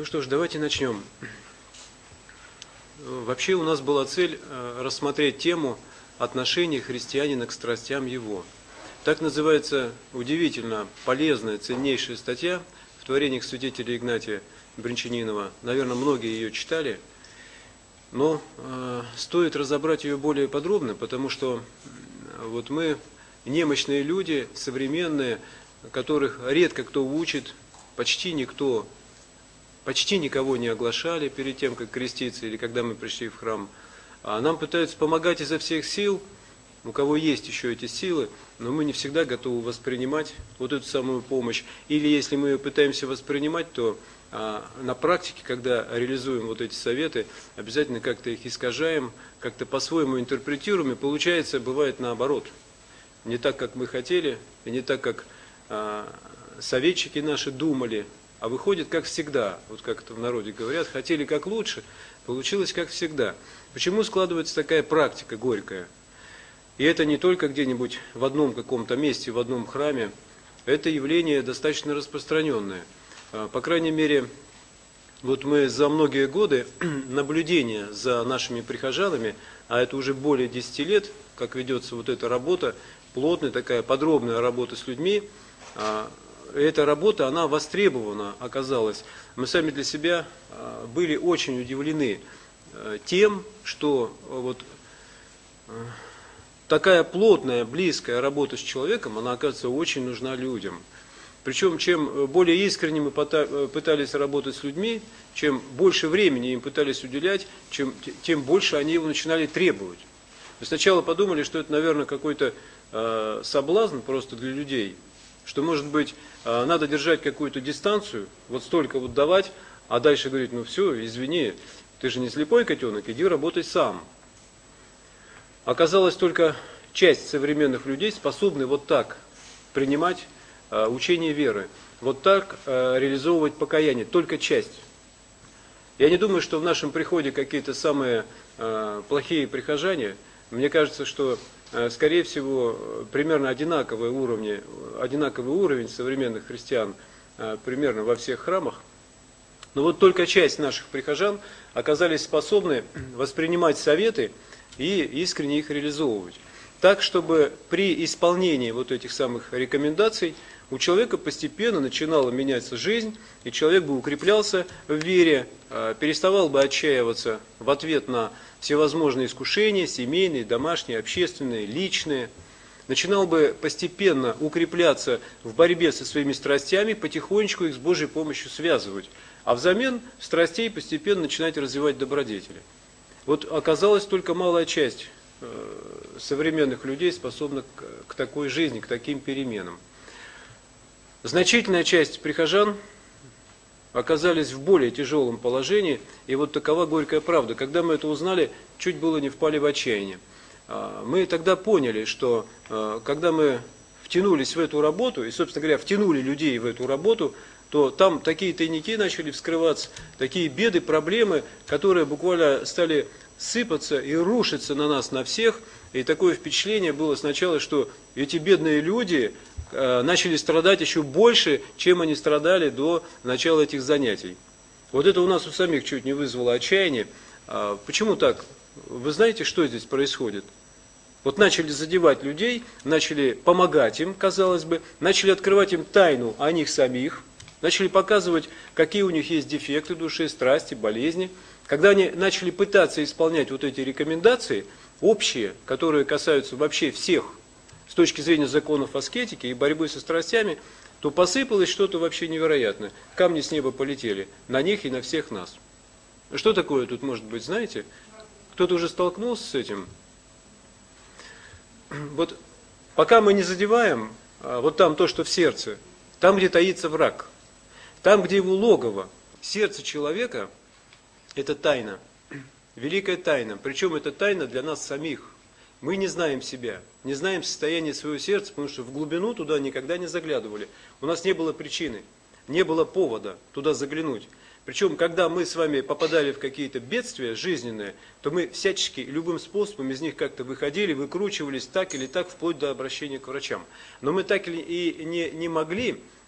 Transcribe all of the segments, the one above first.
Ну что ж, давайте начнем. Вообще у нас была цель рассмотреть тему отношения христианина к страстям его. Так называется удивительно полезная, ценнейшая статья в творениях святителя Игнатия Брянчанинова. Наверное, многие ее читали, но стоит разобрать ее более подробно, потому что вот мы немощные люди, современные, которых редко кто учит, почти никого не оглашали перед тем, как креститься, или когда мы пришли в храм. А нам пытаются помогать изо всех сил, у кого есть еще эти силы, но мы не всегда готовы воспринимать вот эту самую помощь. Или если мы ее пытаемся воспринимать, то на практике, когда реализуем вот эти советы, обязательно как-то их искажаем, как-то по-своему интерпретируем, и получается, бывает наоборот. Не так, как мы хотели, и не так, как советчики наши думали, а выходит, как всегда, вот как это в народе говорят, хотели как лучше, получилось как всегда. Почему складывается такая практика горькая? И это не только где-нибудь в одном каком-то месте, в одном храме, это явление достаточно распространенное. По крайней мере, вот мы за многие годы наблюдения за нашими прихожанами, а это уже более 10 лет, как ведется вот эта работа, плотная такая подробная работа с людьми, эта работа, она востребована оказалась. Мы сами для себя были очень удивлены тем, что вот такая плотная, близкая работа с человеком, она, оказывается, очень нужна людям. Причем, чем более искренне мы пытались работать с людьми, чем больше времени им пытались уделять, тем больше они его начинали требовать. Мы сначала подумали, что это, наверное, какой-то соблазн просто для людей, что, может быть, надо держать какую-то дистанцию, вот столько вот давать, а дальше говорить, ну все, извини, ты же не слепой котенок, иди работай сам. Оказалось, только часть современных людей способны вот так принимать учение веры, вот так реализовывать покаяние, только часть. Я не думаю, что в нашем приходе какие-то самые плохие прихожане. Мне кажется, что, скорее всего, примерно одинаковый уровень современных христиан примерно во всех храмах. Но вот только часть наших прихожан оказались способны воспринимать советы и искренне их реализовывать. Так, чтобы при исполнении вот этих самых рекомендаций у человека постепенно начинала меняться жизнь, и человек бы укреплялся в вере, переставал бы отчаиваться в ответ на всевозможные искушения, семейные, домашние, общественные, личные, начинал бы постепенно укрепляться в борьбе со своими страстями, потихонечку их с Божьей помощью связывать, а взамен страстей постепенно начинать развивать добродетели. Вот оказалось, только малая часть современных людей способна к такой жизни, к таким переменам. Значительная часть прихожан оказались в более тяжелом положении, и вот такова горькая правда. Когда мы это узнали, чуть было не впали в отчаяние. Мы тогда поняли, что когда мы втянулись в эту работу, и, собственно говоря, втянули людей в эту работу, то там такие тайники начали вскрываться, такие беды, проблемы, которые буквально стали сыпаться и рушиться на нас, на всех. И такое впечатление было сначала, что эти бедные люди начали страдать еще больше, чем они страдали до начала этих занятий. Вот это у нас у самих чуть не вызвало отчаяние. Почему так? Вы знаете, что здесь происходит? Вот начали задевать людей, начали помогать им, казалось бы, начали открывать им тайну о них самих, начали показывать, какие у них есть дефекты души, страсти, болезни. Когда они начали пытаться исполнять вот эти рекомендации, общие, которые касаются вообще всех, с точки зрения законов аскетики и борьбы со страстями, то посыпалось что-то вообще невероятное. Камни с неба полетели на них и на всех нас. Что такое тут может быть, знаете? Кто-то уже столкнулся с этим? Вот пока мы не задеваем вот там то, что в сердце, там, где таится враг, там, где его логово, сердце человека, это тайна, великая тайна. Причем это тайна для нас самих. Мы не знаем себя, не знаем состояние своего сердца, потому что в глубину туда никогда не заглядывали. У нас не было причины, не было повода туда заглянуть. Причем, когда мы с вами попадали в какие-то бедствия жизненные, то мы всячески, любым способом из них как-то выходили, выкручивались так или так, вплоть до обращения к врачам. Но мы так и не могли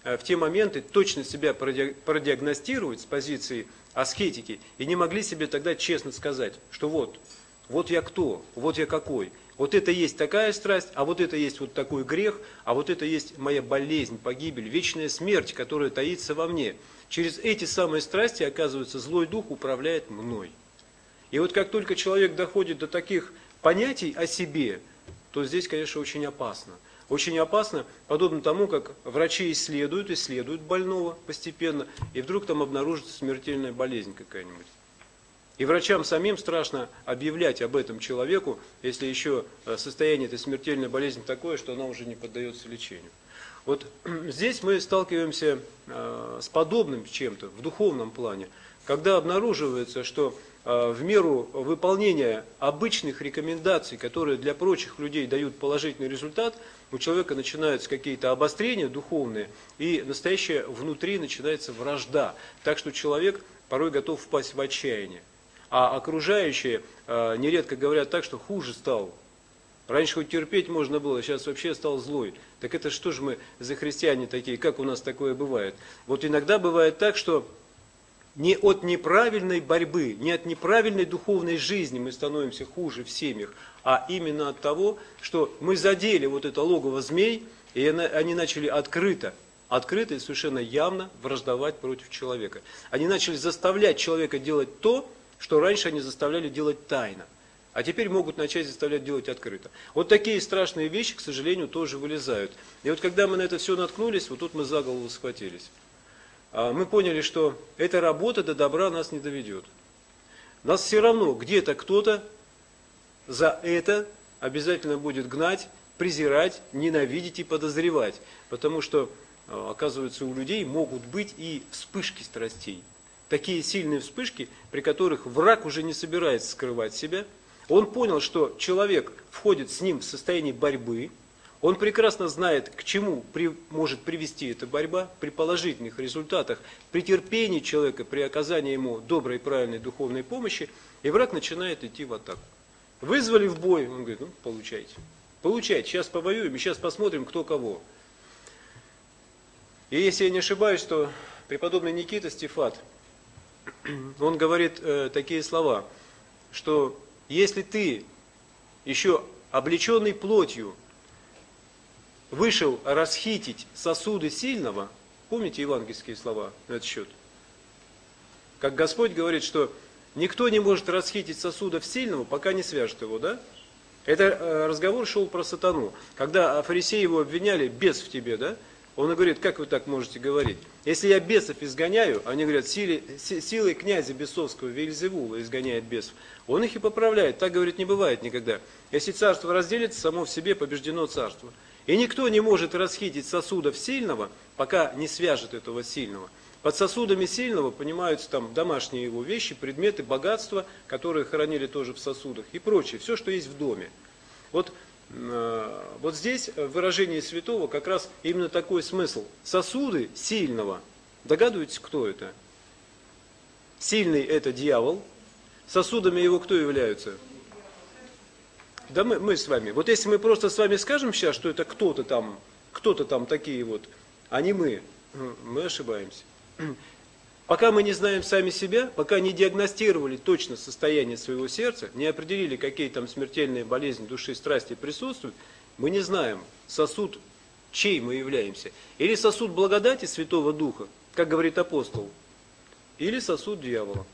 в те моменты точно себя продиагностировать с позиции аскетики и не могли себе тогда честно сказать, что вот я кто, вот я какой. Вот это есть такая страсть, а вот это есть вот такой грех, а вот это есть моя болезнь, погибель, вечная смерть, которая таится во мне. Через эти самые страсти, оказывается, злой дух управляет мной. И вот как только человек доходит до таких понятий о себе, то здесь, конечно, очень опасно. Очень опасно, подобно тому, как врачи исследуют больного постепенно, и вдруг там обнаружится смертельная болезнь какая-нибудь. И врачам самим страшно объявлять об этом человеку, если еще состояние этой смертельной болезни такое, что она уже не поддается лечению. Вот здесь мы сталкиваемся с подобным чем-то в духовном плане, когда обнаруживается, что в меру выполнения обычных рекомендаций, которые для прочих людей дают положительный результат, у человека начинаются какие-то обострения духовные, и настоящая внутри начинается вражда. Так что человек порой готов впасть в отчаяние. А окружающие нередко говорят так, что хуже стал. Раньше хоть терпеть можно было, сейчас вообще стал злой. Так это что же мы за христиане такие, как у нас такое бывает? Вот иногда бывает так, что не от неправильной борьбы, не от неправильной духовной жизни мы становимся хуже в семьях, а именно от того, что мы задели вот это логово змей, и они начали открыто и совершенно явно враждовать против человека. Они начали заставлять человека делать то, что раньше они заставляли делать тайно, а теперь могут начать заставлять делать открыто. Вот такие страшные вещи, к сожалению, тоже вылезают. И вот когда мы на это все наткнулись, вот тут мы за голову схватились. Мы поняли, что эта работа до добра нас не доведет. Нас все равно где-то кто-то за это обязательно будет гнать, презирать, ненавидеть и подозревать. Потому что, оказывается, у людей могут быть и вспышки страстей. Такие сильные вспышки, при которых враг уже не собирается скрывать себя. Он понял, что человек входит с ним в состояние борьбы. Он прекрасно знает, к чему может привести эта борьба при положительных результатах, при терпении человека, при оказании ему доброй, правильной духовной помощи. И враг начинает идти в атаку. Вызвали в бой, он говорит, получайте. Получайте, сейчас повоюем, и сейчас посмотрим, кто кого. И если я не ошибаюсь, то преподобный Никита Стефат, он говорит такие слова, что если ты, еще облеченный плотью, вышел расхитить сосуды сильного, помните евангельские слова на этот счет? Как Господь говорит, что никто не может расхитить сосудов сильного, пока не свяжет его, да? Это разговор шел про сатану. Когда фарисеи его обвиняли, бес в тебе, да? Он говорит, как вы так можете говорить? Если я бесов изгоняю, они говорят, силой князя бесовского Вельзевула изгоняет бесов. Он их и поправляет. Так, говорит, не бывает никогда. Если царство разделится, само в себе побеждено царство. И никто не может расхитить сосудов сильного, пока не свяжет этого сильного. Под сосудами сильного понимаются там домашние его вещи, предметы, богатства, которые хранили тоже в сосудах и прочее. Все, что есть в доме. Вот здесь в выражении святого как раз именно такой смысл. Сосуды сильного. Догадываетесь, кто это? Сильный это дьявол. Сосудами его кто являются? Да мы с вами. Вот если мы просто с вами скажем сейчас, что это кто-то там такие вот, а не мы ошибаемся. Пока мы не знаем сами себя, пока не диагностировали точно состояние своего сердца, не определили, какие там смертельные болезни души и страсти присутствуют, мы не знаем, сосуд, чей мы являемся. Или сосуд благодати Святого Духа, как говорит апостол, или сосуд дьявола.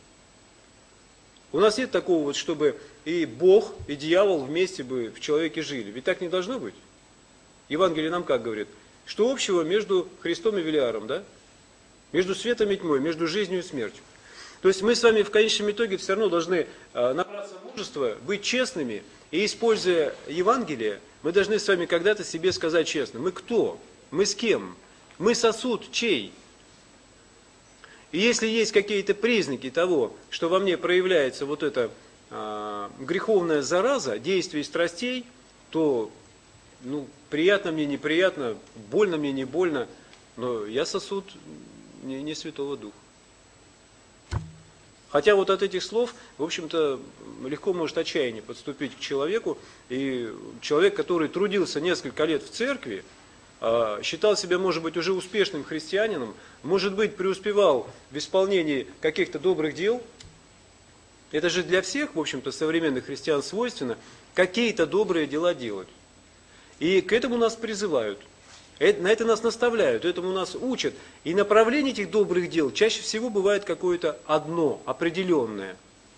У нас нет такого вот, чтобы и Бог, и дьявол вместе бы в человеке жили. Ведь так не должно быть. Евангелие нам как говорит? Что общего между Христом и Велиаром, да? Между светом и тьмой, между жизнью и смертью. То есть мы с вами в конечном итоге все равно должны набраться мужества, быть честными, и используя Евангелие, мы должны с вами когда-то себе сказать честно, мы кто? Мы с кем? Мы сосуд чей? И если есть какие-то признаки того, что во мне проявляется вот эта греховная зараза действий страстей, то приятно мне, неприятно, больно мне, не больно, но я сосуд не Святого Духа. Хотя вот от этих слов, в общем-то, легко может отчаяние подступить к человеку, и человек, который трудился несколько лет в церкви, считал себя, может быть, уже успешным христианином, может быть, преуспевал в исполнении каких-то добрых дел. Это же для всех, в общем-то, современных христиан свойственно какие-то добрые дела делать. И к этому нас призывают, на это нас наставляют, этому нас учат. И направление этих добрых дел чаще всего бывает какое-то одно, определенное.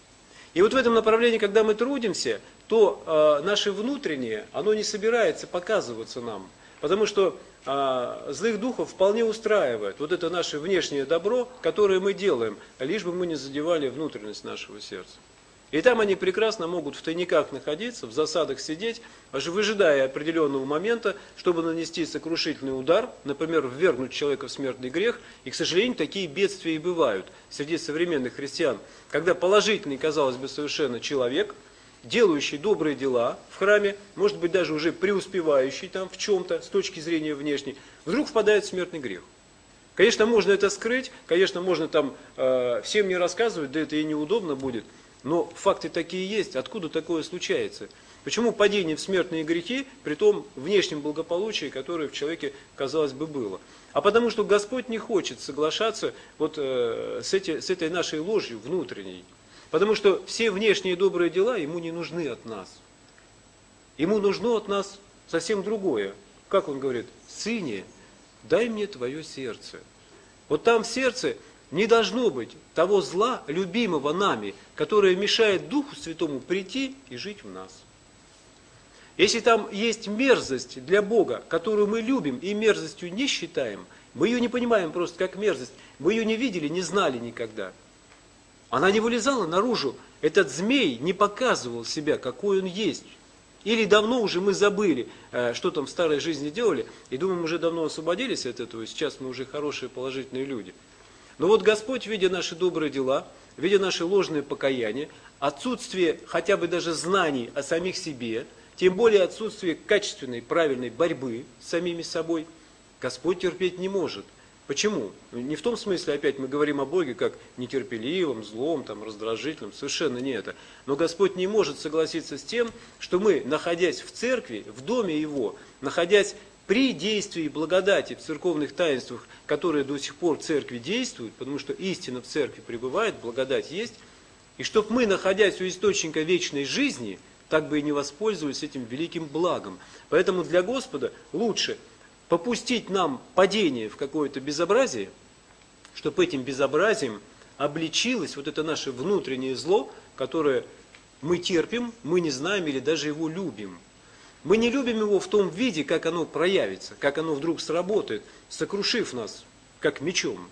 И вот в этом направлении, когда мы трудимся, то наше внутреннее, оно не собирается показываться нам. Потому что злых духов вполне устраивает вот это наше внешнее добро, которое мы делаем, лишь бы мы не задевали внутренность нашего сердца. И там они прекрасно могут в тайниках находиться, в засадах сидеть, выжидая определенного момента, чтобы нанести сокрушительный удар, например, ввергнуть человека в смертный грех. И, к сожалению, такие бедствия и бывают среди современных христиан, когда положительный, казалось бы, совершенно человек, делающий добрые дела в храме, может быть, даже уже преуспевающий там в чем-то с точки зрения внешней, вдруг впадает в смертный грех. Конечно, можно это скрыть, конечно, можно там всем не рассказывать, да это и неудобно будет, но факты такие есть. Откуда такое случается? Почему падение в смертные грехи при том внешнем благополучии, которое в человеке, казалось бы, было? А потому что Господь не хочет соглашаться вот с этой нашей ложью внутренней. Потому что все внешние добрые дела Ему не нужны от нас. Ему нужно от нас совсем другое. Как Он говорит? «Сыне, дай мне твое сердце». Вот там в сердце не должно быть того зла, любимого нами, которое мешает Духу Святому прийти и жить в нас. Если там есть мерзость для Бога, которую мы любим и мерзостью не считаем, мы ее не понимаем просто как мерзость, мы ее не видели, не знали никогда. Она не вылезала наружу, этот змей не показывал себя, какой он есть. Или давно уже мы забыли, что там в старой жизни делали, и думаем, уже давно освободились от этого, и сейчас мы уже хорошие, положительные люди. Но вот Господь, видя наши добрые дела, видя наше ложное покаяние, отсутствие хотя бы даже знаний о самих себе, тем более отсутствие качественной, правильной борьбы с самими собой, Господь терпеть не может. Почему? Не в том смысле, опять мы говорим о Боге как нетерпеливом, злом, там, раздражительном, совершенно не это. Но Господь не может согласиться с тем, что мы, находясь в церкви, в доме Его, находясь при действии благодати в церковных таинствах, которые до сих пор в церкви действуют, потому что истина в церкви пребывает, благодать есть, и чтобы мы, находясь у источника вечной жизни, так бы и не воспользовались этим великим благом. Поэтому для Господа лучше попустить нам падение в какое-то безобразие, чтобы этим безобразием обличилось вот это наше внутреннее зло, которое мы терпим, мы не знаем или даже его любим. Мы не любим его в том виде, как оно проявится, как оно вдруг сработает, сокрушив нас, как мечом.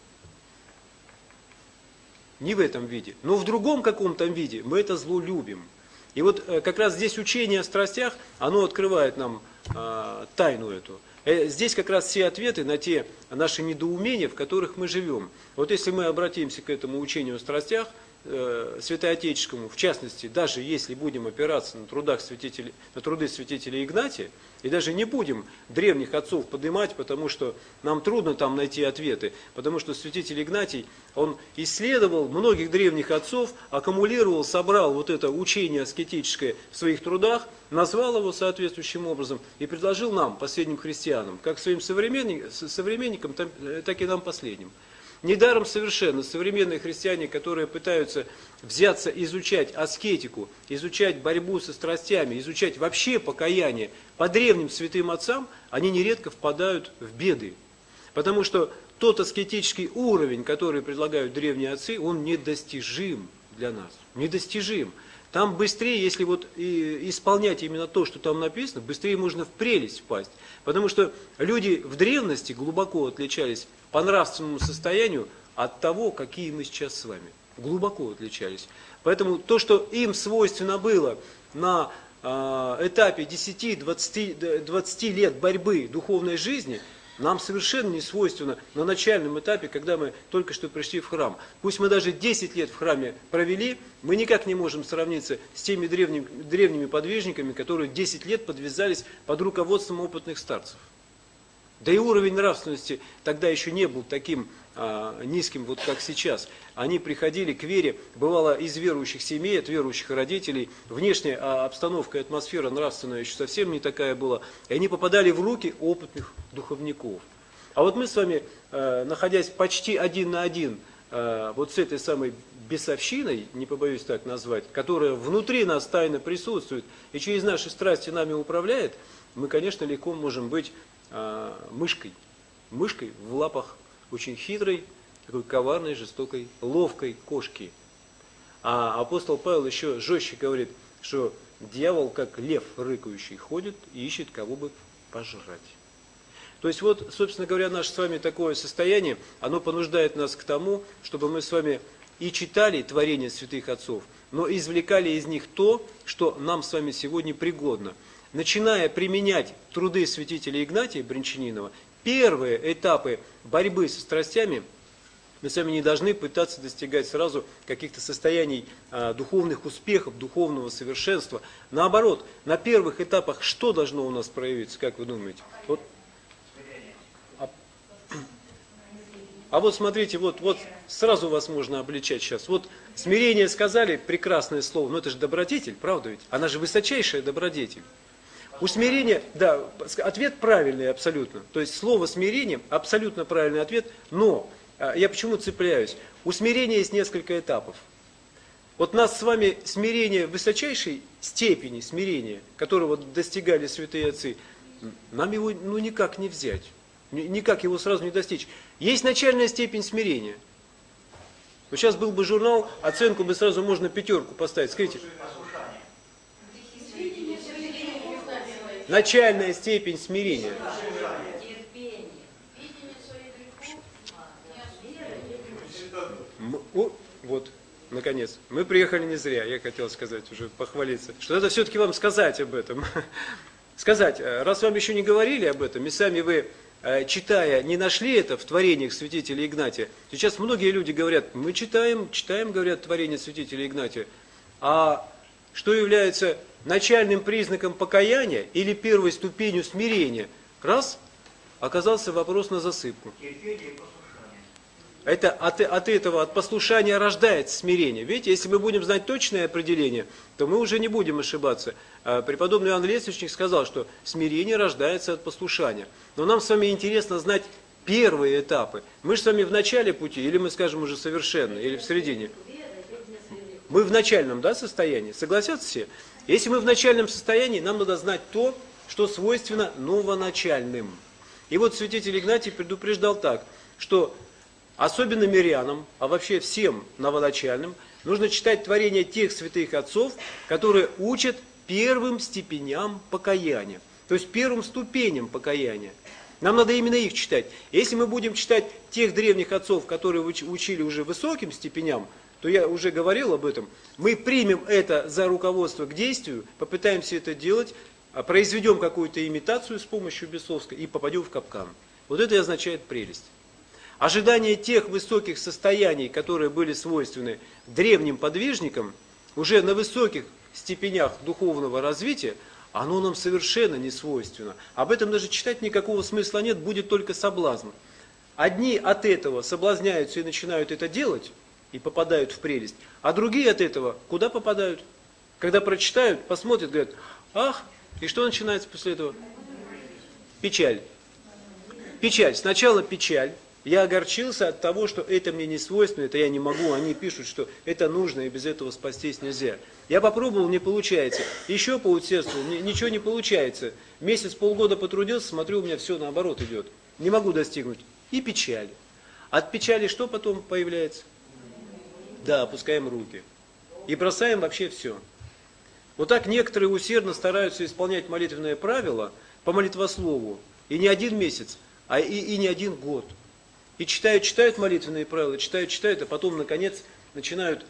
Не в этом виде, но в другом каком-то виде мы это зло любим. И вот как раз здесь учение о страстях, оно открывает нам тайну эту. Здесь как раз все ответы на те наши недоумения, в которых мы живем. Вот если мы обратимся к этому учению о страстях, святоотеческому, в частности, даже если будем опираться на труды святителя Игнатия, и даже не будем древних отцов поднимать, потому что нам трудно там найти ответы, потому что святитель Игнатий, он исследовал многих древних отцов, аккумулировал, собрал вот это учение аскетическое в своих трудах, назвал его соответствующим образом и предложил нам, последним христианам, как своим современникам, так и нам последним. Недаром совершенно современные христиане, которые пытаются взяться изучать аскетику, изучать борьбу со страстями, изучать вообще покаяние по древним святым отцам, они нередко впадают в беды. Потому что тот аскетический уровень, который предлагают древние отцы, он недостижим для нас. Недостижим. Там быстрее, если вот исполнять именно то, что там написано, быстрее можно в прелесть впасть. Потому что люди в древности глубоко отличались по нравственному состоянию от того, какие мы сейчас с вами. Глубоко отличались. Поэтому то, что им свойственно было на этапе 10-20 лет борьбы духовной жизни, нам совершенно не свойственно на начальном этапе, когда мы только что пришли в храм. Пусть мы даже 10 лет в храме провели, мы никак не можем сравниться с теми древними подвижниками, которые 10 лет подвязались под руководством опытных старцев. Да и уровень нравственности тогда еще не был таким низким, вот как сейчас. Они приходили к вере, бывало, из верующих семей, от верующих родителей. Внешняя обстановка и атмосфера нравственная еще совсем не такая была. И они попадали в руки опытных духовников. А вот мы с вами, находясь почти один на один вот с этой самой бесовщиной, не побоюсь так назвать, которая внутри нас тайно присутствует и через наши страсти нами управляет, мы, конечно, легко можем быть мышкой. Мышкой в лапах очень хитрой, такой коварной, жестокой, ловкой кошки. А апостол Павел еще жестче говорит, что дьявол, как лев рыкающий, ходит и ищет, кого бы пожрать. То есть вот, собственно говоря, наше с вами такое состояние, оно понуждает нас к тому, чтобы мы с вами и читали творения святых отцов, но извлекали из них то, что нам с вами сегодня пригодно. Начиная применять труды святителя Игнатия Брянчанинова, первые этапы борьбы со страстями, мы с вами не должны пытаться достигать сразу каких-то состояний духовных успехов, духовного совершенства. Наоборот, на первых этапах что должно у нас проявиться, как вы думаете? Вот. А вот смотрите, вот сразу вас можно обличать сейчас. Вот смирение сказали, прекрасное слово, но это же добродетель, правда ведь? Она же высочайшая добродетель. У смирения, да, ответ правильный абсолютно. То есть слово смирение абсолютно правильный ответ, но я почему цепляюсь? У смирения есть несколько этапов. Вот нас с вами смирение высочайшей степени смирения, которого достигали святые отцы, нам его никак не взять. Никак его сразу не достичь. Есть начальная степень смирения. Вот сейчас был бы журнал, оценку бы сразу можно 5 поставить. Скажите. Начальная степень смирения. Вот, наконец. Мы приехали не зря, я хотел сказать, уже похвалиться. Что надо все-таки вам сказать об этом. Сказать, раз вам еще не говорили об этом, и сами вы, читая, не нашли это в творениях святителя Игнатия. Сейчас многие люди говорят, мы читаем, говорят, творения святителя Игнатия. А что является начальным признаком покаяния или первой ступенью смирения? Раз, оказался вопрос на засыпку. Это от этого, от послушания рождается смирение. Видите, если мы будем знать точное определение, то мы уже не будем ошибаться. Преподобный Иоанн Лествичник сказал, что смирение рождается от послушания. Но нам с вами интересно знать первые этапы. Мы же с вами в начале пути, или мы скажем уже совершенно, или в середине. Мы в начальном, да, состоянии, согласятся все? Если мы в начальном состоянии, нам надо знать то, что свойственно новоначальным. И вот святитель Игнатий предупреждал так, что особенно мирянам, а вообще всем новоначальным, нужно читать творения тех святых отцов, которые учат первым степеням покаяния, то есть первым ступеням покаяния. Нам надо именно их читать. Если мы будем читать тех древних отцов, которые учили уже высоким степеням, то я уже говорил об этом, мы примем это за руководство к действию, попытаемся это делать, произведем какую-то имитацию с помощью бесовской и попадем в капкан. Вот это и означает прелесть. Ожидание тех высоких состояний, которые были свойственны древним подвижникам, уже на высоких степенях духовного развития, оно нам совершенно не свойственно. Об этом даже читать никакого смысла нет, будет только соблазн. Одни от этого соблазняются и начинают это делать, и попадают в прелесть, а другие от этого куда попадают? Когда прочитают, посмотрят, говорят, ах, и что начинается после этого? Печаль. Печаль. Сначала печаль. Я огорчился от того, что это мне не свойственно, это я не могу. Они пишут, что это нужно, и без этого спастись нельзя. Я попробовал, не получается. Еще поусердствовал, ничего не получается. Месяц, полгода потрудился, смотрю, у меня все наоборот идет. Не могу достигнуть. И печаль. От печали что потом появляется? Да, опускаем руки. И бросаем вообще все. Вот так некоторые усердно стараются исполнять молитвенное правило по молитвослову. И не один месяц, а и не один год. И читают молитвенные правила, читают, а потом, наконец, начинают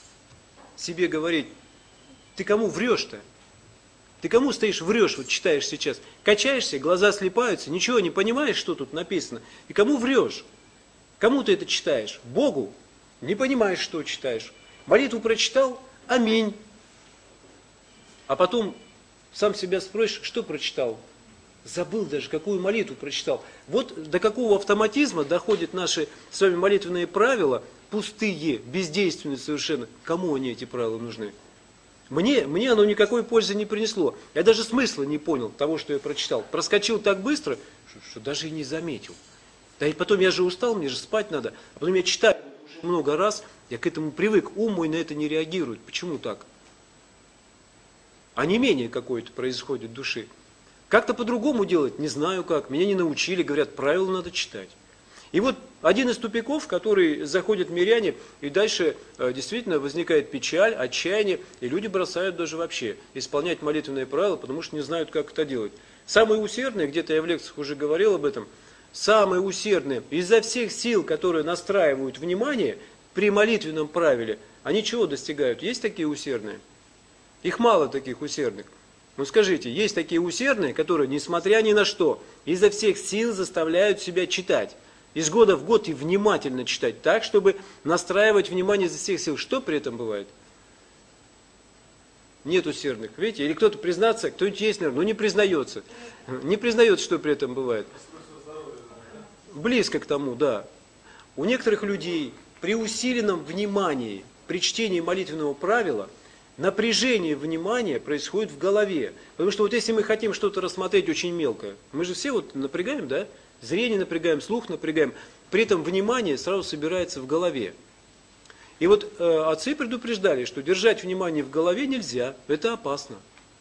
себе говорить, ты кому врешь-то? Ты кому стоишь, врешь, вот читаешь сейчас? Качаешься, глаза слипаются, ничего не понимаешь, что тут написано. И кому врешь? Кому ты это читаешь? Богу? Не понимаешь, что читаешь. Молитву прочитал, аминь. А потом сам себя спросишь, что прочитал? Забыл даже, какую молитву прочитал. Вот до какого автоматизма доходят наши с вами молитвенные правила, пустые, бездейственные совершенно. Кому они, эти правила, нужны? Мне оно никакой пользы не принесло. Я даже смысла не понял того, что я прочитал. Проскочил так быстро, что даже и не заметил. Да и потом я же устал, мне же спать надо. А потом я читаю много раз, я к этому привык, ум мой на это не реагирует. Почему так? А не менее какое-то происходит в душе. Как-то по-другому делать, не знаю как. Меня не научили, говорят, правила надо читать. И вот один из тупиков, в который заходят миряне, и дальше действительно возникает печаль, отчаяние, и люди бросают даже вообще исполнять молитвенные правила, потому что не знают, как это делать. Самые усердные, где-то я в лекциях уже говорил об этом, самые усердные, изо всех сил, которые настраивают внимание при молитвенном правиле, они чего достигают? Есть такие усердные? Их мало таких усердных. Ну скажите, есть такие усердные, которые, несмотря ни на что, изо всех сил заставляют себя читать. Из года в год и внимательно читать так, чтобы настраивать внимание изо всех сил. Что при этом бывает? Нет усердных, видите? Или кто-то признаться, кто-нибудь есть, наверное, но не признается. Не признается, что при этом бывает. Близко к тому, да. У некоторых людей при усиленном внимании, при чтении молитвенного правила, напряжение внимания происходит в голове. Потому что вот если мы хотим что-то рассмотреть очень мелкое, мы же все вот напрягаем, да? Зрение напрягаем, слух напрягаем. При этом внимание сразу собирается в голове. И вот отцы предупреждали, что держать внимание в голове нельзя, это опасно.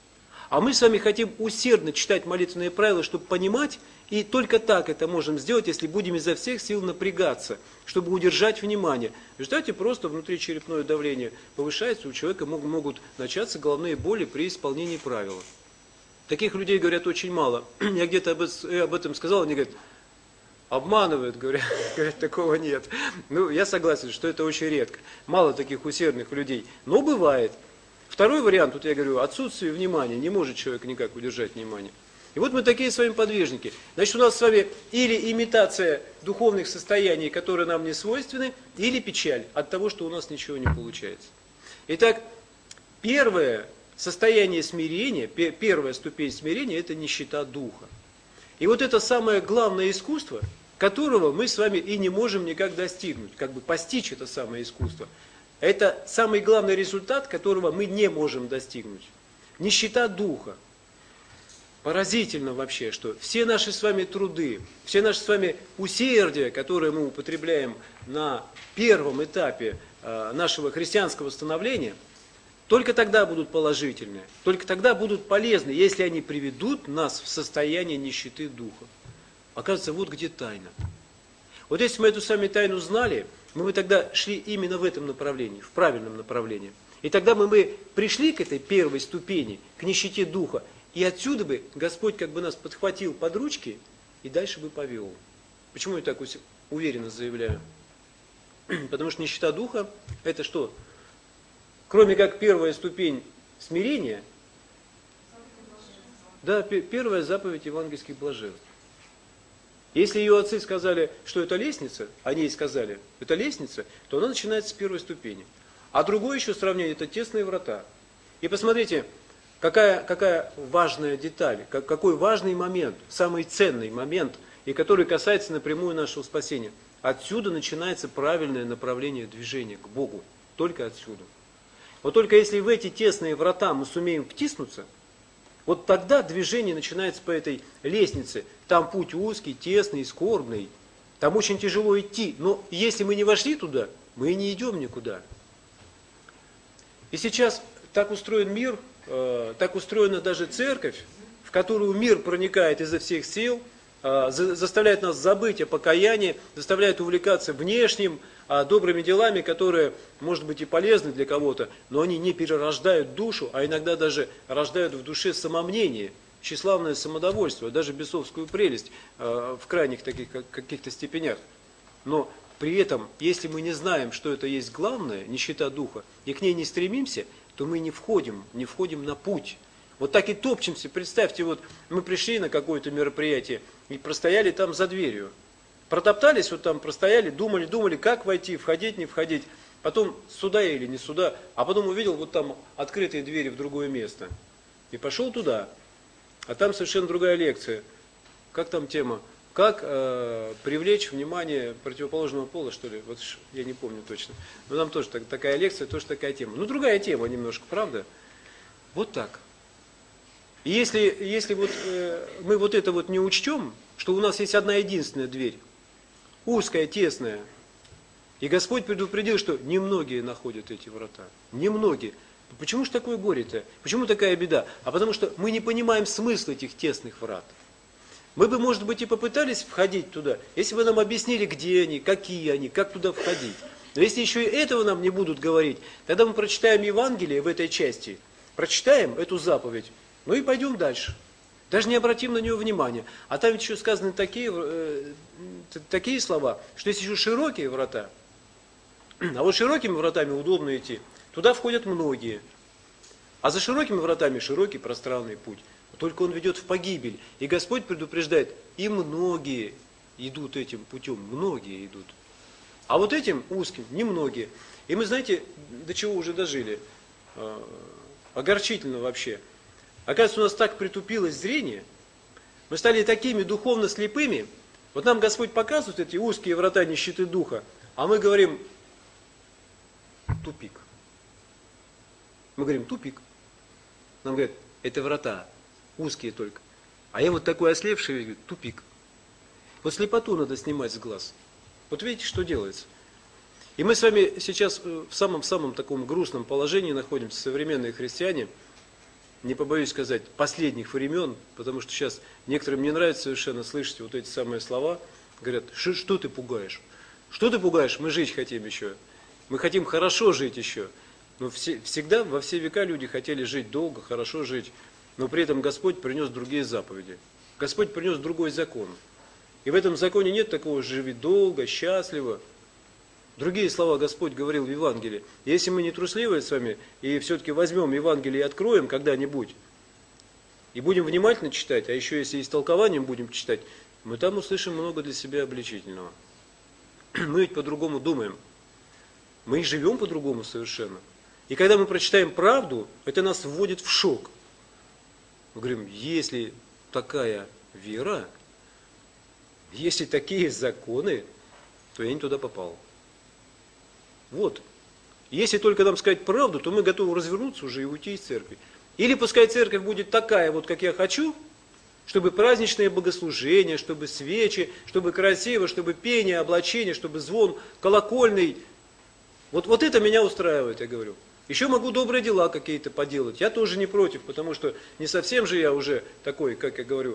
А мы с вами хотим усердно читать молитвенные правила, чтобы понимать, и только так это можем сделать, если будем изо всех сил напрягаться, чтобы удержать внимание. В результате просто внутричерепное давление повышается, у человека могут начаться головные боли при исполнении правил. Таких людей, говорят, очень мало. Я где-то об этом сказал, они говорят, обманывают, говорят, такого нет. Ну, я согласен, что это очень редко. Мало таких усердных людей, но бывает. Второй вариант, тут я говорю, отсутствие внимания, не может человек никак удержать внимание. И вот мы такие с вами подвижники. Значит, у нас с вами или имитация духовных состояний, которые нам не свойственны, или печаль от того, что у нас ничего не получается. Итак, первое состояние смирения, первая ступень смирения – это нищета духа. И вот это самое главное искусство, которого мы с вами и не можем никак достигнуть, как бы постичь это самое искусство. Это самый главный результат, которого мы не можем достигнуть. Нищета духа. Поразительно вообще, что все наши с вами труды, все наши с вами усердия, которые мы употребляем на первом этапе нашего христианского становления, только тогда будут положительные, только тогда будут полезны, если они приведут нас в состояние нищеты духа. Оказывается, вот где тайна. Вот если мы эту с вами тайну знали, мы бы тогда шли именно в этом направлении, в правильном направлении. И тогда мы бы пришли к этой первой ступени, к нищете духа, и отсюда бы Господь как бы нас подхватил под ручки и дальше бы повел. Почему я так уверенно заявляю? Потому что нищета духа – это что? Кроме как первая ступень смирения, да, первая заповедь евангельских блаженств. Если ее отцы сказали, что это лестница, они ей сказали, это лестница, то она начинается с первой ступени. А другое еще сравнение – это тесные врата. И посмотрите, какая важная деталь, какой важный момент, самый ценный момент, и который касается напрямую нашего спасения. Отсюда начинается правильное направление движения к Богу. Только отсюда. Вот только если в эти тесные врата мы сумеем втиснуться, вот тогда движение начинается по этой лестнице. Там путь узкий, тесный, скорбный. Там очень тяжело идти. Но если мы не вошли туда, мы и не идем никуда. И сейчас так устроен мир, так устроена даже церковь, в которую мир проникает изо всех сил, заставляет нас забыть о покаянии, заставляет увлекаться внешним, добрыми делами, которые, может быть, и полезны для кого-то, но они не перерождают душу, а иногда даже рождают в душе самомнение, тщеславное самодовольство, даже бесовскую прелесть в крайних таких каких-то степенях. Но при этом, если мы не знаем, что это есть главное, нищета духа, и к ней не стремимся, то мы не входим на путь. Вот так и топчемся. Представьте, вот мы пришли на какое-то мероприятие и простояли там за дверью. Протоптались, вот там простояли, думали, как войти, входить, не входить. Потом сюда или не сюда. А потом увидел вот там открытые двери в другое место. И пошел туда. а там совершенно другая лекция. Как там тема? Как привлечь внимание противоположного пола, что ли? Вот я не помню точно. Но там тоже такая лекция, тоже такая тема. Ну, другая тема немножко, правда? Вот так. И если вот, мы вот это вот не учтем, что у нас есть одна единственная дверь, узкая, тесная, и Господь предупредил, что немногие находят эти врата. Немногие. Почему же такое горе-то? Почему такая беда? А потому что мы не понимаем смысл этих тесных врат. Мы бы, может быть, и попытались входить туда, если бы нам объяснили, где они, какие они, как туда входить. Но если еще и этого нам не будут говорить, тогда мы прочитаем Евангелие в этой части, прочитаем эту заповедь, ну и пойдем дальше. Даже не обратим на нее внимания. А там еще сказаны такие слова, что есть еще широкие врата. А вот широкими вратами удобно идти. Туда входят многие. А за широкими вратами широкий пространный путь. Только он ведет в погибель. И Господь предупреждает, и многие идут этим путем. Многие идут. А вот этим узким немногие. И мы, знаете, до чего уже дожили? Огорчительно вообще. Оказывается, у нас так притупилось зрение, мы стали такими духовно слепыми. Вот нам Господь показывает эти узкие врата нищеты духа, а мы говорим, тупик. Мы говорим, тупик. Нам говорят, это врата, узкие только. А я вот такой ослепший, говорю, тупик. Вот слепоту надо снимать с глаз. Вот видите, что делается. И мы с вами сейчас в самом-самом таком грустном положении находимся, современные христиане, не побоюсь сказать, последних времен, потому что сейчас некоторым не нравится совершенно слышать вот эти самые слова, говорят, что ты пугаешь? Что ты пугаешь? Мы жить хотим еще. Мы хотим хорошо жить еще. Но всегда, во все века люди хотели жить долго, хорошо жить, но при этом Господь принес другие заповеди. Господь принес другой закон. И в этом законе нет такого «живи долго, счастливо». Другие слова Господь говорил в Евангелии. Если мы не трусливые с вами, и все-таки возьмем Евангелие и откроем когда-нибудь, и будем внимательно читать, а еще если и с толкованием будем читать, мы там услышим много для себя обличительного. Мы ведь по-другому думаем. Мы и живем по-другому совершенно. И когда мы прочитаем правду, это нас вводит в шок. Мы говорим, если такая вера, если такие законы, то я не туда попал. Вот. Если только нам сказать правду, то мы готовы развернуться уже и уйти из церкви. Или пускай церковь будет такая, вот как я хочу, чтобы праздничное богослужение, чтобы свечи, чтобы красиво, чтобы пение, облачение, чтобы звон колокольный. Вот это меня устраивает, я говорю. Еще могу добрые дела какие-то поделать. Я тоже не против, потому что не совсем же я уже такой, как я говорю,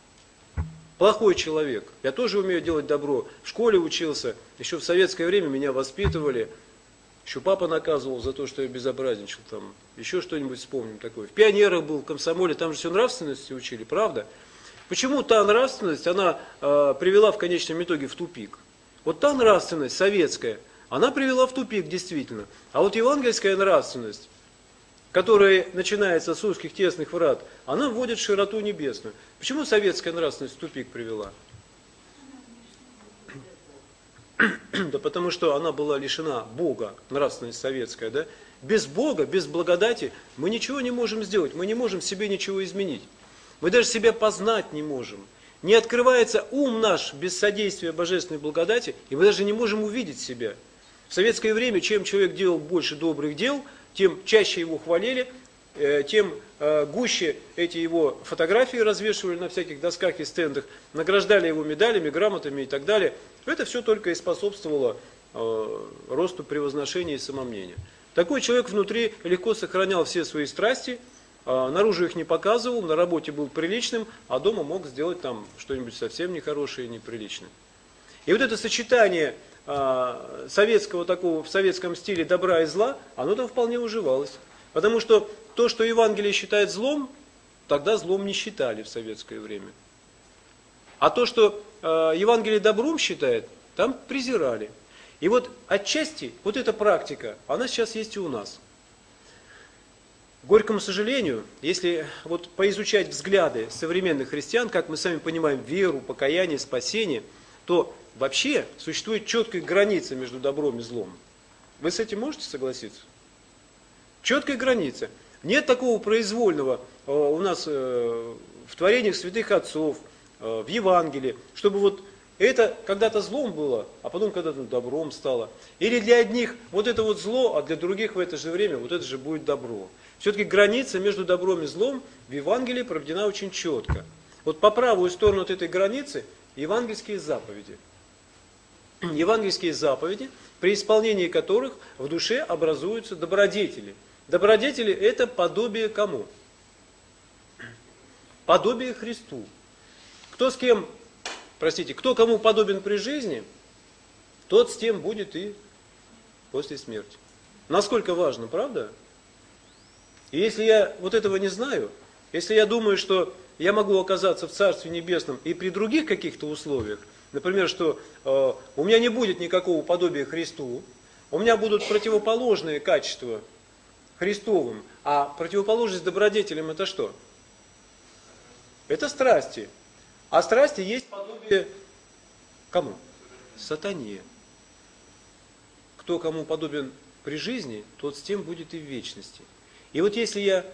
плохой человек. Я тоже умею делать добро. В школе учился, еще в советское время меня воспитывали. Еще папа наказывал за то, что я безобразничал. Там, еще что-нибудь вспомним такое. В пионерах был, в комсомоле, там же все нравственности учили, правда? Почему та нравственность, она привела в конечном итоге в тупик? Вот та нравственность советская, она привела в тупик действительно. А вот евангельская нравственность, которая начинается с узких тесных врат, она вводит в широту небесную. Почему советская нравственность в тупик привела? Да потому что она была лишена Бога, нравственность советская, да? Без Бога, без благодати мы ничего не можем сделать, мы не можем себе ничего изменить. Мы даже себя познать не можем. Не открывается ум наш без содействия божественной благодати, и мы даже не можем увидеть себя. В советское время, чем человек делал больше добрых дел, тем чаще его хвалили, тем гуще эти его фотографии развешивали на всяких досках и стендах, награждали его медалями, грамотами и так далее. Это все только и способствовало росту превозношения и самомнения. Такой человек внутри легко сохранял все свои страсти, наружу их не показывал, на работе был приличным, а дома мог сделать там что-нибудь совсем нехорошее и неприличное. И вот это сочетание советского такого, в советском стиле добра и зла, оно там вполне уживалось. Потому что то, что Евангелие считает злом, тогда злом не считали в советское время. А то, что Евангелие добром считает, там презирали. И вот отчасти вот эта практика, она сейчас есть и у нас. К горькому сожалению, если вот поизучать взгляды современных христиан, как мы сами понимаем веру, покаяние, спасение, то вообще существует четкая граница между добром и злом. Вы с этим можете согласиться? Четкая граница. Нет такого произвольного у нас в творениях святых отцов, в Евангелии, чтобы вот это когда-то злом было, а потом когда-то добром стало. Или для одних вот это вот зло, а для других в это же время вот это же будет добро. Все-таки граница между добром и злом в Евангелии проведена очень четко. Вот по правую сторону от этой границы евангельские заповеди. Евангельские заповеди, при исполнении которых в душе образуются добродетели. Добродетели – это подобие кому? Подобие Христу. Кто с кем, кто кому подобен при жизни, тот с тем будет и после смерти. Насколько важно, правда? И если я вот этого не знаю, если я думаю, что я могу оказаться в Царстве Небесном и при других каких-то условиях, например, что у меня не будет никакого подобия Христу, у меня будут противоположные качества Христовым, а противоположность добродетелям это что? Это страсти. А страсти есть подобие кому? Сатане. Кто кому подобен при жизни, тот с тем будет и в вечности. И вот если я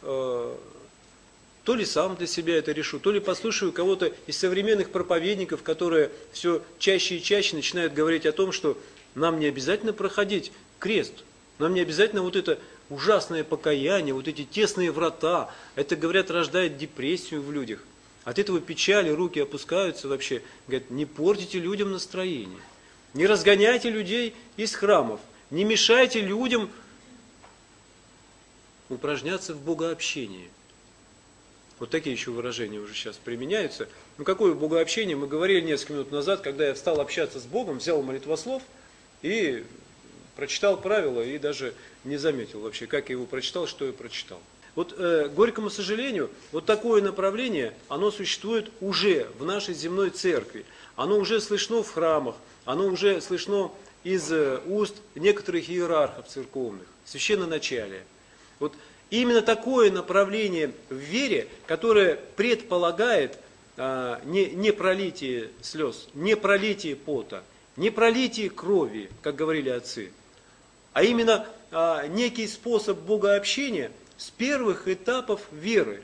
то ли сам для себя это решу, то ли послушаю кого-то из современных проповедников, которые все чаще и чаще начинают говорить о том, что нам не обязательно проходить крест, нам не обязательно вот это ужасное покаяние, вот эти тесные врата, это, говорят, рождает депрессию в людях. От этого печали, руки опускаются вообще. Говорят, не портите людям настроение, не разгоняйте людей из храмов, не мешайте людям упражняться в богообщении. Вот такие еще выражения уже сейчас применяются. Ну какое богообщение? Мы говорили несколько минут назад, когда я встал общаться с Богом, взял молитвослов и прочитал правила и даже не заметил вообще, как я его прочитал, что я прочитал. Вот, к горькому сожалению, вот такое направление, оно существует уже в нашей земной церкви. Оно уже слышно в храмах, оно уже слышно из уст некоторых иерархов церковных, священноначалия. Вот именно такое направление в вере, которое предполагает не пролитие слез, не пролитие пота, не пролитие крови, как говорили отцы, а именно некий способ богообщения с первых этапов веры.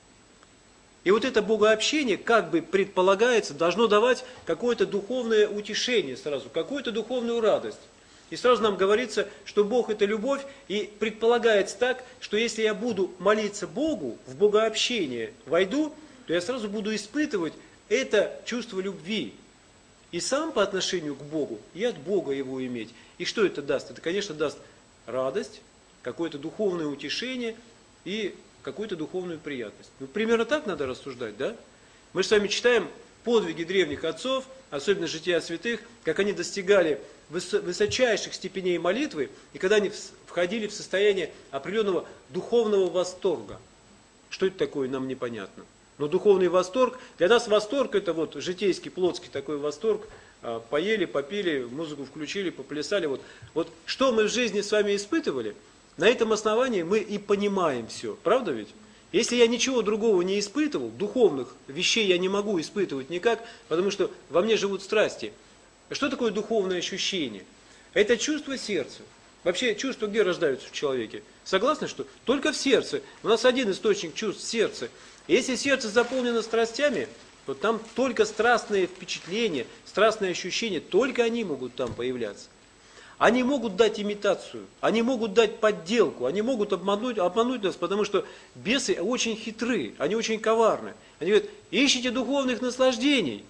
И вот это богообщение, как бы предполагается, должно давать какое-то духовное утешение сразу, какую-то духовную радость. И сразу нам говорится, что Бог это любовь, и предполагается так, что если я буду молиться Богу, в богообщение войду, то я сразу буду испытывать это чувство любви. И сам по отношению к Богу, и от Бога его иметь. И что это даст? Это, конечно, даст радость, какое-то духовное утешение и какую-то духовную приятность. Ну, примерно так надо рассуждать, да? Мы же с вами читаем подвиги древних отцов, особенно жития святых, как они достигали высочайших степеней молитвы, и когда они входили в состояние определенного духовного восторга. Что это такое, нам непонятно. Но духовный восторг, для нас восторг это вот житейский, плотский такой восторг, поели, попили, музыку включили, поплясали. Вот что мы в жизни с вами испытывали, на этом основании мы и понимаем все. Правда ведь? Если я ничего другого не испытывал, духовных вещей я не могу испытывать никак, потому что во мне живут страсти. Что такое духовное ощущение? Это чувство сердца. Вообще чувства где рождаются в человеке? Согласны, что только в сердце. У нас один источник чувств – сердце. Если сердце заполнено страстями, то там только страстные впечатления, страстные ощущения, только они могут там появляться. Они могут дать имитацию, они могут дать подделку, они могут обмануть нас, потому что бесы очень хитры, они очень коварны. Они говорят, ищите духовных наслаждений,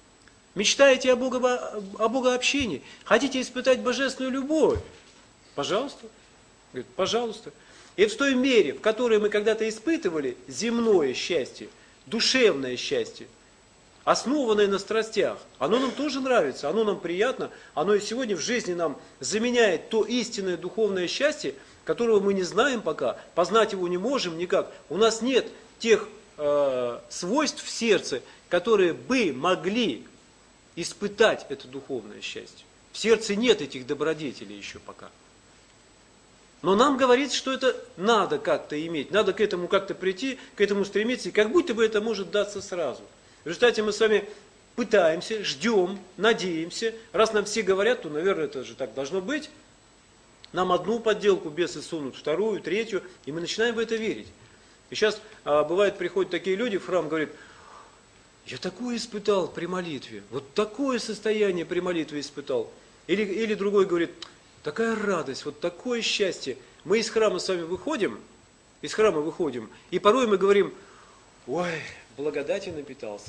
мечтаете о богообщении, хотите испытать божественную любовь. Пожалуйста. Говорит, пожалуйста. И в той мере, в которой мы когда-то испытывали земное счастье, душевное счастье, основанное на страстях, оно нам тоже нравится, оно нам приятно, оно и сегодня в жизни нам заменяет то истинное духовное счастье, которого мы не знаем пока, познать его не можем никак. У нас нет тех свойств в сердце, которые бы могли испытать это духовное счастье. В сердце нет этих добродетелей еще пока. Но нам говорится, что это надо как-то иметь, надо к этому как-то прийти, к этому стремиться, и как будто бы это может даться сразу. В результате мы с вами пытаемся, ждем, надеемся. Раз нам все говорят, то, наверное, это же так должно быть. Нам одну подделку бесы сунут, вторую, третью, и мы начинаем в это верить. И сейчас бывает, приходят такие люди в храм, говорят: я такое испытал при молитве, вот такое состояние при молитве испытал. Или другой говорит: такая радость, вот такое счастье. Мы из храма с вами выходим, и порой мы говорим: ой, благодати напитался.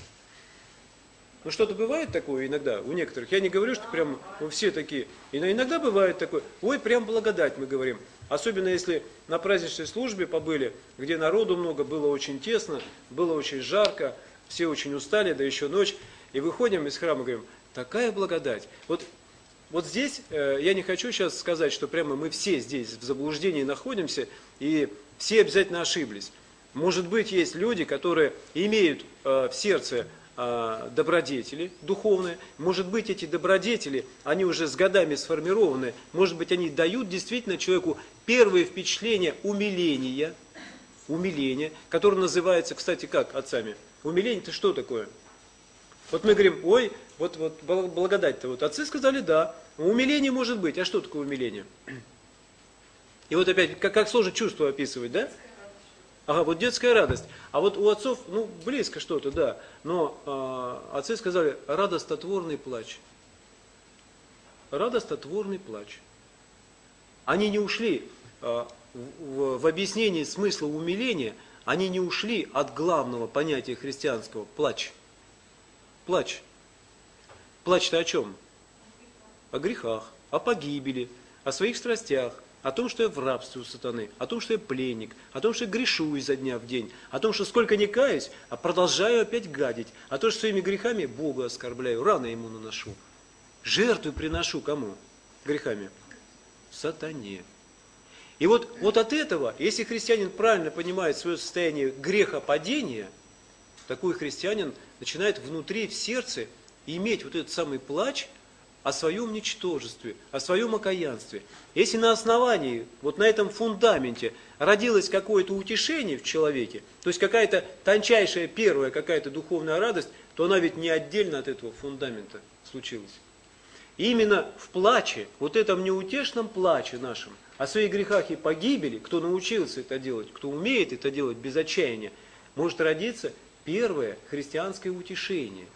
Ну что-то бывает такое иногда у некоторых. Я не говорю, что прям все такие. Иногда бывает такое: ой, прям благодать, мы говорим. Особенно если на праздничной службе побыли, где народу много, было очень тесно, было очень жарко, все очень устали, да еще ночь. И выходим из храма и говорим: такая благодать. Вот здесь я не хочу сейчас сказать, что прямо мы все здесь в заблуждении находимся, и все обязательно ошиблись. Может быть, есть люди, которые имеют в сердце добродетели духовные. Может быть, эти добродетели, они уже с годами сформированы. Может быть, они дают действительно человеку первые впечатления умиления, которое называется, кстати, как отцами? Умиление-то что такое? Вот мы говорим: ой, вот благодать-то. Вот отцы сказали: да, умиление может быть. А что такое умиление? И вот опять, как сложно чувство описывать, да? Ага, вот детская радость. А вот у отцов, близко что-то, да. Но отцы сказали: радостотворный плач. Радостотворный плач. Они не ушли в объяснении смысла умиления, они не ушли от главного понятия христианского – плач. Плач. Плач-то о чем? О грехах, о погибели, о своих страстях, о том, что я в рабстве у сатаны, о том, что я пленник, о том, что я грешу изо дня в день, о том, что сколько не каюсь, а продолжаю опять гадить, о том, что своими грехами Бога оскорбляю, рано ему наношу. Жертву приношу кому? Грехами? Сатане. И вот от этого, если христианин правильно понимает свое состояние грехопадения, такой христианин начинает внутри, в сердце, иметь вот этот самый плач о своем ничтожестве, о своем окаянстве. Если на основании, вот на этом фундаменте родилось какое-то утешение в человеке, то есть какая-то тончайшая первая какая-то духовная радость, то она ведь не отдельно от этого фундамента случилась. И именно в плаче, вот этом неутешном плаче нашем, о своих грехах и погибели, кто научился это делать, кто умеет это делать без отчаяния, может родиться первое христианское утешение.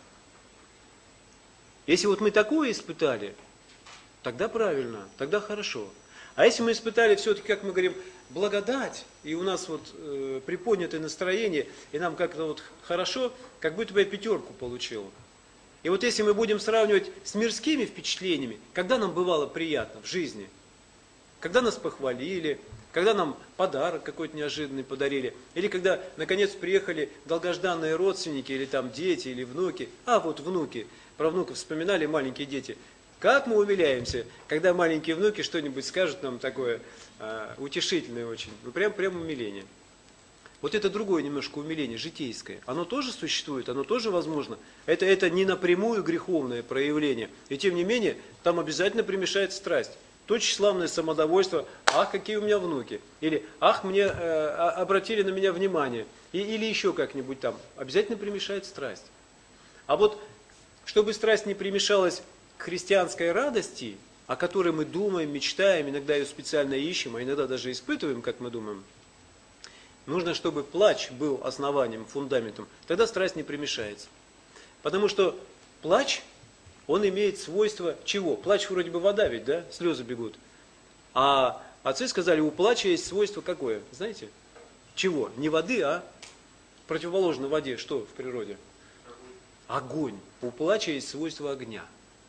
Если вот мы такое испытали, тогда правильно, тогда хорошо. А если мы испытали все-таки, как мы говорим, благодать, и у нас вот приподнятое настроение, и нам как-то вот хорошо, как будто бы я 5 получил. И вот если мы будем сравнивать с мирскими впечатлениями, когда нам бывало приятно в жизни, когда нас похвалили, когда нам подарок какой-то неожиданный подарили, или когда, наконец, приехали долгожданные родственники, или там дети, или внуки, вот внуки, про внуков вспоминали маленькие дети, как мы умиляемся, когда маленькие внуки что-нибудь скажут нам такое утешительное очень, прям умиление. Вот это другое немножко умиление, житейское. Оно тоже существует, оно тоже возможно. Это не напрямую греховное проявление. И тем не менее, там обязательно примешает страсть. То тщеславное самодовольство: ах, какие у меня внуки. Или ах, мне обратили на меня внимание. Или еще как-нибудь там. Обязательно примешает страсть. А вот, чтобы страсть не примешалась к христианской радости, о которой мы думаем, мечтаем, иногда ее специально ищем, а иногда даже испытываем, как мы думаем, нужно, чтобы плач был основанием, фундаментом, тогда страсть не примешается. Потому что плач, он имеет свойство чего? Плач вроде бы вода ведь, да? Слезы бегут. А отцы сказали, у плача есть свойство какое? Знаете? Чего? Не воды, а противоположно воде. Что в природе? Огонь. У плача есть свойство огня.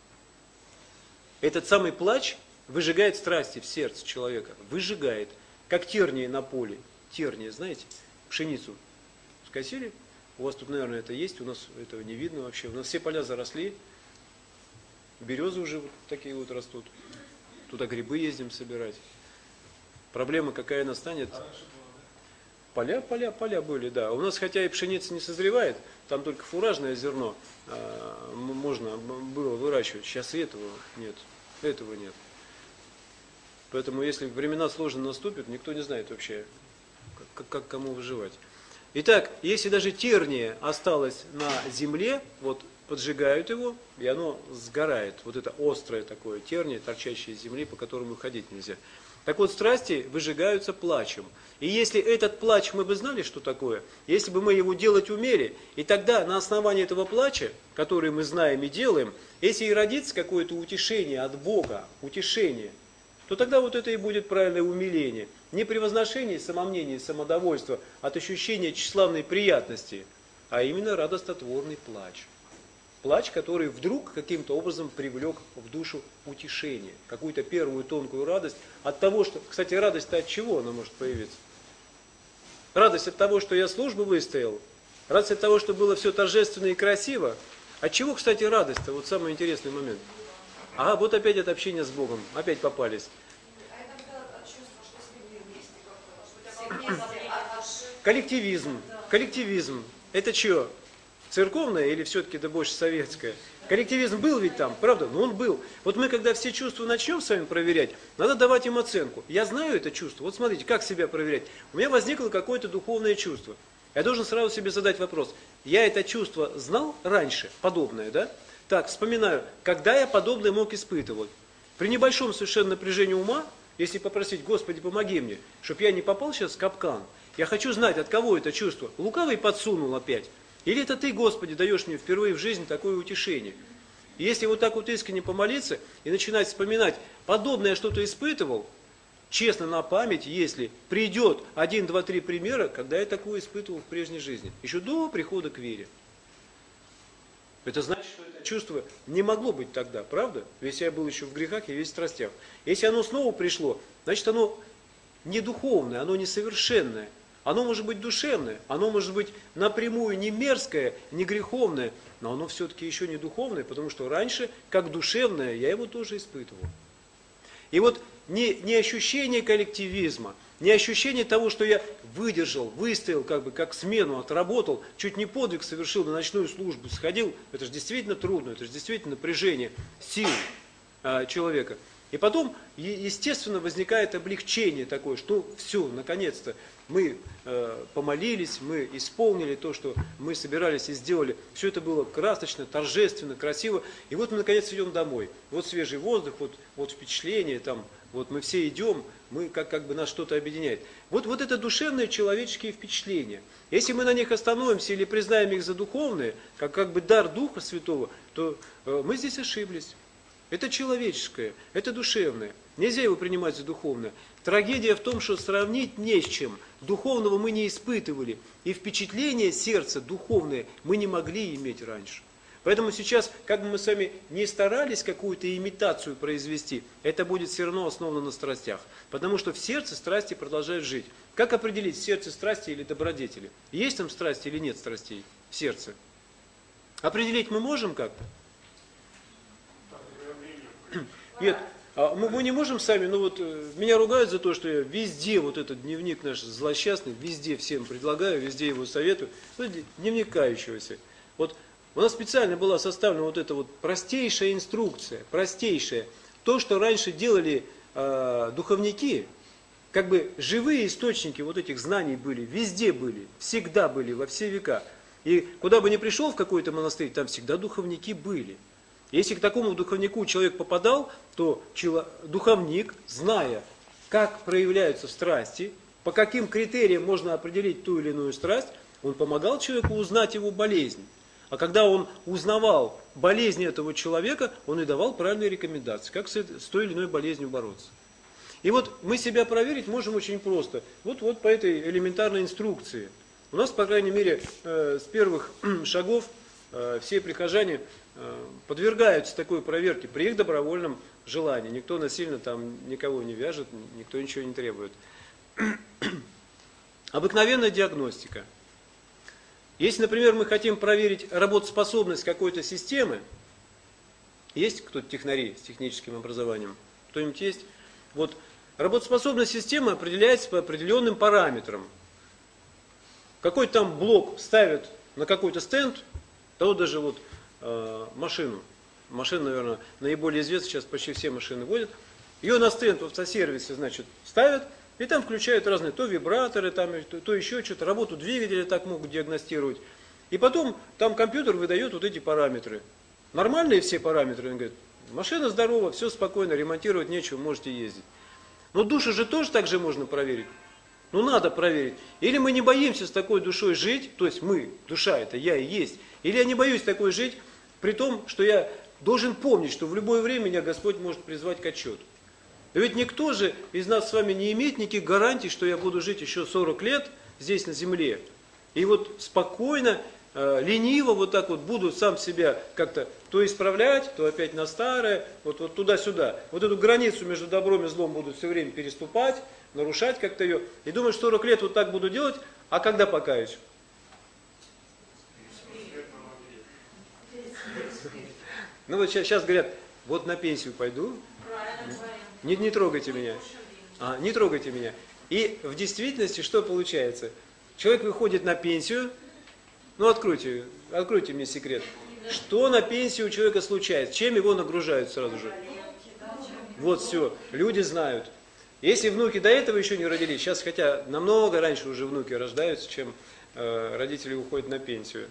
Этот самый плач выжигает страсти в сердце человека. Выжигает. Как тернии на поле. Тернии, знаете? Пшеницу скосили. У вас тут, наверное, это есть. У нас этого не видно вообще. У нас все поля заросли. Березы уже вот такие вот растут. Туда грибы ездим собирать. Проблема какая настанет? Поля были, да. У нас хотя и пшеница не созревает, там только фуражное зерно можно было выращивать. Сейчас и этого нет. Поэтому если времена сложно наступят, никто не знает вообще, как кому выживать. Итак, если даже терния осталось на земле, вот поджигают его, и оно сгорает. Вот это острое такое терние, торчащее из земли, по которому ходить нельзя. Так вот, страсти выжигаются плачем. И если этот плач мы бы знали, что такое, если бы мы его делать умели, и тогда на основании этого плача, который мы знаем и делаем, если и родится какое-то утешение от Бога, утешение, то тогда вот это и будет правильное умиление. Не превозношение, самомнение, самодовольство от ощущения тщеславной приятности, а именно радостотворный плач. Плач, который вдруг каким-то образом привлек в душу утешение, какую-то первую тонкую радость от того, что... Кстати, радость-то от чего она может появиться? Радость от того, что я службу выстоял, радость от того, что было все торжественно и красиво. От чего, кстати, радость-то? Вот самый интересный момент. Ага, вот опять это общение с Богом, опять попались. Коллективизм. Коллективизм. Это что? Церковное или все-таки да больше советское? Коллективизм был ведь там, правда? Но он был. Вот мы, когда все чувства начнем с вами проверять, надо давать им оценку. Я знаю это чувство. Вот смотрите, как себя проверять. У меня возникло какое-то духовное чувство. Я должен сразу себе задать вопрос. Я это чувство знал раньше, подобное, да? Так, вспоминаю, когда я подобное мог испытывать. При небольшом совершенно напряжении ума, если попросить, Господи, помоги мне, чтобы я не попал сейчас в капкан. Я хочу знать, от кого это чувство. Лукавый подсунул опять. Или это ты, Господи, даешь мне впервые в жизни такое утешение. И если вот так вот искренне помолиться и начинать вспоминать, подобное я что-то испытывал, честно на память, если придет 1, 2, 3 примера, когда я такое испытывал в прежней жизни, еще до прихода к вере. Это значит, что это чувство не могло быть тогда, правда? Если я был еще в грехах и весь в страстях. Если оно снова пришло, значит оно не духовное, оно несовершенное. Оно может быть душевное, оно может быть напрямую не мерзкое, не греховное, но оно все-таки еще не духовное, потому что раньше, как душевное, я его тоже испытывал. И вот не ощущение коллективизма, не ощущение того, что я выдержал, выстоял, как смену отработал, чуть не подвиг совершил, на ночную службу сходил, это же действительно трудно, это же действительно напряжение сил человека. И потом, естественно, возникает облегчение такое, что все, наконец-то мы помолились, мы исполнили то, что мы собирались и сделали. Все это было красочно, торжественно, красиво. И вот мы, наконец, идем домой. Вот свежий воздух, вот впечатление, там, вот мы все идем, мы как бы нас что-то объединяет. Вот это душевные человеческие впечатления. Если мы на них остановимся или признаем их за духовные, как бы дар Духа Святого, то мы здесь ошиблись. Это человеческое, это душевное. Нельзя его принимать за духовное. Трагедия в том, что сравнить не с чем. Духовного мы не испытывали. И впечатление сердца духовное мы не могли иметь раньше. Поэтому сейчас, как бы мы с вами не старались какую-то имитацию произвести, это будет все равно основано на страстях. Потому что в сердце страсти продолжают жить. Как определить, в сердце страсти или добродетели? Есть там страсти или нет страстей в сердце? Определить мы можем как-то? Нет, мы не можем сами, меня ругают за то, что я везде вот этот дневник наш злосчастный, везде всем предлагаю, везде его советую, дневник кающегося. Вот у нас специально была составлена вот эта вот простейшая инструкция, простейшая. То, что раньше делали духовники, как бы живые источники вот этих знаний были, везде были, всегда были, во все века. И куда бы ни пришел в какой-то монастырь, там всегда духовники были. Если к такому духовнику человек попадал, то духовник, зная, как проявляются страсти, по каким критериям можно определить ту или иную страсть, он помогал человеку узнать его болезнь. А когда он узнавал болезнь этого человека, он и давал правильные рекомендации, как с той или иной болезнью бороться. И вот мы себя проверить можем очень просто. Вот по этой элементарной инструкции. У нас, по крайней мере, с первых шагов все прихожане подвергаются такой проверке при их добровольном желании. Никто насильно там никого не вяжет, никто ничего не требует. Обыкновенная диагностика. Если, например, мы хотим проверить работоспособность какой-то системы, есть кто-то технари с техническим образованием? Кто-нибудь есть? Вот работоспособность системы определяется по определенным параметрам. Какой-то там блок ставят на какой-то стенд, того даже машину. Машина, наверное, наиболее известна, сейчас почти все машины водят. Ее на стенд в автосервисе, значит, ставят, и там включают разные, то вибраторы, то еще что-то, работу двигателя так могут диагностировать. И потом там компьютер выдает вот эти параметры. Нормальные все параметры, он говорит, машина здорова, все спокойно, ремонтировать нечего, можете ездить. Но душу же тоже так же можно проверить. Ну надо проверить. Или мы не боимся с такой душой жить, то есть мы, душа это я и есть. Или я не боюсь такой жить, при том, что я должен помнить, что в любое время меня Господь может призвать к отчету. Да ведь никто же из нас с вами не имеет никаких гарантий, что я буду жить еще 40 лет здесь на земле. И вот спокойно, лениво вот так вот буду сам себя как-то то исправлять, то опять на старое, вот туда-сюда. Вот эту границу между добром и злом буду все время переступать, нарушать как-то ее. И думаю, что 40 лет вот так буду делать, а когда покаюсь? Ну вот сейчас говорят, вот на пенсию пойду, не трогайте меня, не трогайте меня. И в действительности что получается? Человек выходит на пенсию, ну откройте мне секрет. Что на пенсию у человека случается? Чем его нагружают сразу же? Вот все, люди знают. Если внуки до этого еще не родились, сейчас хотя намного раньше уже внуки рождаются, чем родители уходят на пенсию.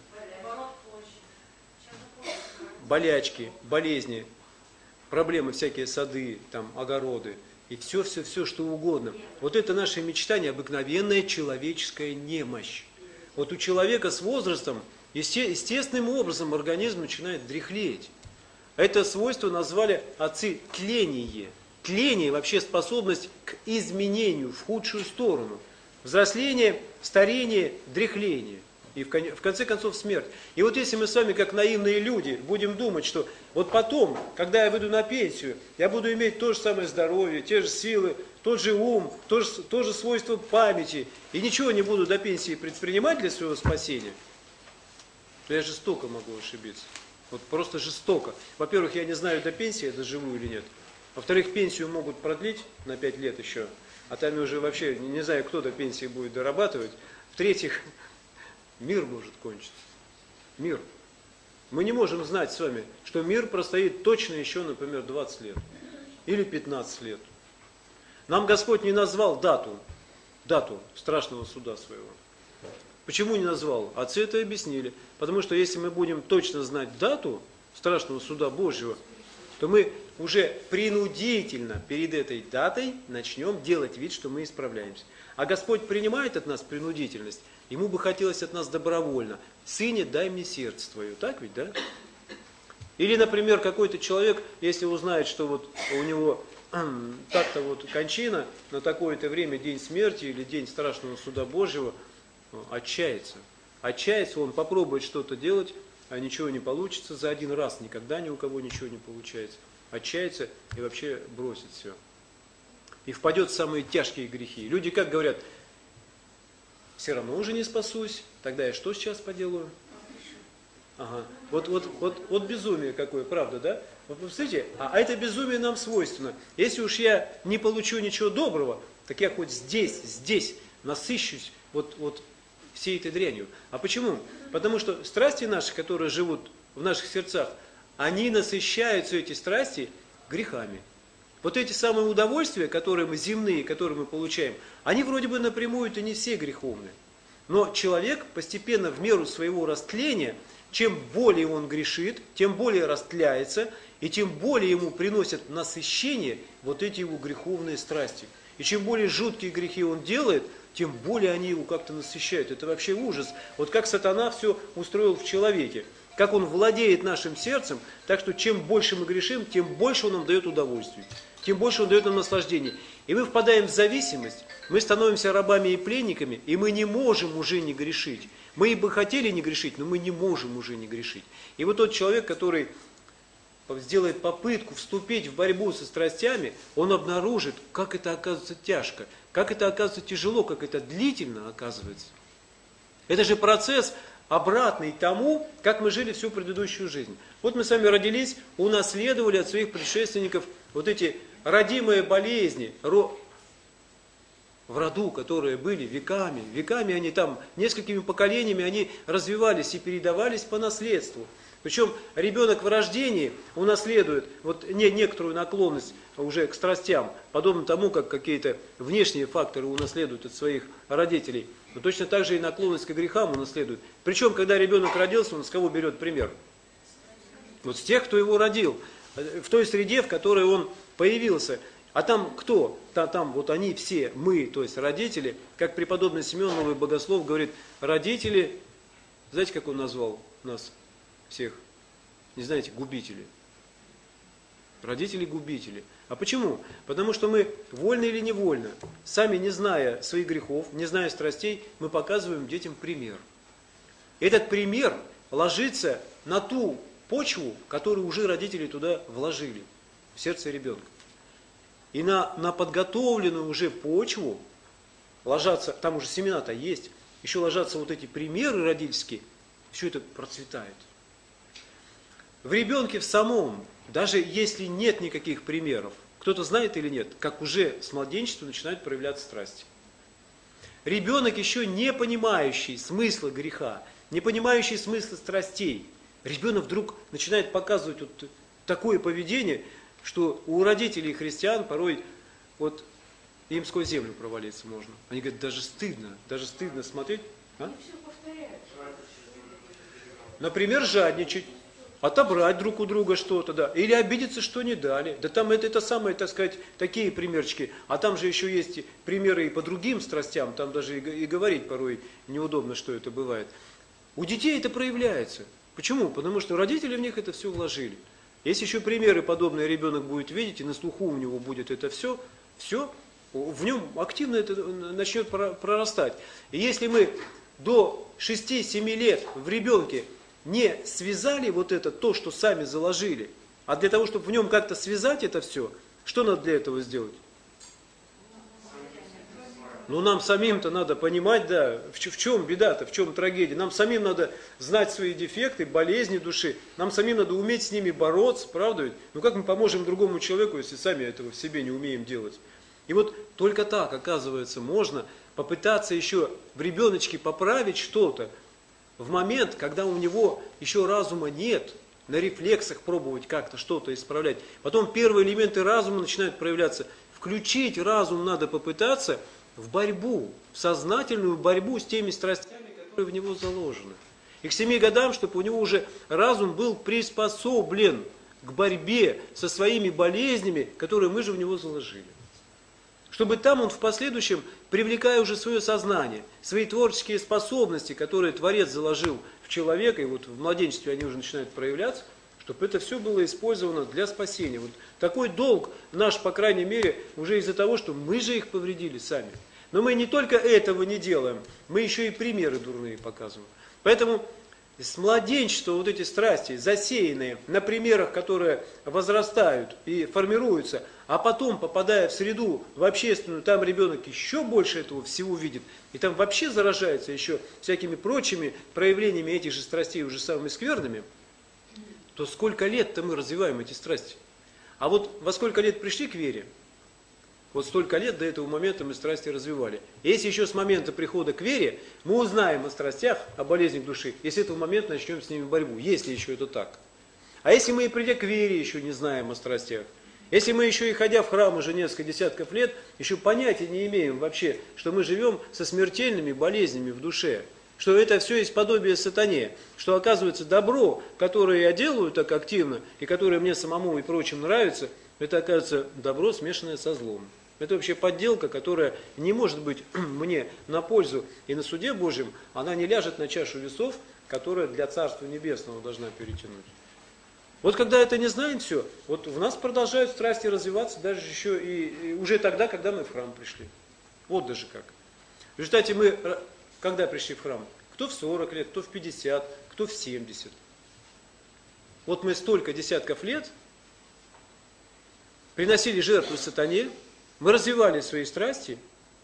Болячки, болезни, проблемы всякие, сады, там, огороды и все, что угодно. Вот это наше мечтание, обыкновенная человеческая немощь. Вот у человека с возрастом естественным образом организм начинает дряхлеть. Это свойство назвали отцы тление. Тление вообще способность к изменению в худшую сторону. Взросление, старение, дряхление. И в конце концов смерть. И вот если мы с вами, как наивные люди, будем думать, что вот потом, когда я выйду на пенсию, я буду иметь то же самое здоровье, те же силы, тот же ум, то же свойство памяти, и ничего не буду до пенсии предпринимать для своего спасения, то я жестоко могу ошибиться. Вот просто жестоко. Во-первых, я не знаю, до пенсии я доживу или нет. Во-вторых, пенсию могут продлить на 5 лет еще, а там я уже вообще не знаю, кто до пенсии будет дорабатывать. В-третьих, мир может кончиться. Мир. Мы не можем знать с вами, что мир простоит точно еще, например, 20 лет. Или 15 лет. Нам Господь не назвал дату страшного суда своего. Почему не назвал? Отцы это объяснили. Потому что если мы будем точно знать дату страшного суда Божьего, то мы уже принудительно перед этой датой начнем делать вид, что мы исправляемся. А Господь принимает от нас принудительность. Ему бы хотелось от нас добровольно. «Сыне, дай мне сердце твое». Так ведь, да? Или, например, какой-то человек, если узнает, что вот у него так-то вот кончина, на такое-то время день смерти или день страшного суда Божьего, отчается. Отчается, он попробует что-то делать, а ничего не получится за один раз. Никогда ни у кого ничего не получается. Отчается и вообще бросит все. И впадет в самые тяжкие грехи. Люди как говорят: все равно уже не спасусь, тогда я что сейчас поделаю? Ага. Вот безумие какое, правда, да? Вот посмотрите, а это безумие нам свойственно. Если уж я не получу ничего доброго, так я хоть здесь насыщусь вот всей этой дрянью. А почему? Потому что страсти наши, которые живут в наших сердцах, они насыщаются, эти страсти, грехами. Вот эти самые удовольствия, которые мы земные, которые мы получаем, они вроде бы напрямую-то не все греховные. Но человек постепенно в меру своего растления, чем более он грешит, тем более растляется, и тем более ему приносят насыщение вот эти его греховные страсти. И чем более жуткие грехи он делает, тем более они его как-то насыщают. Это вообще ужас. Вот как сатана все устроил в человеке. Как он владеет нашим сердцем, так что чем больше мы грешим, тем больше он нам дает удовольствие. Тем больше он дает нам наслаждение. И мы впадаем в зависимость, мы становимся рабами и пленниками, и мы не можем уже не грешить. Мы бы хотели не грешить, но мы не можем уже не грешить. И вот тот человек, который сделает попытку вступить в борьбу со страстями, он обнаружит, как это оказывается тяжко, как это оказывается тяжело, как это длительно оказывается. Это же процесс обратный тому, как мы жили всю предыдущую жизнь. Вот мы с вами родились, унаследовали от своих предшественников вот эти родимые болезни в роду, которые были веками. Веками они там, несколькими поколениями они развивались и передавались по наследству. Причем ребенок в рождении унаследует вот некоторую наклонность уже к страстям, подобно тому, как какие-то внешние факторы унаследуют от своих родителей. Но точно так же и наклонность к грехам унаследует. Причем, когда ребенок родился, он с кого берет пример? Вот с тех, кто его родил, в той среде, в которой он появился. А там кто? Там вот они все, мы, то есть родители, как преподобный Симеон Новый Богослов говорит, родители, знаете, как он назвал нас всех? Не знаете, губители. Родители-губители. А почему? Потому что мы, вольно или невольно, сами не зная своих грехов, не зная страстей, мы показываем детям пример. Этот пример ложится на ту почву, которую уже родители туда вложили, в сердце ребенка. И на подготовленную уже почву ложатся, там уже семена-то есть, еще ложатся вот эти примеры родительские, все это процветает. В ребенке в самом, даже если нет никаких примеров, кто-то знает или нет, как уже с младенчества начинают проявляться страсти. Ребенок еще не понимающий смысла греха, не понимающий смысла страстей, ребенок вдруг начинает показывать вот такое поведение, что у родителей христиан порой вот им сквозь землю провалиться можно. Они говорят, даже стыдно смотреть. А? Например, жадничать, отобрать друг у друга что-то, да, или обидеться, что не дали. Да там это самое, так сказать, такие примерчики. А там же еще есть примеры и по другим страстям, там даже и говорить порой неудобно, что это бывает. У детей это проявляется. Почему? Потому что родители в них это все вложили. Если еще примеры подобные ребенок будет видеть, и на слуху у него будет это все, в нем активно это начнет прорастать. И если мы до 6-7 лет в ребенке не связали вот это, то, что сами заложили, а для того, чтобы в нем как-то связать это все, что надо для этого сделать? Ну, нам самим-то надо понимать, да, в чем беда-то, в чем трагедия. Нам самим надо знать свои дефекты, болезни души. Нам самим надо уметь с ними бороться, правда ведь? Ну, как мы поможем другому человеку, если сами этого в себе не умеем делать? И вот только так, оказывается, можно попытаться еще в ребеночке поправить что-то в момент, когда у него еще разума нет, на рефлексах пробовать как-то что-то исправлять. Потом первые элементы разума начинают проявляться. Включить разум надо попытаться в борьбу, в сознательную борьбу с теми страстями, которые в него заложены. И к 7 годам, чтобы у него уже разум был приспособлен к борьбе со своими болезнями, которые мы же в него заложили. Чтобы там он в последующем, привлекая уже свое сознание, свои творческие способности, которые Творец заложил в человека, и вот в младенчестве они уже начинают проявляться, чтобы это все было использовано для спасения. Вот такой долг наш, по крайней мере, уже из-за того, что мы же их повредили сами. Но мы не только этого не делаем, мы еще и примеры дурные показываем. Поэтому с младенчества вот эти страсти, засеянные на примерах, которые возрастают и формируются, а потом, попадая в среду, в общественную, там ребенок еще больше этого всего видит, и там вообще заражается еще всякими прочими проявлениями этих же страстей, уже самыми скверными, то сколько лет-то мы развиваем эти страсти? А вот во сколько лет пришли к вере, вот столько лет до этого момента мы страсти развивали. Если еще с момента прихода к вере мы узнаем о страстях, о болезнях души, и с этого момента начнем с ними борьбу, если еще это так. А если мы, придя к вере, еще не знаем о страстях, если мы еще и ходя в храм уже несколько десятков лет, еще понятия не имеем вообще, что мы живем со смертельными болезнями в душе, что это все есть подобие сатане, что оказывается добро, которое я делаю так активно, и которое мне самому и прочим нравится, это оказывается добро, смешанное со злом. Это вообще подделка, которая не может быть мне на пользу, и на суде Божьем она не ляжет на чашу весов, которая для Царства Небесного должна перетянуть. Вот когда это не знаем все, вот в нас продолжают страсти развиваться даже еще и уже тогда, когда мы в храм пришли. Вот даже как. В результате мы, когда пришли в храм? Кто в 40 лет, кто в 50, кто в 70. Вот мы столько десятков лет приносили жертву сатане, мы развивали свои страсти.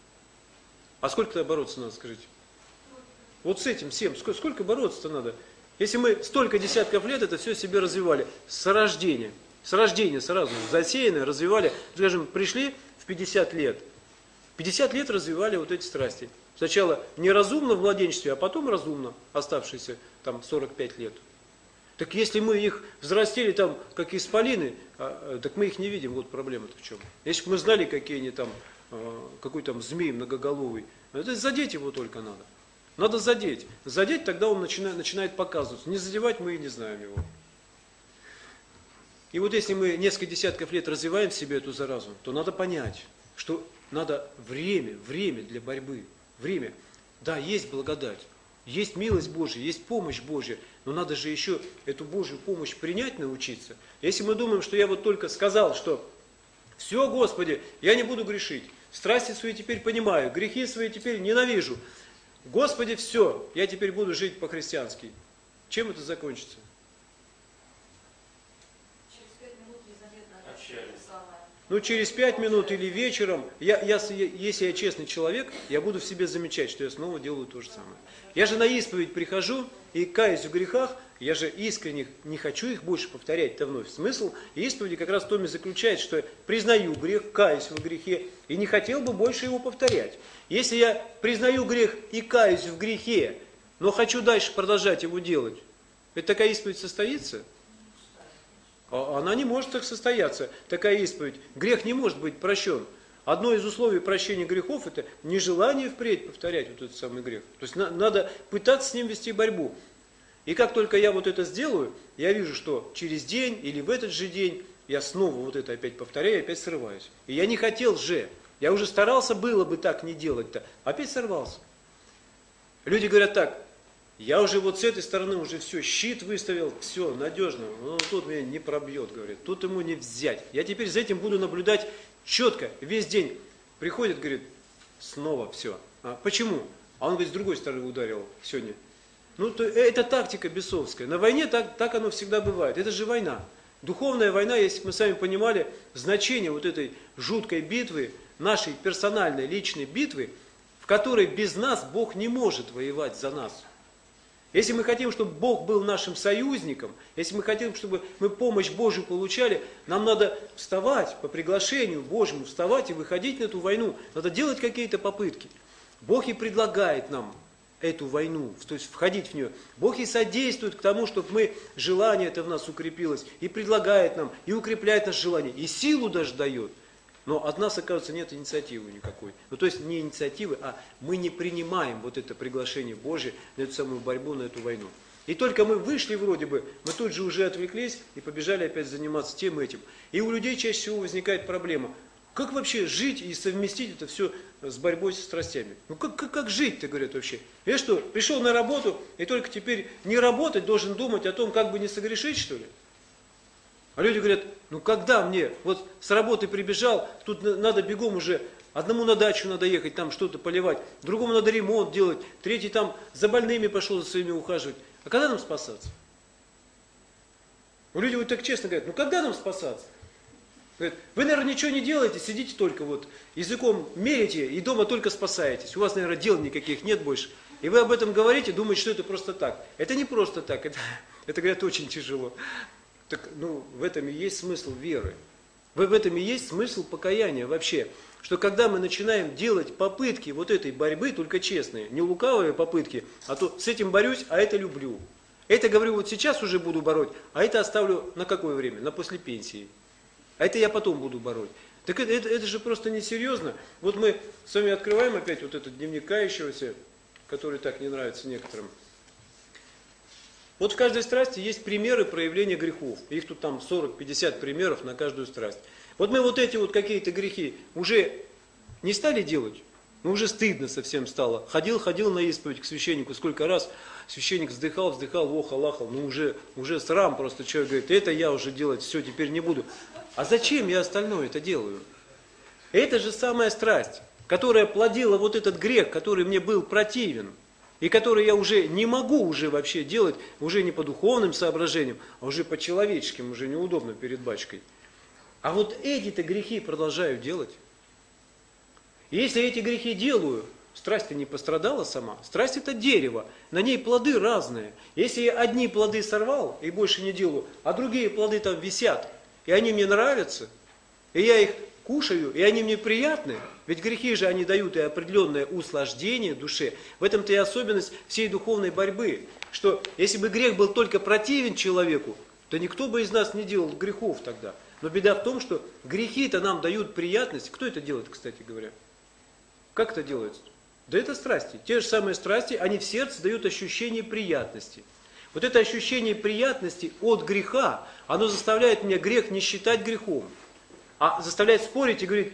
А сколько-то бороться надо, скажите? Вот с этим всем, сколько бороться-то надо? Если мы столько десятков лет это все себе развивали, с рождения сразу засеянное, развивали, скажем, пришли в 50 лет. 50 лет развивали вот эти страсти. Сначала неразумно в младенчестве, а потом разумно, оставшиеся там 45 лет. Так если мы их взрастили там, как исполины, так мы их не видим, вот проблема-то в чем. Если бы мы знали, какие они там, какой там змей многоголовый, это задеть его только надо. Надо задеть. Задеть, тогда он начинает показываться. Не задевать мы и не знаем его. И вот если мы несколько десятков лет развиваем в себе эту заразу, то надо понять, что надо время для борьбы. Время. Да, есть благодать, есть милость Божья, есть помощь Божья, но надо же еще эту Божью помощь принять, научиться. Если мы думаем, что я вот только сказал, что все, Господи, я не буду грешить, страсти свои теперь понимаю, грехи свои теперь ненавижу, Господи, все, я теперь буду жить по-христиански. Чем это закончится? Ну, через 5 минут или вечером, если я честный человек, я буду в себе замечать, что я снова делаю то же самое. Я же на исповедь прихожу и каюсь в грехах, я же искренне не хочу их больше повторять-то вновь. Смысл исповеди как раз в том и заключается, что я признаю грех, каюсь в грехе и не хотел бы больше его повторять. Если я признаю грех и каюсь в грехе, но хочу дальше продолжать его делать, это такая исповедь состоится? Она не может так состояться, такая исповедь. Грех не может быть прощен. Одно из условий прощения грехов – это нежелание впредь повторять вот этот самый грех. То есть надо пытаться с ним вести борьбу. И как только я вот это сделаю, я вижу, что через день или в этот же день я снова вот это опять повторяю, опять срываюсь. И я не хотел же. Я уже старался было бы так не делать-то. Опять сорвался. Люди говорят так: я уже вот с этой стороны уже все, щит выставил, все, надежно. Но тут меня не пробьет, говорит, тут ему не взять. Я теперь за этим буду наблюдать четко, весь день. Приходит, говорит, снова все. Почему? А он, говорит, с другой стороны ударил сегодня. Ну, это тактика бесовская. На войне так оно всегда бывает. Это же война. Духовная война, если бы мы сами понимали значение вот этой жуткой битвы, нашей персональной, личной битвы, в которой без нас Бог не может воевать за нас. Если мы хотим, чтобы Бог был нашим союзником, если мы хотим, чтобы мы помощь Божью получали, нам надо вставать по приглашению Божьему, вставать и выходить на эту войну. Надо делать какие-то попытки. Бог и предлагает нам эту войну, то есть входить в нее. Бог и содействует к тому, чтобы мы, желание это в нас укрепилось, и предлагает нам, и укрепляет наше желание, и силу даже дает. Но от нас, оказывается, нет инициативы никакой. Ну, то есть не инициативы, а мы не принимаем вот это приглашение Божие на эту самую борьбу, на эту войну. И только мы вышли вроде бы, мы тут же уже отвлеклись и побежали опять заниматься тем и этим. И у людей чаще всего возникает проблема: как вообще жить и совместить это все с борьбой со страстями? Ну как жить-то, говорят, вообще? Я что, пришел на работу и только теперь не работать, должен думать о том, как бы не согрешить, что ли? А люди говорят: ну когда мне, вот с работы прибежал, тут надо бегом уже, одному на дачу надо ехать, там что-то поливать, другому надо ремонт делать, третий там за больными пошел, за своими ухаживать. А когда нам спасаться? Люди вот так честно говорят: ну когда нам спасаться? Говорят: вы, наверное, ничего не делаете, сидите только вот, языком мерите и дома только спасаетесь. У вас, наверное, дел никаких нет больше. И вы об этом говорите, думаете, что это просто так. Это не просто так, это говорят, очень тяжело. Так, ну, в этом и есть смысл веры. В этом и есть смысл покаяния вообще. Что когда мы начинаем делать попытки вот этой борьбы, только честные, не лукавые попытки, а то с этим борюсь, а это люблю. Это, говорю, вот сейчас уже буду бороть, а это оставлю на какое время? На после пенсии. А это я потом буду бороть. Так это же просто несерьезно. Вот мы с вами открываем опять вот этот дневник кающегося, который так не нравится некоторым. Вот в каждой страсти есть примеры проявления грехов. Их тут там 40-50 примеров на каждую страсть. Вот мы вот эти вот какие-то грехи уже не стали делать, ну уже стыдно совсем стало. Ходил на исповедь к священнику, сколько раз священник вздыхал, охал, ну уже срам просто, человек говорит: это я уже делать все, теперь не буду. А зачем я остальное это делаю? Это же самая страсть, которая плодила вот этот грех, который мне был противен. И который я уже не могу уже вообще делать, уже не по духовным соображениям, а уже по человеческим, уже неудобно перед батюшкой. А вот эти-то грехи продолжаю делать. И если эти грехи делаю, страсть-то не пострадала сама. Страсть это дерево, на ней плоды разные. Если я одни плоды сорвал и больше не делаю, а другие плоды там висят, и они мне нравятся, и я их кушаю, и они мне приятны, ведь грехи же они дают и определенное услаждение душе. В этом-то и особенность всей духовной борьбы, что если бы грех был только противен человеку, то никто бы из нас не делал грехов тогда. Но беда в том, что грехи-то нам дают приятность. Кто это делает, кстати говоря? Как это делается? Да это страсти. Те же самые страсти, они в сердце дают ощущение приятности. Вот это ощущение приятности от греха, оно заставляет меня грех не считать грехом, а заставляет спорить и говорить,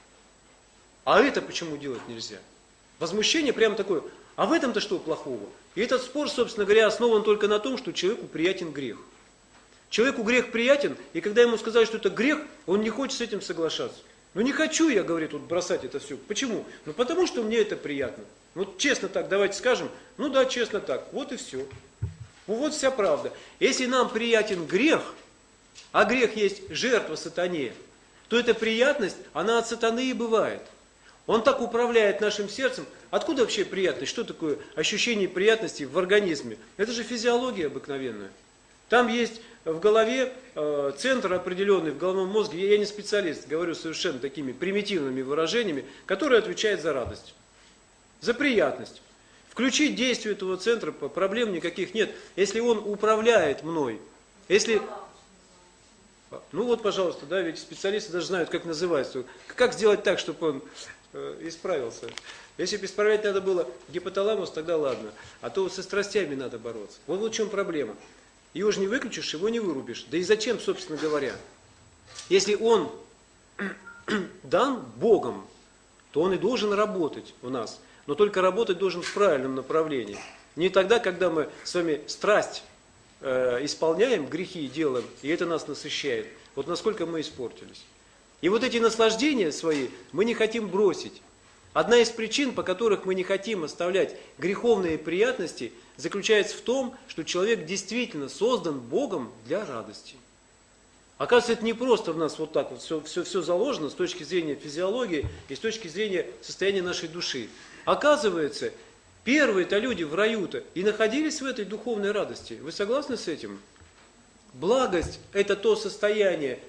а это почему делать нельзя? Возмущение прямо такое, а в этом-то что плохого? И этот спор, собственно говоря, основан только на том, что человеку приятен грех. Человеку грех приятен, и когда ему сказали, что это грех, он не хочет с этим соглашаться. Ну не хочу я, говорит, вот бросать это все. Почему? Ну потому что мне это приятно. Вот честно так, давайте скажем, ну да, честно так, вот и все. Вот вся правда. Если нам приятен грех, а грех есть жертва сатане, то эта приятность, она от сатаны и бывает. Он так управляет нашим сердцем. Откуда вообще приятность? Что такое ощущение приятности в организме? Это же физиология обыкновенная. Там есть в голове центр определенный, в головном мозге, я не специалист, говорю совершенно такими примитивными выражениями, который отвечает за радость, за приятность. Включить действие этого центра, проблем никаких нет. Если он управляет мной, если... Ну вот, пожалуйста, да, ведь специалисты даже знают, как называется. Как сделать так, чтобы он исправился. Если бы исправлять надо было гипоталамус, тогда ладно. А то со страстями надо бороться. Вот в чем проблема. Его же не выключишь, его не вырубишь. Да и зачем, собственно говоря? Если он дан Богом, то он и должен работать у нас. Но только работать должен в правильном направлении. Не тогда, когда мы с вами страсть исполняем, грехи делаем, и это нас насыщает. Вот насколько мы испортились. И вот эти наслаждения свои мы не хотим бросить. Одна из причин, по которых мы не хотим оставлять греховные приятности, заключается в том, что человек действительно создан Богом для радости. Оказывается, это не просто в нас вот так вот все заложено с точки зрения физиологии и с точки зрения состояния нашей души. Оказывается, первые-то люди в раю-то и находились в этой духовной радости. Вы согласны с этим? Благость – это то состояние,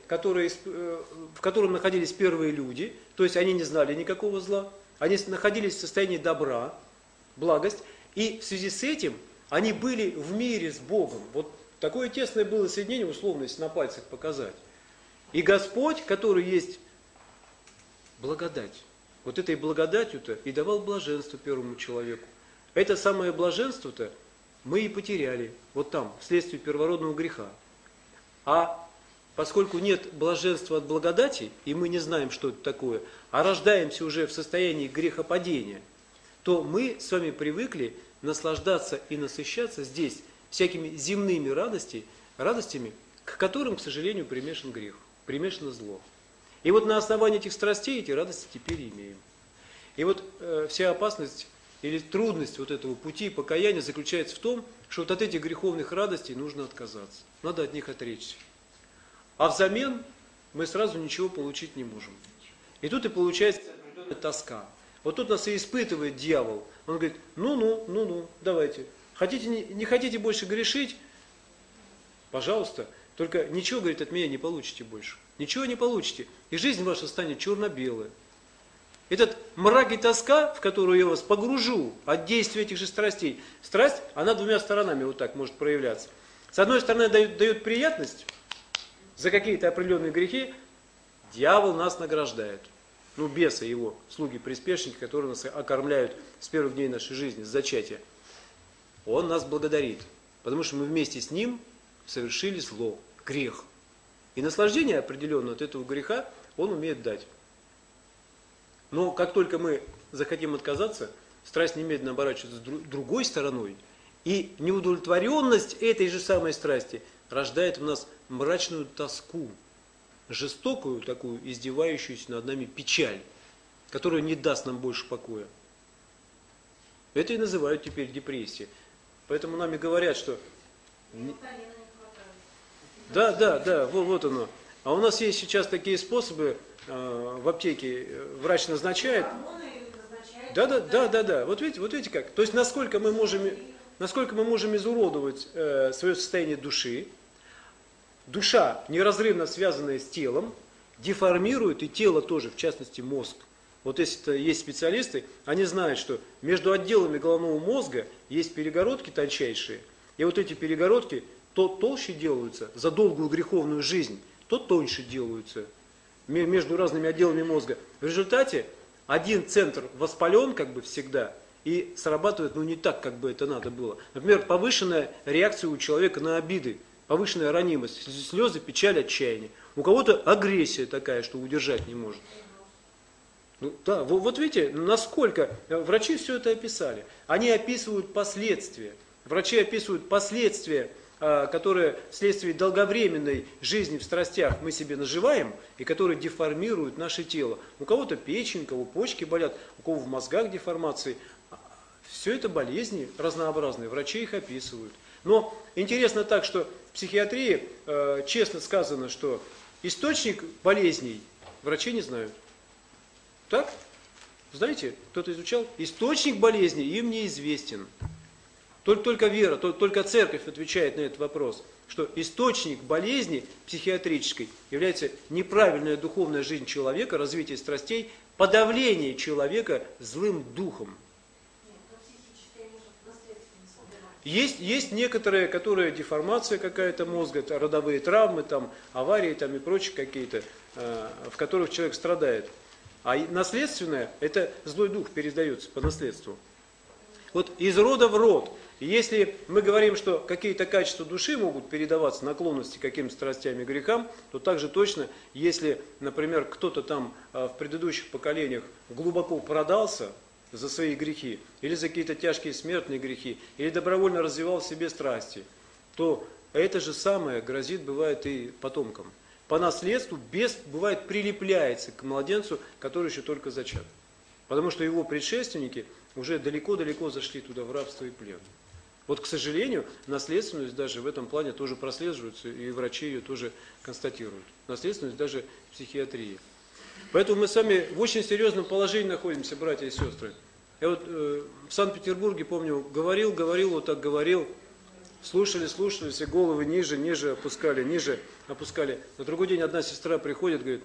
в котором находились первые люди, то есть они не знали никакого зла, они находились в состоянии добра, благость, и в связи с этим они были в мире с Богом. Вот такое тесное было соединение, условно, если на пальцах показать. И Господь, который есть благодать, вот этой благодатью-то и давал блаженство первому человеку. Это самое блаженство-то мы и потеряли, вот там, вследствие первородного греха. А поскольку нет блаженства от благодати, и мы не знаем, что это такое, а рождаемся уже в состоянии грехопадения, то мы с вами привыкли наслаждаться и насыщаться здесь всякими земными радостями, к которым, к сожалению, примешан грех, примешано зло. И вот на основании этих страстей эти радости теперь имеем. И вот вся опасность или трудность вот этого пути покаяния заключается в том, что вот от этих греховных радостей нужно отказаться. Надо от них отречься. А взамен мы сразу ничего получить не можем. И тут и получается определенная тоска. Вот тут нас и испытывает дьявол. Он говорит, ну, давайте. Не хотите больше грешить? Пожалуйста. Только ничего, говорит, от меня не получите больше. Ничего не получите. И жизнь ваша станет черно-белая. Этот мрак и тоска, в которую я вас погружу от действия этих же страстей. Страсть, она двумя сторонами вот так может проявляться. С одной стороны, дает приятность за какие-то определенные грехи. Дьявол нас награждает. Ну, бесы его, слуги-приспешники, которые нас окормляют с первых дней нашей жизни, с зачатия. Он нас благодарит, потому что мы вместе с ним совершили зло, грех. И наслаждение определенное от этого греха он умеет дать. Но как только мы захотим отказаться, страсть немедленно оборачивается другой стороной, и неудовлетворенность этой же самой страсти рождает в нас мрачную тоску, жестокую такую, издевающуюся над нами печаль, которая не даст нам больше покоя. Это и называют теперь депрессией. Поэтому нам и говорят, что... Да, вот оно. А у нас есть сейчас такие способы, в аптеке врач назначает. Да. Вот видите как. То есть насколько мы можем изуродовать свое состояние души. Душа, неразрывно связанная с телом, деформирует и тело тоже, в частности мозг. Вот если есть специалисты, они знают, что между отделами головного мозга есть перегородки тончайшие. И вот эти перегородки то толще делаются за долгую греховную жизнь, то тоньше делаются между разными отделами мозга. В результате один центр воспален как бы всегда, и срабатывает, не так, как бы это надо было. Например, повышенная реакция у человека на обиды, повышенная ранимость, слезы, печаль, отчаяние. У кого-то агрессия такая, что удержать не может. Да, вот видите, насколько врачи все это описали. Они описывают последствия. Врачи описывают последствия, которые вследствие долговременной жизни в страстях мы себе наживаем, и которые деформируют наше тело. У кого-то печень, у кого почки болят, у кого в мозгах деформации. Все это болезни разнообразные, врачи их описывают. Но интересно так, что в психиатрии честно сказано, что источник болезней врачи не знают. Так? Знаете, кто-то изучал? Источник болезни им неизвестен. Только вера, только церковь отвечает на этот вопрос, что источник болезни психиатрической является неправильная духовная жизнь человека, развитие страстей, подавление человека злым духом. Есть некоторые, которые деформация какая-то мозга, родовые травмы, аварии и прочие какие-то, в которых человек страдает. А наследственное, это злой дух передается по наследству. Вот из рода в род. И если мы говорим, что какие-то качества души могут передаваться, наклонности к каким-то страстям и грехам, то также точно, если, например, кто-то в предыдущих поколениях глубоко продался за свои грехи, или за какие-то тяжкие смертные грехи, или добровольно развивал в себе страсти, то это же самое грозит, бывает, и потомкам. По наследству бес, бывает, прилепляется к младенцу, который еще только зачат. Потому что его предшественники уже далеко-далеко зашли туда в рабство и плен. Вот, к сожалению, наследственность даже в этом плане тоже прослеживается, и врачи ее тоже констатируют. Наследственность даже в психиатрии. Поэтому мы с вами в очень серьезном положении находимся, братья и сестры. Я вот в Санкт-Петербурге, помню, говорил, вот так говорил, слушали, все головы ниже опускали, ниже опускали. На другой день одна сестра приходит, говорит: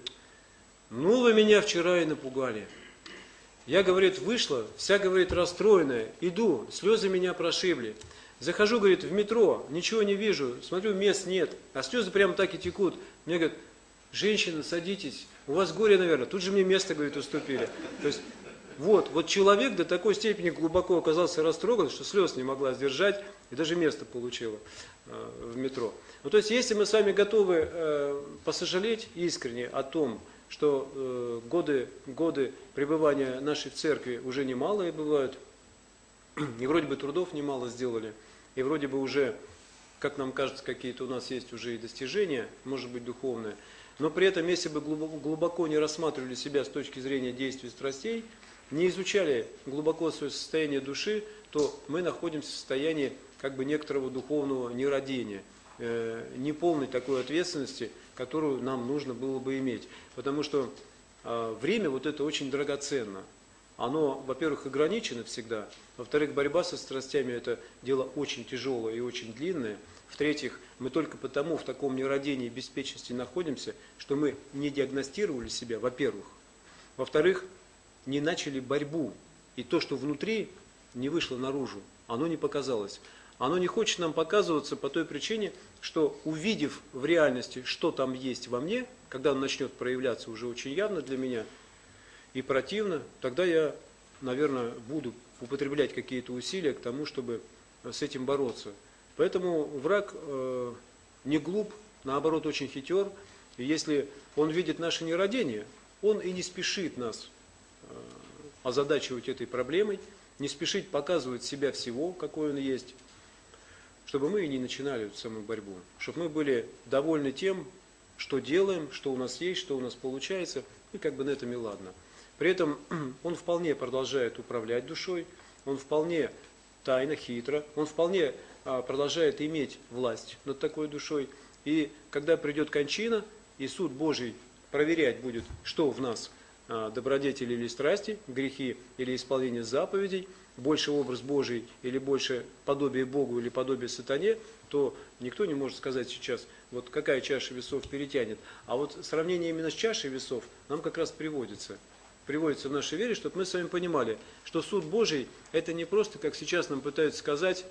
вы меня вчера и напугали. Я, говорит, вышла, вся, говорит, расстроенная, иду, слезы меня прошибли. Захожу, говорит, в метро, ничего не вижу, смотрю, мест нет, а слезы прямо так и текут. Мне говорят: женщина, садитесь, у вас горе, наверное. Тут же мне место, говорит, уступили. То есть, вот человек до такой степени глубоко оказался растроган, что слез не могла сдержать, и даже место получила в метро. То есть, если мы с вами готовы посожалеть искренне о том, что годы пребывания нашей в церкви уже немалые бывают, и вроде бы трудов немало сделали, и вроде бы уже, как нам кажется, какие-то у нас есть уже и достижения, может быть, духовные, но при этом, если бы глубоко не рассматривали себя с точки зрения действий страстей, не изучали глубоко свое состояние души, то мы находимся в состоянии как бы некоторого духовного нерадения, неполной такой ответственности, которую нам нужно было бы иметь. Потому что время вот это очень драгоценно. Оно, во-первых, ограничено всегда. Во-вторых, борьба со страстями – это дело очень тяжелое и очень длинное. В-третьих, мы только потому в таком нерадении и беспечности находимся, что мы не диагностировали себя, во-первых. Во-вторых, не начали борьбу. И то, что внутри, не вышло наружу, оно не показалось. Оно не хочет нам показываться по той причине, что, увидев в реальности, что там есть во мне, когда он начнет проявляться уже очень явно для меня и противно, тогда я, наверное, буду употреблять какие-то усилия к тому, чтобы с этим бороться. Поэтому враг не глуп, наоборот, очень хитер. И если он видит наше нерадение, он и не спешит нас озадачивать этой проблемой, не спешит показывать себя всего, какой он есть, чтобы мы и не начинали эту самую борьбу, чтобы мы были довольны тем, что делаем, что у нас есть, что у нас получается, и как бы на этом и ладно. При этом он вполне продолжает управлять душой, он вполне тайно, хитро, он вполне продолжает иметь власть над такой душой. И когда придет кончина, и суд Божий проверять будет, что в нас, добродетели или страсти, грехи или исполнение заповедей, больше образ Божий или больше подобие Богу или подобие сатане, то никто не может сказать сейчас, вот какая чаша весов перетянет. А вот сравнение именно с чашей весов нам как раз приводится в нашей вере, чтобы мы с вами понимали, что суд Божий это не просто, как сейчас нам пытаются сказать,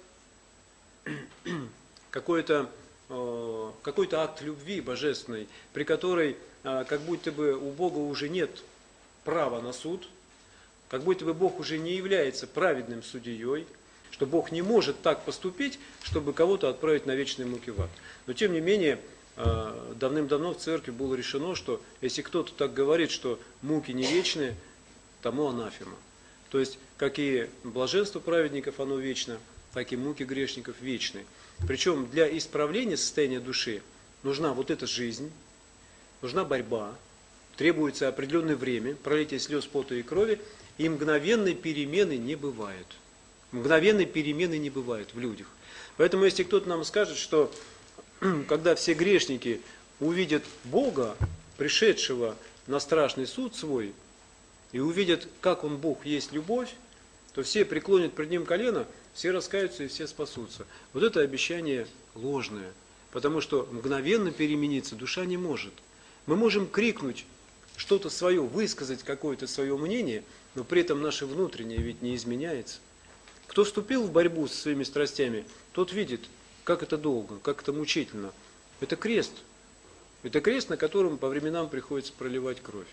какой-то акт любви божественной, при которой как будто бы у Бога уже нет права на суд, Как будто бы Бог уже не является праведным судьей, что Бог не может так поступить, чтобы кого-то отправить на вечные муки в ад. Но тем не менее, давным-давно в церкви было решено, что если кто-то так говорит, что муки не вечные, тому анафема. То есть, как и блаженство праведников, оно вечно, так и муки грешников вечны. Причем для исправления состояния души нужна вот эта жизнь, нужна борьба, требуется определенное время, пролитие слез, пота и крови, и мгновенной перемены не бывает. Мгновенной перемены не бывает в людях. Поэтому, если кто-то нам скажет, что когда все грешники увидят Бога, пришедшего на страшный суд свой, и увидят, как Он Бог есть любовь, то все преклонят пред Ним колено, все раскаются и все спасутся. Вот это обещание ложное, потому что мгновенно перемениться душа не может. Мы можем крикнуть что-то свое, высказать какое-то свое мнение, но при этом наше внутреннее ведь не изменяется. Кто вступил в борьбу со своими страстями, тот видит, как это долго, как это мучительно. Это крест. Это крест, на котором по временам приходится проливать кровь.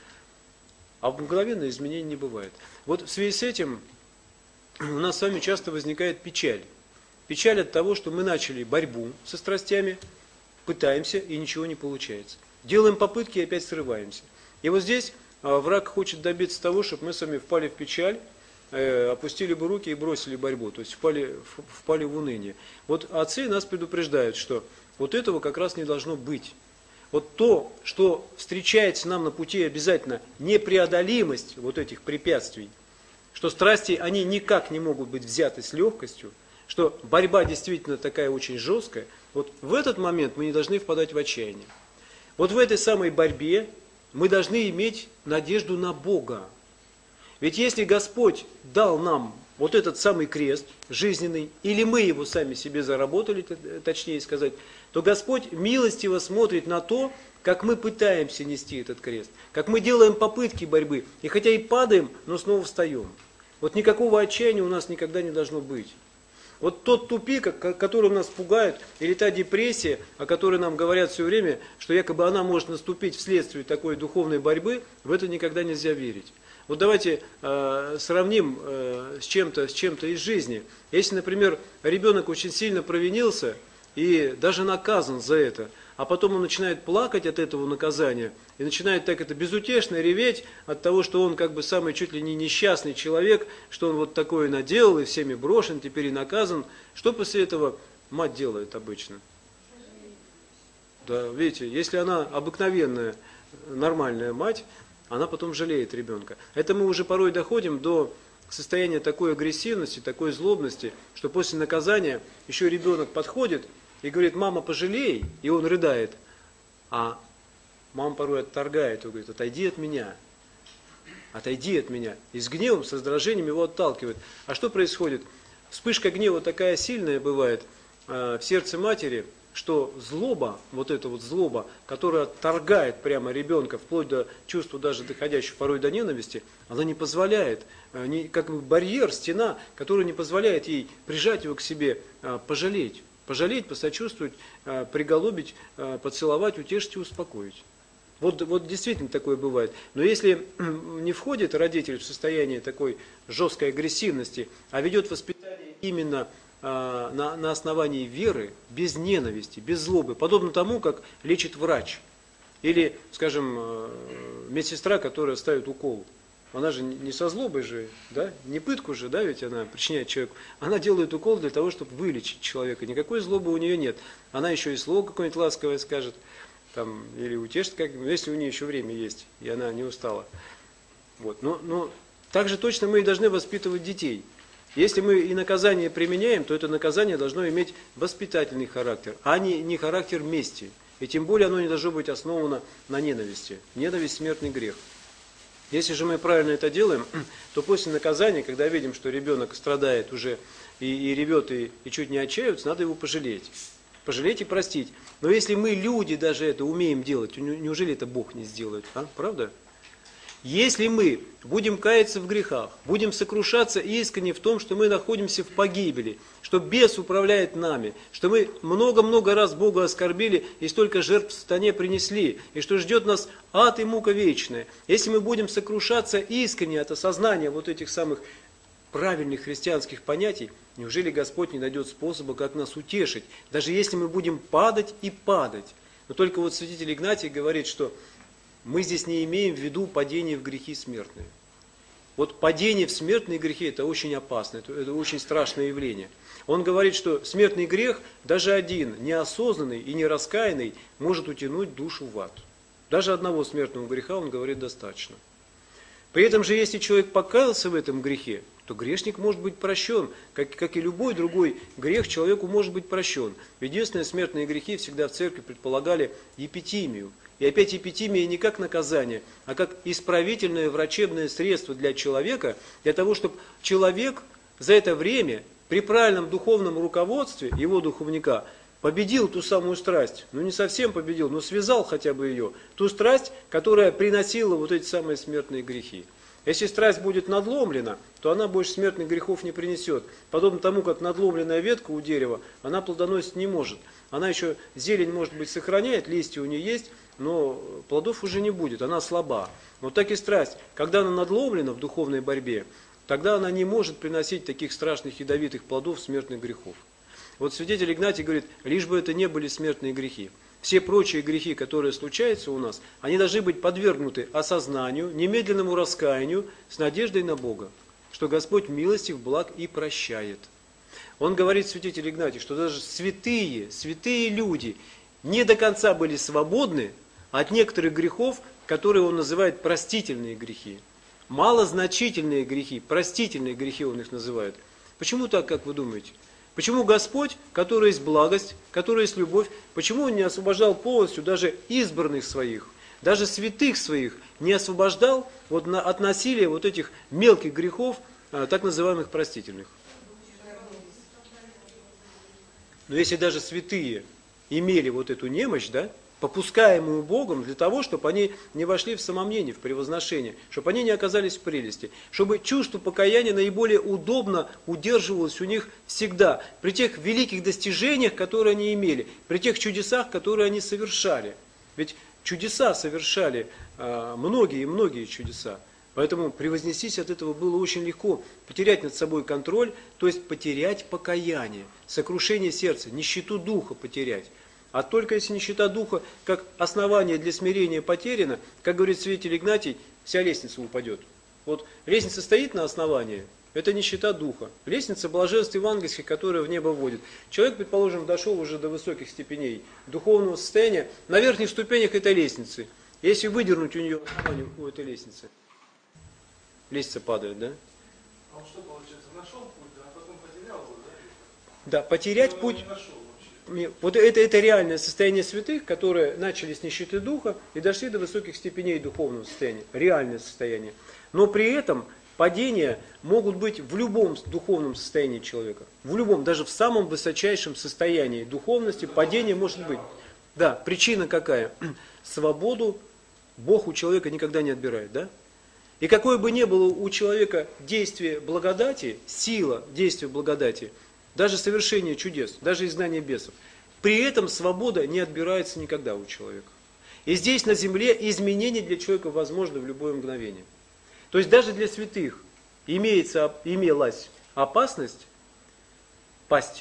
А мгновенное изменение не бывает. Вот в связи с этим у нас с вами часто возникает печаль. Печаль от того, что мы начали борьбу со страстями, пытаемся и ничего не получается. Делаем попытки и опять срываемся. И вот здесь враг хочет добиться того, чтобы мы с вами впали в печаль, опустили бы руки и бросили борьбу, то есть впали в уныние. Вот отцы нас предупреждают, что вот этого как раз не должно быть. Вот то, что встречается нам на пути обязательно, непреодолимость вот этих препятствий, что страсти, они никак не могут быть взяты с легкостью, что борьба действительно такая очень жесткая, вот в этот момент мы не должны впадать в отчаяние. Вот в этой самой борьбе мы должны иметь надежду на Бога. Ведь если Господь дал нам вот этот самый крест жизненный, или мы его сами себе заработали, точнее сказать, то Господь милостиво смотрит на то, как мы пытаемся нести этот крест, как мы делаем попытки борьбы, и хотя и падаем, но снова встаем. Вот никакого отчаяния у нас никогда не должно быть. Вот тот тупик, который нас пугает, или та депрессия, о которой нам говорят все время, что якобы она может наступить вследствие такой духовной борьбы, в это никогда нельзя верить. Вот давайте сравним с чем-то из жизни. Если, например, ребенок очень сильно провинился и даже наказан за это, а потом он начинает плакать от этого наказания и начинает так это безутешно реветь от того, что он как бы самый чуть ли не несчастный человек, что он вот такое наделал и всеми брошен, теперь и наказан. Что после этого мать делает обычно? Да, видите, если она обыкновенная, нормальная мать, она потом жалеет ребенка. Это мы уже порой доходим до состояния такой агрессивности, такой злобности, что после наказания еще ребенок подходит и говорит: мама, пожалей, и он рыдает. А мама порой отторгает, он говорит: отойди от меня, отойди от меня. И с гневом, с раздражением его отталкивает. А что происходит? Вспышка гнева такая сильная бывает в сердце матери, что злоба, вот эта вот злоба, которая отторгает прямо ребенка, вплоть до чувства даже доходящего порой до ненависти, она не позволяет, как бы барьер, стена, которая не позволяет ей прижать его к себе, пожалеть, посочувствовать, приголубить, поцеловать, утешить и успокоить. Вот действительно такое бывает. Но если не входит родитель в состояние такой жесткой агрессивности, а ведет воспитание именно на основании веры, без ненависти, без злобы, подобно тому, как лечит врач. Или, скажем, медсестра, которая ставит укол. Она же не со злобой же, да? Не пытку же, да, ведь она причиняет человеку. Она делает укол для того, чтобы вылечить человека. Никакой злобы у нее нет. Она еще и слово какое-нибудь ласковое скажет, там, или утешит, если у нее еще время есть, и она не устала. Вот. Но так же точно мы и должны воспитывать детей. Если мы и наказание применяем, то это наказание должно иметь воспитательный характер, а не характер мести. И тем более оно не должно быть основано на ненависти. Ненависть – смертный грех. Если же мы правильно это делаем, то после наказания, когда видим, что ребенок страдает уже и ревет, и чуть не отчаивается, надо его пожалеть. Пожалеть и простить. Но если мы, люди, даже это умеем делать, неужели это Бог не сделает? А? Правда? Если мы будем каяться в грехах, будем сокрушаться искренне в том, что мы находимся в погибели, что бес управляет нами, что мы много-много раз Бога оскорбили и столько жертв в сатане принесли, и что ждет нас ад и мука вечная. Если мы будем сокрушаться искренне от осознания вот этих самых правильных христианских понятий, неужели Господь не найдет способа, как нас утешить, даже если мы будем падать и падать? Но только вот святитель Игнатий говорит, что мы здесь не имеем в виду падение в грехи смертные. Вот падение в смертные грехи – это очень опасно, это очень страшное явление. Он говорит, что смертный грех, даже один, неосознанный и нераскаянный, может утянуть душу в ад. Даже одного смертного греха, он говорит, достаточно. При этом же, если человек покаялся в этом грехе, то грешник может быть прощен, как и любой другой грех человеку может быть прощен. Единственные смертные грехи всегда в церкви предполагали епитимию. И опять епитимия не как наказание, а как исправительное врачебное средство для человека, для того, чтобы человек за это время при правильном духовном руководстве его духовника победил ту самую страсть, ну не совсем победил, но связал хотя бы ее, ту страсть, которая приносила вот эти самые смертные грехи. Если страсть будет надломлена, то она больше смертных грехов не принесет. Подобно тому, как надломленная ветка у дерева, она плодоносить не может. Она еще зелень, может быть, сохраняет, листья у нее есть, но плодов уже не будет, она слаба. Вот так и страсть. Когда она надломлена в духовной борьбе, тогда она не может приносить таких страшных ядовитых плодов смертных грехов. Вот святитель Игнатий говорит, лишь бы это не были смертные грехи. Все прочие грехи, которые случаются у нас, они должны быть подвергнуты осознанию, немедленному раскаянию с надеждой на Бога, что Господь милостив, благ и прощает. Он говорит, святитель Игнатий, что даже святые люди не до конца были свободны от некоторых грехов, которые он называет простительные грехи. Малозначительные грехи, простительные грехи он их называет. Почему так, как вы думаете? Почему Господь, который есть благость, который есть любовь, почему Он не освобождал полностью даже избранных своих, даже святых своих, не освобождал вот от насилия вот этих мелких грехов, так называемых простительных? Но если даже святые имели вот эту немощь, да, попускаемую Богом для того, чтобы они не вошли в самомнение, в превозношение, чтобы они не оказались в прелести, чтобы чувство покаяния наиболее удобно удерживалось у них всегда, при тех великих достижениях, которые они имели, при тех чудесах, которые они совершали. Ведь чудеса совершали, многие чудеса. Поэтому превознестись от этого было очень легко. Потерять над собой контроль, то есть потерять покаяние, сокрушение сердца, нищету духа потерять. А только если нищета духа, как основание для смирения потеряно, как говорит святитель Игнатий, вся лестница упадет. Вот лестница стоит на основании, это нищета духа. Лестница блаженств евангельских, которая в небо вводит. Человек, предположим, дошел уже до высоких степеней духовного состояния, на верхних ступенях этой лестницы. Если выдернуть у нее основание у этой лестницы, лестница падает, да? А он что, получается, нашел путь, а потом потерял его, да? Да, потерять Он путь. не нашел. Вот это реальное состояние святых, которые начали с нищеты духа и дошли до высоких степеней духовного состояния. Реальное состояние. Но при этом падения могут быть в любом духовном состоянии человека. В любом, даже в самом высочайшем состоянии духовности падение может быть. Да, причина какая? Свободу Бог у человека никогда не отбирает, да? И какое бы ни было у человека действие благодати, сила действия благодати, даже совершение чудес, даже изгнание бесов. При этом свобода не отбирается никогда у человека. И здесь на земле изменение для человека возможно в любое мгновение. То есть даже для святых имелась опасность пасть.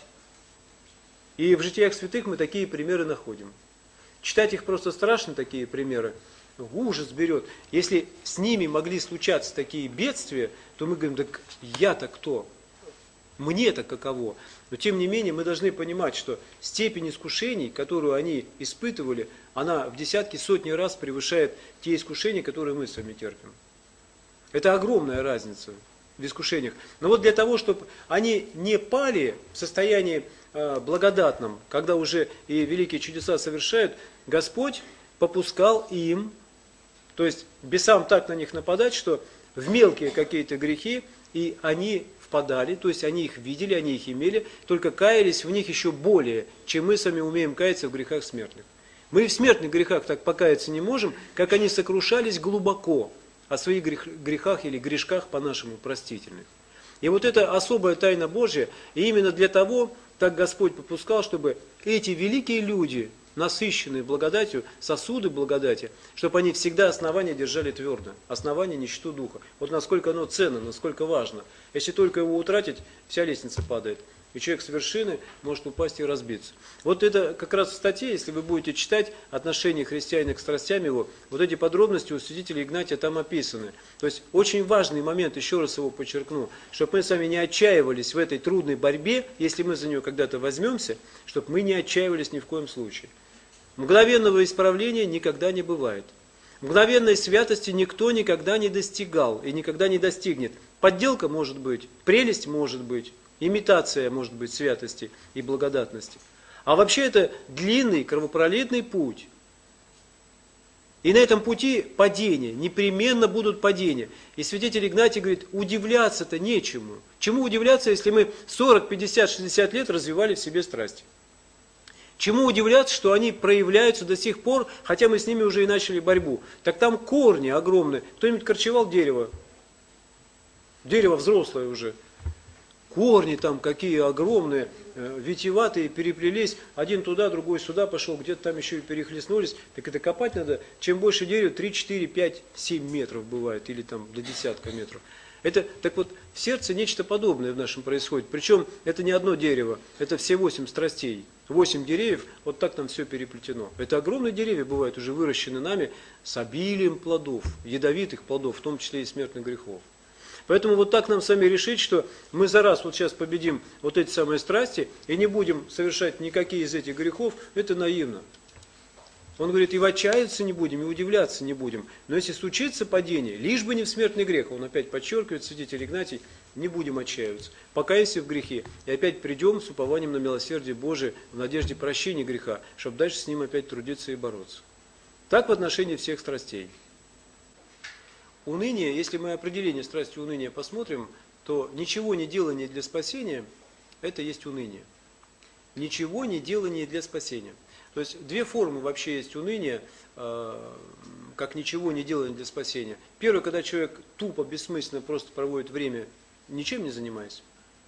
И в житиях святых мы такие примеры находим. Читать их просто страшно, такие примеры. Ужас берет. Если с ними могли случаться такие бедствия, то мы говорим, так я-то кто? Мне-то каково? Но тем не менее мы должны понимать, что степень искушений, которую они испытывали, она в десятки, сотни раз превышает те искушения, которые мы с вами терпим. Это огромная разница в искушениях. Но вот для того, чтобы они не пали в состоянии благодатном, когда уже и великие чудеса совершают, Господь попускал им, то есть бесам так на них нападать, что в мелкие какие-то грехи, и они впадали, то есть они их видели, они их имели, только каялись в них еще более, чем мы сами умеем каяться в грехах смертных. Мы и в смертных грехах так покаяться не можем, как они сокрушались глубоко. о своих грехах или грешках по-нашему простительных. И вот это особая тайна Божья, и именно для того, так Господь попускал, чтобы эти великие люди, насыщенные благодатью, сосуды благодати, чтобы они всегда основания держали твердо, основание нищету духа. Вот насколько оно ценно, насколько важно. Если только его утратить, вся лестница падает. И человек с вершины может упасть и разбиться. Вот это как раз в статье, если вы будете читать отношение христианина к страстям его, вот эти подробности у святителя Игнатия там описаны. То есть очень важный момент, еще раз его подчеркну, чтобы мы с вами не отчаивались в этой трудной борьбе, если мы за нее когда-то возьмемся, чтобы мы не отчаивались ни в коем случае. Мгновенного исправления никогда не бывает. Мгновенной святости никто никогда не достигал и никогда не достигнет. Подделка может быть, прелесть может быть, имитация может быть святости и благодатности. А вообще это длинный кровопролитный путь. И на этом пути падения, непременно будут падения. И святитель Игнатий говорит, удивляться-то нечему. Чему удивляться, если мы 40, 50, 60 лет развивали в себе страсти? Чему удивляться, что они проявляются до сих пор, хотя мы с ними уже и начали борьбу? Так там корни огромные. Кто-нибудь корчевал дерево? Дерево взрослое уже. Корни там какие огромные, витиеватые, переплелись. Один туда, другой сюда пошел, где-то там еще и перехлестнулись. Так это копать надо. Чем больше дерева, 3, 4, 5, 7 метров бывает. Или там до десятка метров. Это, так вот, в сердце нечто подобное в нашем происходит. Причем это не одно дерево, это все 8 страстей. 8 деревьев, вот так там все переплетено. Это огромные деревья бывают уже выращены нами с обилием плодов, ядовитых плодов, в том числе и смертных грехов. Поэтому вот так нам сами решить, что мы за раз вот сейчас победим вот эти самые страсти и не будем совершать никакие из этих грехов, это наивно. Он говорит, и в отчаяться не будем, и удивляться не будем. Но если случится падение, лишь бы не в смертный грех, он опять подчеркивает, святитель Игнатий, не будем отчаиваться. Покаемся в грехе, и опять придем с упованием на милосердие Божие, в надежде прощения греха, чтобы дальше с ним опять трудиться и бороться. Так в отношении всех страстей. Уныние, если мы определение страсти уныния посмотрим, то ничего не делание для спасения, это есть уныние. Ничего не делание для спасения. То есть две формы вообще есть уныния, как ничего не делание для спасения. Первое, когда человек тупо, бессмысленно просто проводит время, ничем не занимаясь.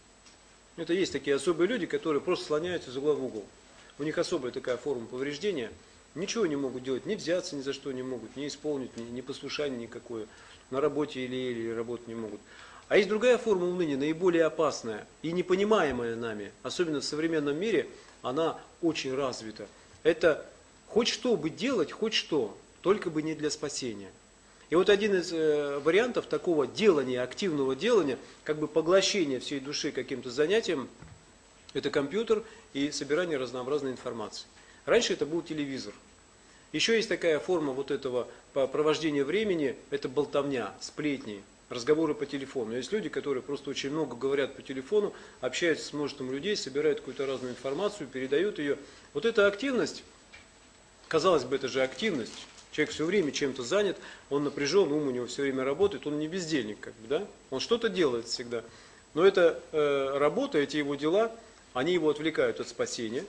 Это есть такие особые люди, которые просто слоняются из угла в угол. У них особая такая форма повреждения. Ничего не могут делать, ни взяться ни за что не могут, ни исполнить, ни послушание никакое. На работе или работать не могут. А есть другая форма уныния, наиболее опасная и непонимаемая нами, особенно в современном мире, она очень развита. Это хоть что бы делать, хоть что, только бы не для спасения. И вот один из вариантов такого делания, активного делания, как бы поглощения всей души каким-то занятием, это компьютер и собирание разнообразной информации. Раньше это был телевизор. Еще есть такая форма вот этого провождения времени, это болтовня, сплетни, разговоры по телефону. Есть люди, которые просто очень много говорят по телефону, общаются с множеством людей, собирают какую-то разную информацию, передают ее. Вот эта активность, казалось бы, это же активность. Человек все время чем-то занят, он напряжен, ум у него все время работает, он не бездельник, как бы, да? Он что-то делает всегда. Но эта работа, эти его дела, они его отвлекают от спасения.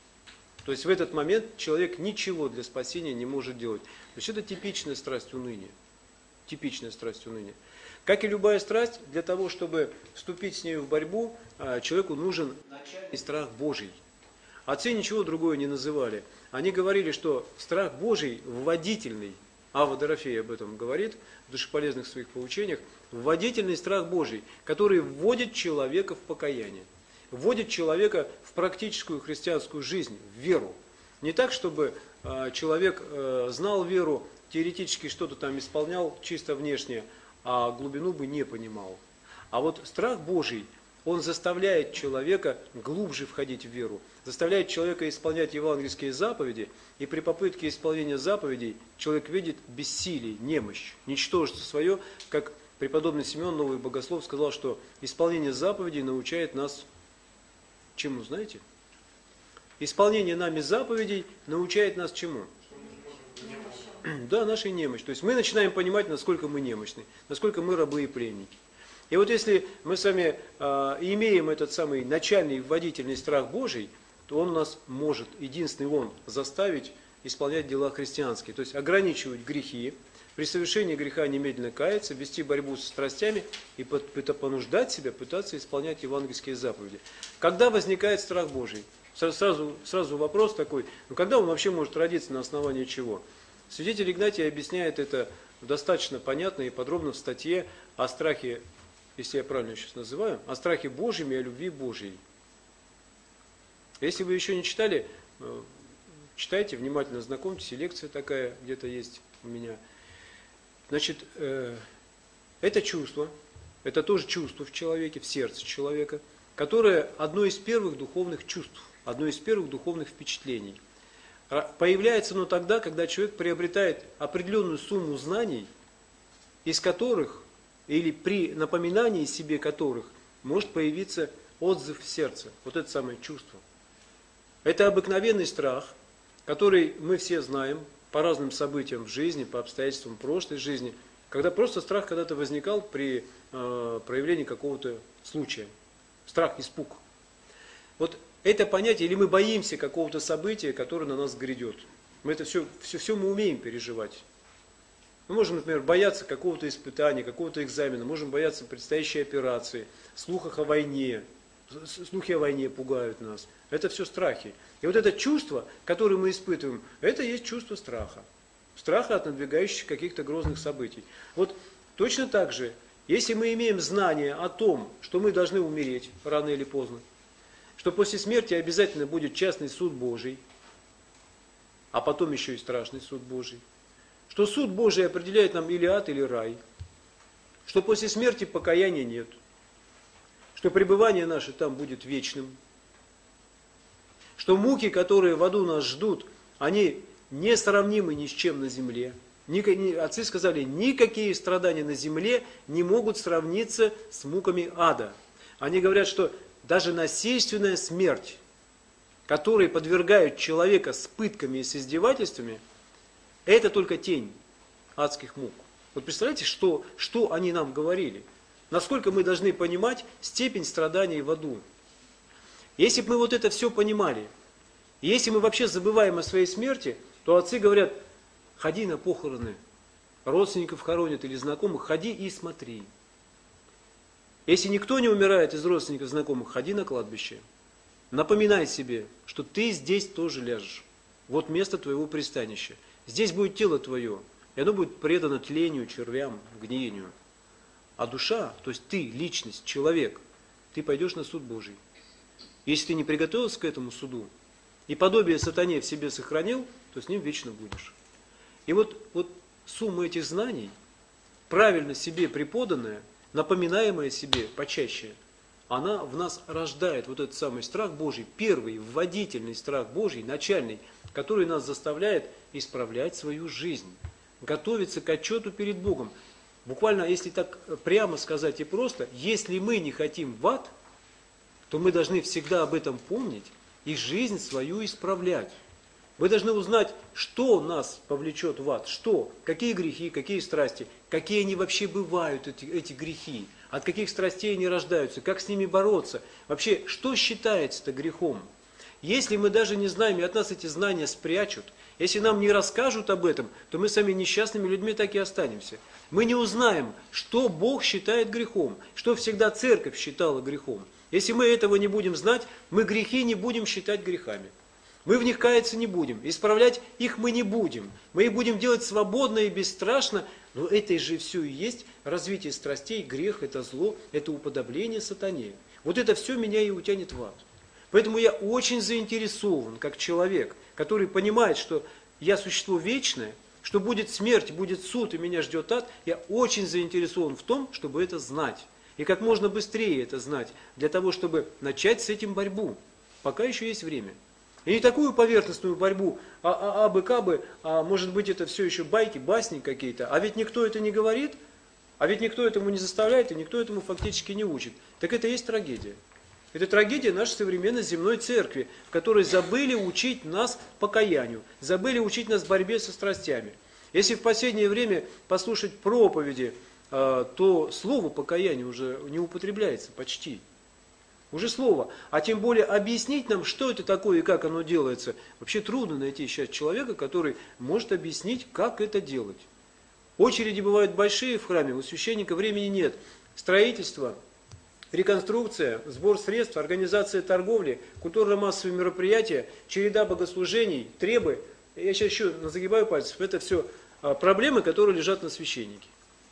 То есть в этот момент человек ничего для спасения не может делать. То есть это типичная страсть уныния. Типичная страсть уныния. Как и любая страсть, для того, чтобы вступить с нею в борьбу, человеку нужен начальный страх Божий. Отцы ничего другое не называли. Они говорили, что страх Божий вводительный, Ава Дорофей об этом говорит в душеполезных своих поучениях, вводительный страх Божий, который вводит человека в покаяние. Вводит человека в практическую христианскую жизнь, в веру. Не так, чтобы человек знал веру, теоретически что-то там исполнял чисто внешне, а глубину бы не понимал. А вот страх Божий, он заставляет человека глубже входить в веру, заставляет человека исполнять евангельские заповеди, и при попытке исполнения заповедей человек видит бессилие, немощь, ничтожество свое, как преподобный Симеон, новый богослов, сказал, что исполнение заповедей научает нас чему, знаете? Исполнение нами заповедей научает нас чему? Да, нашей немощи. То есть мы начинаем понимать, насколько мы немощны, насколько мы рабы и пленники. И вот если мы с вами имеем этот самый начальный вводительный страх Божий, то он нас может, единственный он, заставить исполнять дела христианские. То есть ограничивать грехи, при совершении греха немедленно каяться, вести борьбу со страстями и понуждать себя пытаться исполнять евангельские заповеди. Когда возникает страх Божий? Сразу вопрос такой, когда он вообще может родиться, на основании чего? Святитель Игнатий объясняет это достаточно понятно и подробно в статье о страхе, если я правильно сейчас называю, о страхе Божьем и о любви Божьей. Если вы еще не читали, читайте, внимательно знакомьтесь, и лекция такая где-то есть у меня. Значит, это чувство, это тоже чувство в человеке, в сердце человека, которое одно из первых духовных чувств, одно из первых духовных впечатлений. Появляется оно тогда, когда человек приобретает определенную сумму знаний, из которых, или при напоминании себе которых, может появиться отзыв в сердце. Вот это самое чувство. Это обыкновенный страх, который мы все знаем по разным событиям в жизни, по обстоятельствам прошлой жизни, когда просто страх когда-то возникал при проявлении какого-то случая. Страх, испуг. Вот это понятие, или мы боимся какого-то события, которое на нас грядет. Мы это все мы умеем переживать. Мы можем, например, бояться какого-то испытания, какого-то экзамена, можем бояться предстоящей операции, слухов о войне. Слухи о войне пугают нас. Это все страхи. И вот это чувство, которое мы испытываем, это есть чувство страха. Страха от надвигающихся каких-то грозных событий. Вот точно так же, если мы имеем знание о том, что мы должны умереть рано или поздно, что после смерти обязательно будет частный суд Божий, а потом еще и страшный суд Божий, что суд Божий определяет нам или ад, или рай, что после смерти покаяния нет, что пребывание наше там будет вечным, что муки, которые в аду нас ждут, они несравнимы ни с чем на земле. Отцы сказали, никакие страдания на земле не могут сравниться с муками ада. Они говорят, что даже насильственная смерть, которой подвергают человека с пытками и с издевательствами, это только тень адских мук. Вот представляете, что они нам говорили? Насколько мы должны понимать степень страданий в аду. Если бы мы вот это все понимали, и если мы вообще забываем о своей смерти, то отцы говорят, ходи на похороны, родственников хоронят или знакомых, ходи и смотри. Если никто не умирает из родственников, знакомых, ходи на кладбище. Напоминай себе, что ты здесь тоже ляжешь. Вот место твоего пристанища. Здесь будет тело твое, и оно будет предано тлению, червям, гниению. А душа, то есть ты, личность, человек, ты пойдешь на суд Божий. Если ты не приготовился к этому суду, и подобие сатане в себе сохранил, то с ним вечно будешь. И вот сумма этих знаний, правильно себе преподанная, напоминаемая себе почаще, она в нас рождает вот этот самый страх Божий, первый вводительный страх Божий, начальный, который нас заставляет исправлять свою жизнь, готовиться к отчету перед Богом. Буквально, если так прямо сказать и просто, если мы не хотим в ад, то мы должны всегда об этом помнить и жизнь свою исправлять. Мы должны узнать, что нас повлечет в ад, что, какие грехи, какие страсти, какие они вообще бывают, эти грехи, от каких страстей они рождаются, как с ними бороться, вообще, что считается-то грехом. Если мы даже не знаем, и от нас эти знания спрячут, если нам не расскажут об этом, то мы сами несчастными людьми так и останемся. Мы не узнаем, что Бог считает грехом, что всегда Церковь считала грехом. Если мы этого не будем знать, мы грехи не будем считать грехами. Мы в них каяться не будем, исправлять их мы не будем. Мы их будем делать свободно и бесстрашно, но это же все и есть развитие страстей, грех, это зло, это уподобление сатане. Вот это все меня и утянет в ад. Поэтому я очень заинтересован, как человек, который понимает, что я существо вечное, что будет смерть, будет суд и меня ждет ад, я очень заинтересован в том, чтобы это знать. И как можно быстрее это знать, для того, чтобы начать с этим борьбу, пока еще есть время. И не такую поверхностную борьбу, абы-кабы, а может быть это все еще байки, басни какие-то, а ведь никто это не говорит, а ведь никто этому не заставляет, и никто этому фактически не учит. Так это и есть трагедия. Это трагедия нашей современной земной церкви, в которой забыли учить нас покаянию, забыли учить нас борьбе со страстями. Если в последнее время послушать проповеди, то слово покаяние уже не употребляется почти. Уже слово. А тем более объяснить нам, что это такое и как оно делается. Вообще трудно найти сейчас человека, который может объяснить, как это делать. Очереди бывают большие в храме, у священника времени нет. Строительство, реконструкция, сбор средств, организация торговли, культурно-массовые мероприятия, череда богослужений, требы. Я сейчас еще загибаю пальцев. Это все проблемы, которые лежат на священнике.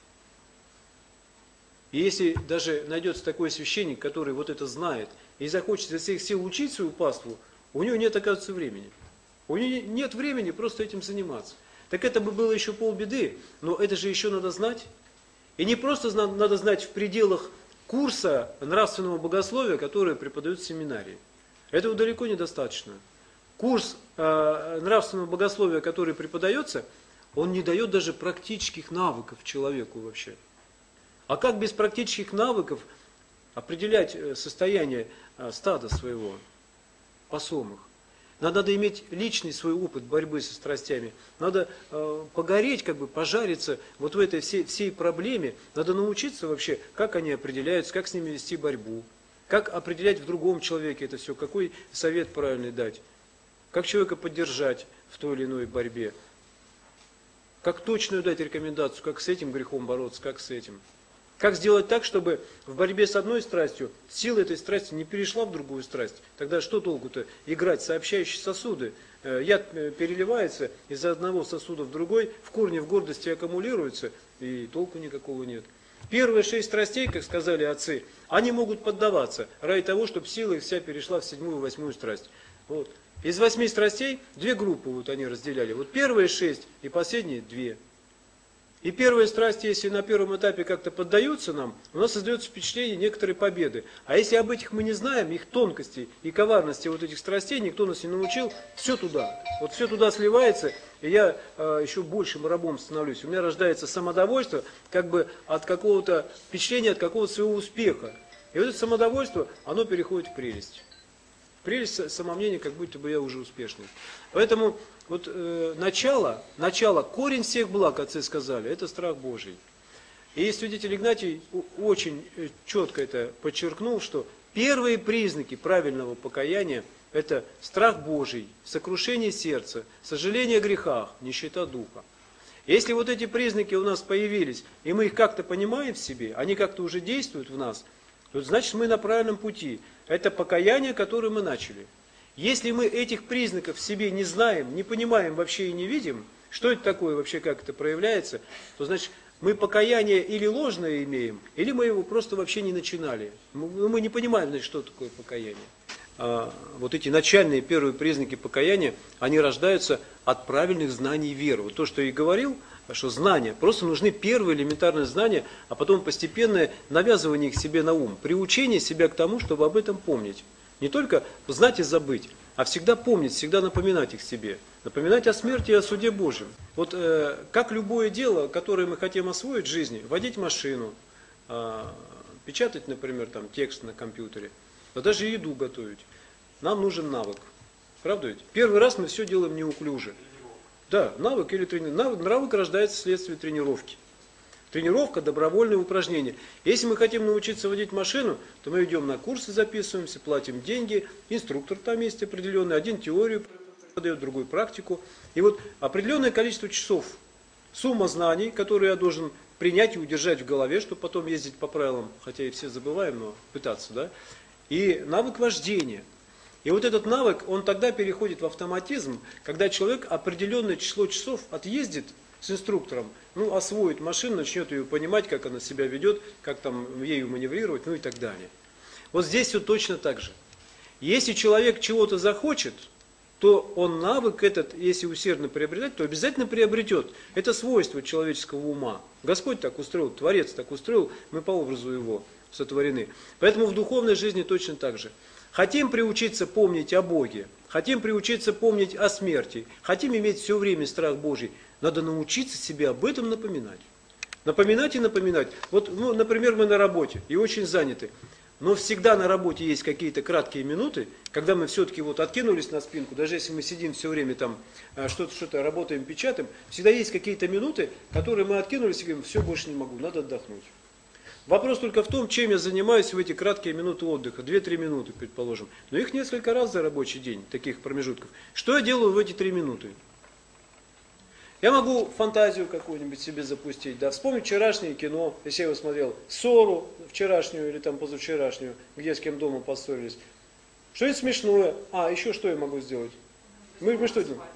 И если даже найдется такой священник, который вот это знает, и захочет из всех сил учить свою паству, у него нет, оказывается, времени. У него нет времени просто этим заниматься. Так это бы было еще полбеды, но это же еще надо знать. И не просто надо знать в пределах курса нравственного богословия, который преподают в семинарии. Этого далеко недостаточно. Курс нравственного богословия, который преподается, он не дает даже практических навыков человеку вообще. А как без практических навыков определять состояние стада своего, посомых? Надо иметь личный свой опыт борьбы со страстями. Надо погореть, пожариться вот в этой всей проблеме. Надо научиться вообще, как они определяются, как с ними вести борьбу. Как определять в другом человеке это все, какой совет правильный дать. Как человека поддержать в той или иной борьбе. Как точную дать рекомендацию, как с этим грехом бороться, как с этим. Как сделать так, чтобы в борьбе с одной страстью сила этой страсти не перешла в другую страсть? Тогда что толку-то играть сообщающие сосуды? Яд переливается из одного сосуда в другой, в корне в гордости аккумулируется, и толку никакого нет. Первые 6 страстей, как сказали отцы, они могут поддаваться ради того, чтобы сила их вся перешла в 7-ю, 8-ю страсть. Вот. Из 8 страстей 2 группы вот они разделяли. Вот первые 6 и последние 2. И первые страсти, если на первом этапе как-то поддаются нам, у нас создается впечатление некоторой победы. А если об этих мы не знаем, их тонкостей и коварности вот этих страстей, никто нас не научил, все туда. Вот все туда сливается, и я еще большим рабом становлюсь. У меня рождается самодовольство от какого-то впечатления, от какого-то своего успеха. И вот это самодовольство, оно переходит в прелесть. Прелесть самомнения, как будто бы я уже успешный. Поэтому вот начало, корень всех благ, отцы сказали, это страх Божий. И святитель Игнатий очень четко это подчеркнул, что первые признаки правильного покаяния – это страх Божий, сокрушение сердца, сожаление о грехах, нищета духа. Если вот эти признаки у нас появились, и мы их как-то понимаем в себе, они как-то уже действуют в нас, то значит мы на правильном пути. Это покаяние, которое мы начали. Если мы этих признаков в себе не знаем, не понимаем вообще и не видим, что это такое вообще, как это проявляется, то значит мы покаяние или ложное имеем, или мы его просто вообще не начинали. Мы не понимаем, значит, что такое покаяние. Вот эти начальные первые признаки покаяния, они рождаются от правильных знаний веры. Вот то, что я и говорил, что знания, просто нужны первые элементарные знания, а потом постепенное навязывание их себе на ум, приучение себя к тому, чтобы об этом помнить. Не только знать и забыть, а всегда помнить, всегда напоминать их себе. Напоминать о смерти и о суде Божьем. Вот как любое дело, которое мы хотим освоить в жизни, водить машину, печатать, например, текст на компьютере, а даже еду готовить, нам нужен навык. Правда ведь? Первый раз мы все делаем неуклюже. Да, навык или тренировка. Навык рождается вследствие тренировки. Тренировка, добровольное упражнение. Если мы хотим научиться водить машину, то мы идем на курсы, записываемся, платим деньги, инструктор там есть определенный, один теорию подает, другой практику. И вот определенное количество часов, сумма знаний, которые я должен принять и удержать в голове, чтобы потом ездить по правилам, хотя и все забываем, но пытаться, да. И навык вождения. И вот этот навык, он тогда переходит в автоматизм, когда человек определенное число часов отъездит с инструктором, освоит машину, начнет ее понимать, как она себя ведет, как ею маневрировать, и так далее. Вот здесь все точно так же. Если человек чего-то захочет, то он навык этот, если усердно приобретать, то обязательно приобретет. Это свойство человеческого ума. Господь так устроил, Творец так устроил, мы по образу Его сотворены. Поэтому в духовной жизни точно так же. Хотим приучиться помнить о Боге, хотим приучиться помнить о смерти, хотим иметь все время страх Божий, надо научиться себе об этом напоминать. Напоминать и напоминать. Вот, например, мы на работе и очень заняты, но всегда на работе есть какие-то краткие минуты, когда мы все-таки откинулись на спинку, даже если мы сидим все время что-то работаем, печатаем, всегда есть какие-то минуты, которые мы откинулись и говорим, все, больше не могу, надо отдохнуть. Вопрос только в том, чем я занимаюсь в эти краткие минуты отдыха, 2-3 минуты, предположим. Но их несколько раз за рабочий день, таких промежутков. Что я делаю в эти 3 минуты? Я могу фантазию какую-нибудь себе запустить, да, вспомнить вчерашнее кино, если я его смотрел, ссору вчерашнюю или там позавчерашнюю, где с кем дома поссорились. Что-нибудь смешное. А, еще что я могу сделать? Мы что делаем?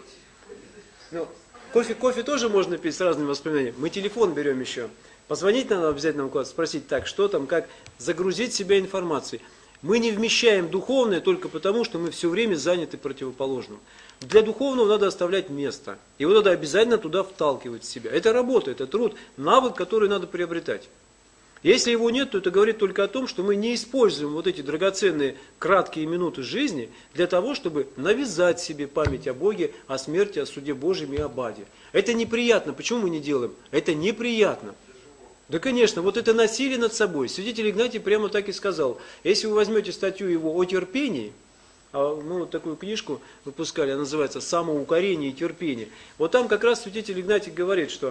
Ну, кофе тоже можно пить с разными воспоминаниями. Мы телефон берем еще. Позвонить надо обязательно куда-то, спросить, так, что там, как, загрузить себя информацией. Мы не вмещаем духовное только потому, что мы все время заняты противоположным. Для духовного надо оставлять место. Его надо обязательно туда вталкивать в себя. Это работа, это труд, навык, который надо приобретать. Если его нет, то это говорит только о том, что мы не используем вот эти драгоценные краткие минуты жизни для того, чтобы навязать себе память о Боге, о смерти, о суде Божьем и об аде. Это неприятно. Почему мы не делаем? Это неприятно. Да, конечно, вот это насилие над собой. Святитель Игнатий прямо так и сказал. Если вы возьмете статью его о терпении, мы вот такую книжку выпускали, она называется «Самоукорение и терпение». Вот там как раз святитель Игнатий говорит, что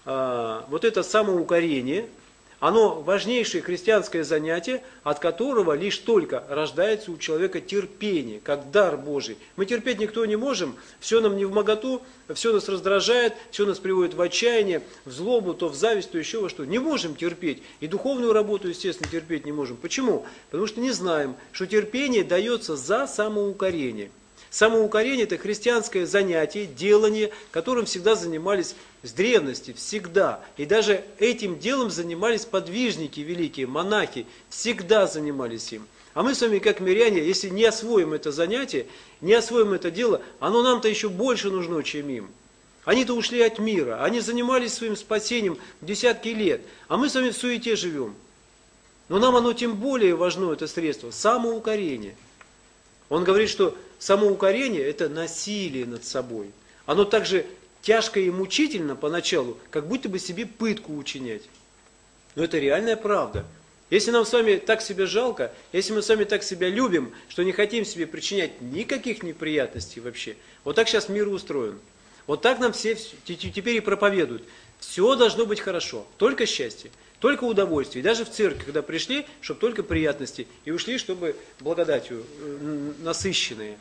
вот это самоукорение, оно важнейшее христианское занятие, от которого лишь только рождается у человека терпение, как дар Божий. Мы терпеть никто не можем, все нам невмоготу, все нас раздражает, все нас приводит в отчаяние, в злобу, то в зависть, то еще во что. Не можем терпеть. И духовную работу, естественно, терпеть не можем. Почему? Потому что не знаем, что терпение дается за самоукорение. Самоукорение – это христианское занятие, делание, которым всегда занимались с древности, всегда. И даже этим делом занимались подвижники великие, монахи, всегда занимались им. А мы с вами, как миряне, если не освоим это занятие, не освоим это дело, оно нам-то еще больше нужно, чем им. Они-то ушли от мира, они занимались своим спасением десятки лет, а мы с вами в суете живем. Но нам оно тем более важно, это средство, самоукорение. Он говорит, что самоукорение – это насилие над собой. Оно также тяжко и мучительно поначалу, как будто бы себе пытку учинять. Но это реальная правда. Если нам с вами так себя жалко, если мы с вами так себя любим, что не хотим себе причинять никаких неприятностей вообще, вот так сейчас мир устроен. Вот так нам все теперь и проповедуют. Все должно быть хорошо, только счастье, только удовольствие. И даже в церковь, когда пришли, чтобы только приятности, и ушли, чтобы благодатью насыщенные.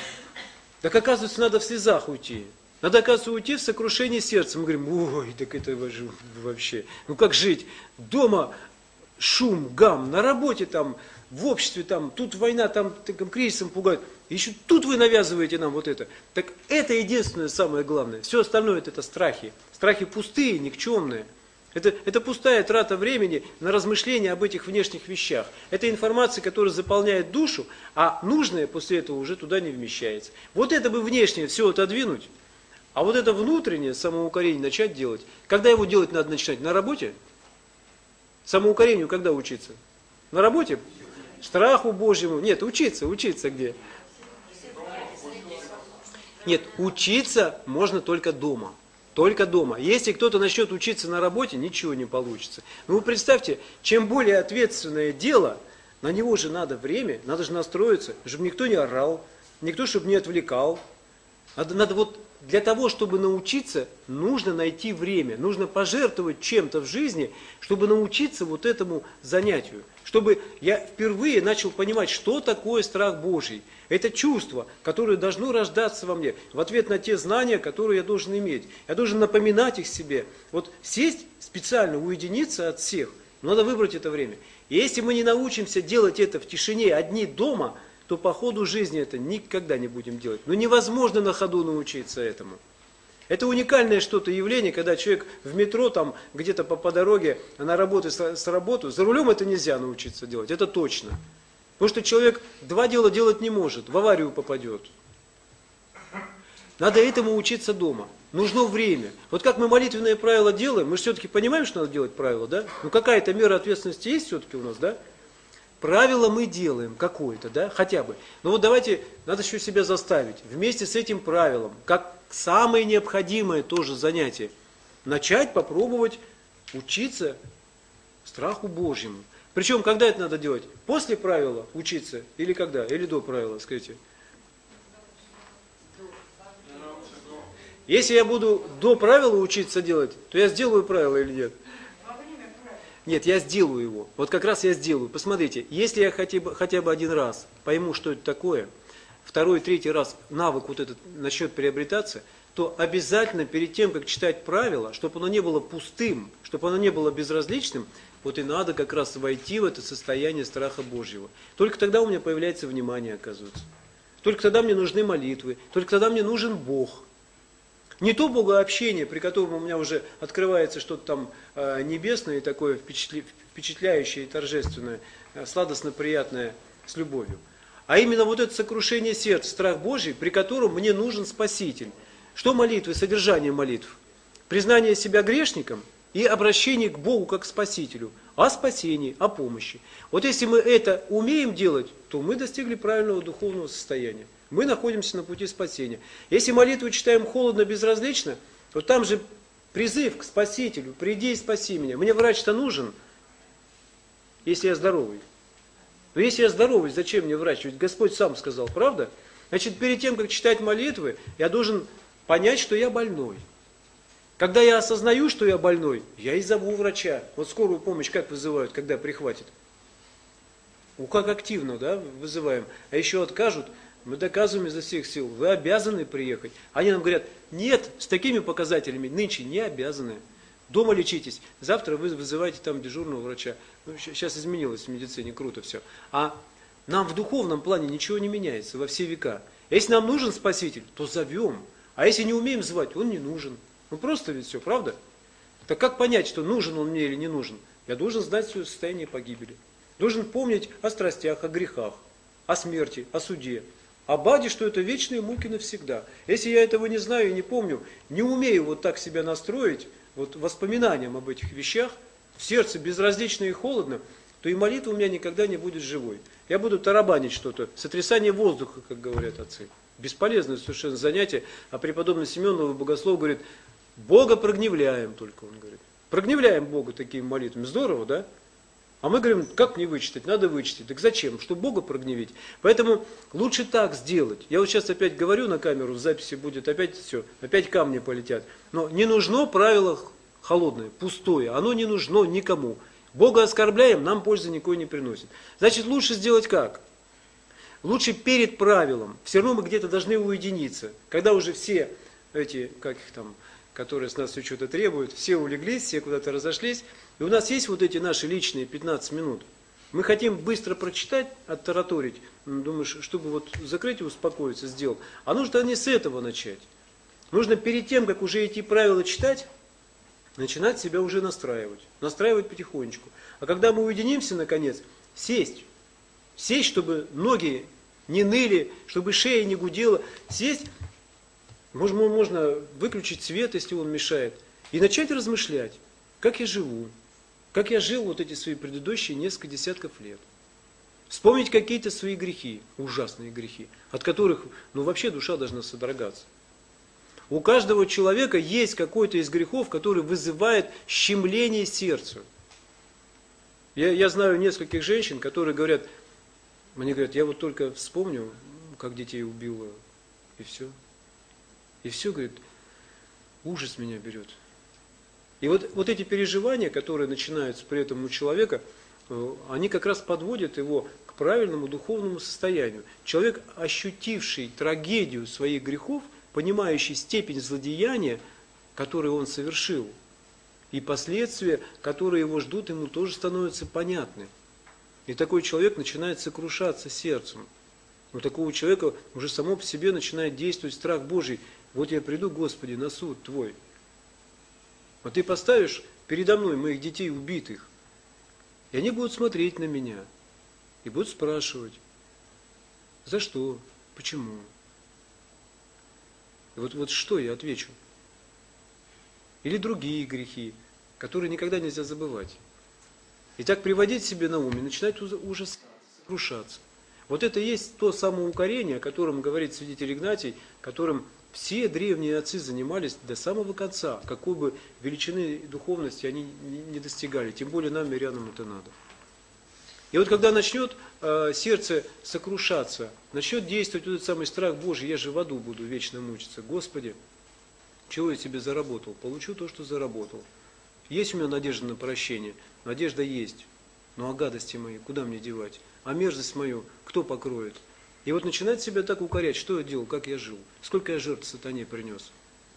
Так оказывается, надо в слезах уйти. Надо, оказывается, уйти в сокрушении сердца. Мы говорим, ой, так это вообще, ну как жить? Дома шум, гам, на работе там, в обществе там, тут война, там кризисом пугают. Еще тут вы навязываете нам вот это. Так это единственное самое главное. Все остальное это страхи. Страхи пустые, никчемные. Это пустая трата времени на размышления об этих внешних вещах. Это информация, которая заполняет душу, а нужное после этого уже туда не вмещается. Вот это бы внешнее все отодвинуть, а вот это внутреннее самоукорение начать делать. Когда его делать надо начинать? На работе? Самоукорению когда учиться? На работе? Страху Божьему? Нет, учиться где? Нет, учиться можно только дома. Только дома. Если кто-то начнет учиться на работе, ничего не получится. Ну вы представьте, чем более ответственное дело, на него же надо время, надо же настроиться, чтобы никто не орал, никто чтобы не отвлекал. Надо вот для того, чтобы научиться, нужно найти время, нужно пожертвовать чем-то в жизни, чтобы научиться вот этому занятию. Чтобы я впервые начал понимать, что такое страх Божий. Это чувство, которое должно рождаться во мне, в ответ на те знания, которые я должен иметь. Я должен напоминать их себе. Вот сесть специально, уединиться от всех, надо выбрать это время. И если мы не научимся делать это в тишине, одни дома, то по ходу жизни это никогда не будем делать. Но невозможно на ходу научиться этому. Это уникальное что-то явление, когда человек в метро, там где-то по дороге, на работе с работы, за рулем это нельзя научиться делать, это точно. Потому что человек два дела делать не может, в аварию попадет. Надо этому учиться дома. Нужно время. Вот как мы молитвенное правило делаем, мы же все-таки понимаем, что надо делать правило, да? Ну какая-то мера ответственности есть все-таки у нас, да? Правило мы делаем какое-то, да, хотя бы. Но вот давайте, надо еще себя заставить. Вместе с этим правилом, как самое необходимое тоже занятие, начать попробовать учиться страху Божьему. Причем, когда это надо делать? После правила учиться или когда? Или до правила, скажите? Если я буду до правила учиться делать, то я сделаю правило или нет? Нет, я сделаю его. Вот как раз я сделаю. Посмотрите, если я хотя бы один раз пойму, что это такое, второй, третий раз навык вот этот начнет приобретаться, то обязательно перед тем, как читать правила, чтобы оно не было пустым, чтобы оно не было безразличным, вот и надо как раз войти в это состояние страха Божьего. Только тогда у меня появляется внимание, оказывается. Только тогда мне нужны молитвы, только тогда мне нужен Бог. Не то богообщение, при котором у меня уже открывается что-то там небесное и такое впечатляющее и торжественное, сладостно приятное с любовью. А именно вот это сокрушение сердца, страх Божий, при котором мне нужен Спаситель. Что молитвы, содержание молитв? Признание себя грешником и обращение к Богу как к Спасителю. О спасении, о помощи. Вот если мы это умеем делать, то мы достигли правильного духовного состояния. Мы находимся на пути спасения. Если молитву читаем холодно, безразлично, то там же призыв к Спасителю. Приди и спаси меня. Мне врач-то нужен, если я здоровый. Но если я здоровый, зачем мне врач? Ведь Господь сам сказал, правда? Значит, перед тем, как читать молитвы, я должен понять, что я больной. Когда я осознаю, что я больной, я и зову врача. Вот скорую помощь как вызывают, когда прихватит? Как активно, да, вызываем. А еще откажут, мы доказываем изо всех сил, вы обязаны приехать. Они нам говорят, нет, с такими показателями нынче не обязаны. Дома лечитесь, завтра вы вызываете там дежурного врача. Ну, сейчас изменилось в медицине, круто все. А нам в духовном плане ничего не меняется во все века. Если нам нужен Спаситель, то зовем. А если не умеем звать, он не нужен. Ну просто ведь все, правда? Так как понять, что нужен он мне или не нужен? Я должен знать свое состояние погибели. Должен помнить о страстях, о грехах, о смерти, о суде. Об аде, что это вечные муки навсегда. Если я этого не знаю и не помню, не умею вот так себя настроить, вот воспоминанием об этих вещах, в сердце безразлично и холодно, то и молитва у меня никогда не будет живой. Я буду тарабанить что-то, сотрясание воздуха, как говорят отцы. Бесполезное совершенно занятие. А преподобный Семен, новый богослов, говорит, Бога прогневляем только, он говорит. Прогневляем Бога такими молитвами. Здорово, да? А мы говорим, как мне вычитать? Надо вычитать. Так зачем? Чтобы Бога прогневить. Поэтому лучше так сделать. Я вот сейчас опять говорю на камеру, в записи будет опять все, опять камни полетят. Но не нужно правило холодное, пустое. Оно не нужно никому. Бога оскорбляем, нам пользы никакой не приносит. Значит, лучше сделать как? Лучше перед правилом. Все равно мы где-то должны уединиться. Когда уже все эти, как их там, которые с нас все что-то требуют, все улеглись, все куда-то разошлись. И у нас есть вот эти наши личные 15 минут. Мы хотим быстро прочитать, оттараторить, думаешь, чтобы вот закрыть и успокоиться, сделал. А нужно не с этого начать. Нужно перед тем, как уже эти правила читать, начинать себя уже настраивать. Настраивать потихонечку. А когда мы уединимся, наконец, сесть. Сесть, чтобы ноги не ныли, чтобы шея не гудела. Сесть, можно выключить свет, если он мешает, и начать размышлять, как я живу, как я жил вот эти свои предыдущие несколько десятков лет. Вспомнить какие-то свои грехи, ужасные грехи, от которых, вообще душа должна содрогаться. У каждого человека есть какой-то из грехов, который вызывает щемление сердца. Я знаю нескольких женщин, которые говорят, мне говорят, я вот только вспомню, как детей убила, и все. И все, говорит, ужас меня берет. И вот эти переживания, которые начинаются при этом у человека, они как раз подводят его к правильному духовному состоянию. Человек, ощутивший трагедию своих грехов, понимающий степень злодеяния, которое он совершил, и последствия, которые его ждут, ему тоже становятся понятны. И такой человек начинает сокрушаться сердцем. У такого человека уже само по себе начинает действовать страх Божий. Вот я приду, Господи, на суд Твой. А Ты поставишь передо мной моих детей убитых. И они будут смотреть на меня. И будут спрашивать, за что, почему. И вот что я отвечу? Или другие грехи, которые никогда нельзя забывать. И так приводить себе на ум и начинать ужасаться, сокрушаться. Вот это и есть то самоукорение, о котором говорит святитель Игнатий, которым все древние отцы занимались до самого конца, какой бы величины духовности они не достигали, тем более нам, мирянам, это надо. И вот когда начнет сердце сокрушаться, начнет действовать вот этот самый страх Божий, я же в аду буду вечно мучиться. Господи, чего я себе заработал? Получу то, что заработал. Есть у меня надежда на прощение? Надежда есть. Ну а гадости мои, куда мне девать? А мерзость мою кто покроет? И вот начинает себя так укорять, что я делал, как я жил, сколько я жертв сатане принес.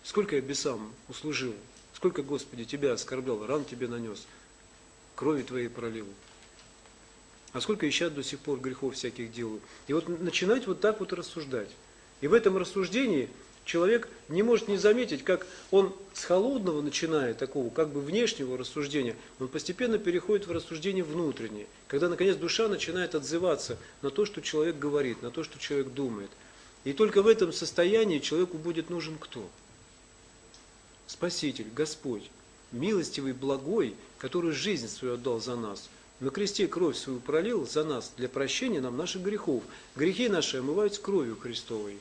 Сколько я бесам услужил, сколько, Господи, Тебя оскорблял, ран Тебе нанес, крови Твоей пролил. А сколько я сейчас до сих пор грехов всяких делаю. И вот начинать вот так вот рассуждать. И в этом рассуждении человек не может не заметить, как он с холодного, начиная такого, как бы внешнего рассуждения, он постепенно переходит в рассуждение внутреннее. Когда, наконец, душа начинает отзываться на то, что человек говорит, на то, что человек думает. И только в этом состоянии человеку будет нужен кто? Спаситель, Господь, милостивый, благой, который жизнь свою отдал за нас. На кресте кровь свою пролил за нас, для прощения нам наших грехов. Грехи наши омываются кровью Христовой.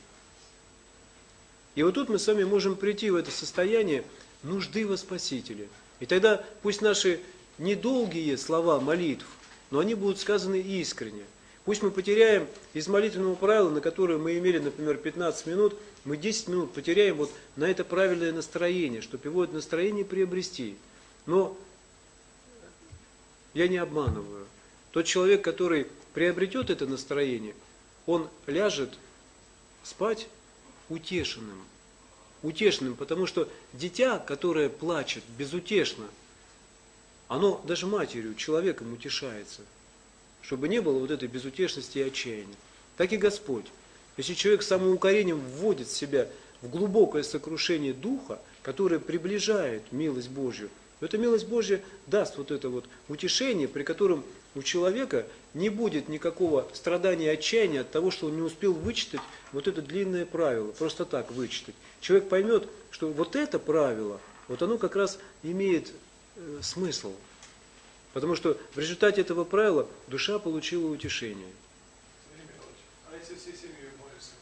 И вот тут мы с вами можем прийти в это состояние нужды во Спасителе. И тогда пусть наши недолгие слова молитв, но они будут сказаны искренне. Пусть мы потеряем из молитвенного правила, на которое мы имели, например, 15 минут, мы 10 минут потеряем вот на это правильное настроение, чтобы его это настроение приобрести. Но я не обманываю. Тот человек, который приобретет это настроение, он ляжет спать утешенным. Утешенным, потому что дитя, которое плачет безутешно, оно даже матерью, человеком утешается, чтобы не было вот этой безутешности и отчаяния. Так и Господь. Если человек самоукорением вводит себя в глубокое сокрушение духа, которое приближает милость Божью, то эта милость Божья даст вот это вот утешение, при котором у человека не будет никакого страдания и отчаяния от того, что он не успел вычитать вот это длинное правило, просто так вычитать. Человек поймет, что вот это правило, вот оно как раз имеет смысл. Потому что в результате этого правила душа получила утешение. А если все семьи молятся,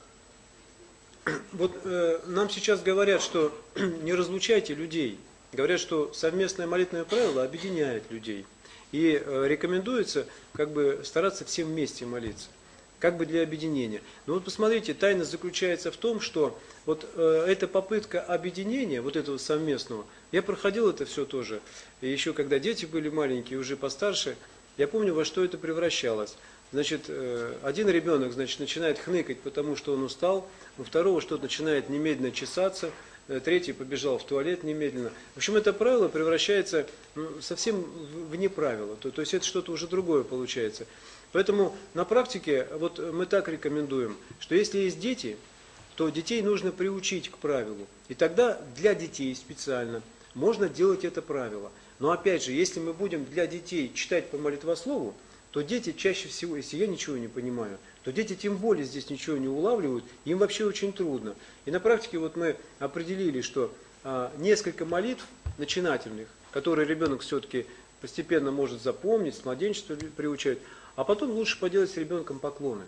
Вот нам сейчас говорят, что не разлучайте людей. Говорят, что совместное молитвенное правило объединяет людей. И рекомендуется как бы стараться всем вместе молиться, как бы для объединения. Но вот посмотрите, тайна заключается в том, что вот эта попытка объединения, вот этого совместного, я проходил это все тоже, и еще когда дети были маленькие, уже постарше, я помню, во что это превращалось. Значит, один ребенок, значит, начинает хныкать, потому что он устал, у второго что-то начинает немедленно чесаться, третий побежал в туалет немедленно. В общем, это правило превращается совсем в неправило, то есть это что-то уже другое получается. Поэтому на практике вот мы так рекомендуем, что если есть дети, то детей нужно приучить к правилу. И тогда для детей специально можно делать это правило. Но опять же, если мы будем для детей читать по молитвослову, то дети чаще всего, если я ничего не понимаю, то дети тем более здесь ничего не улавливают, им вообще очень трудно. И на практике вот мы определили, что несколько молитв начинательных, которые ребенок все-таки постепенно может запомнить, с младенчества приучают, а потом лучше поделать с ребенком поклоны.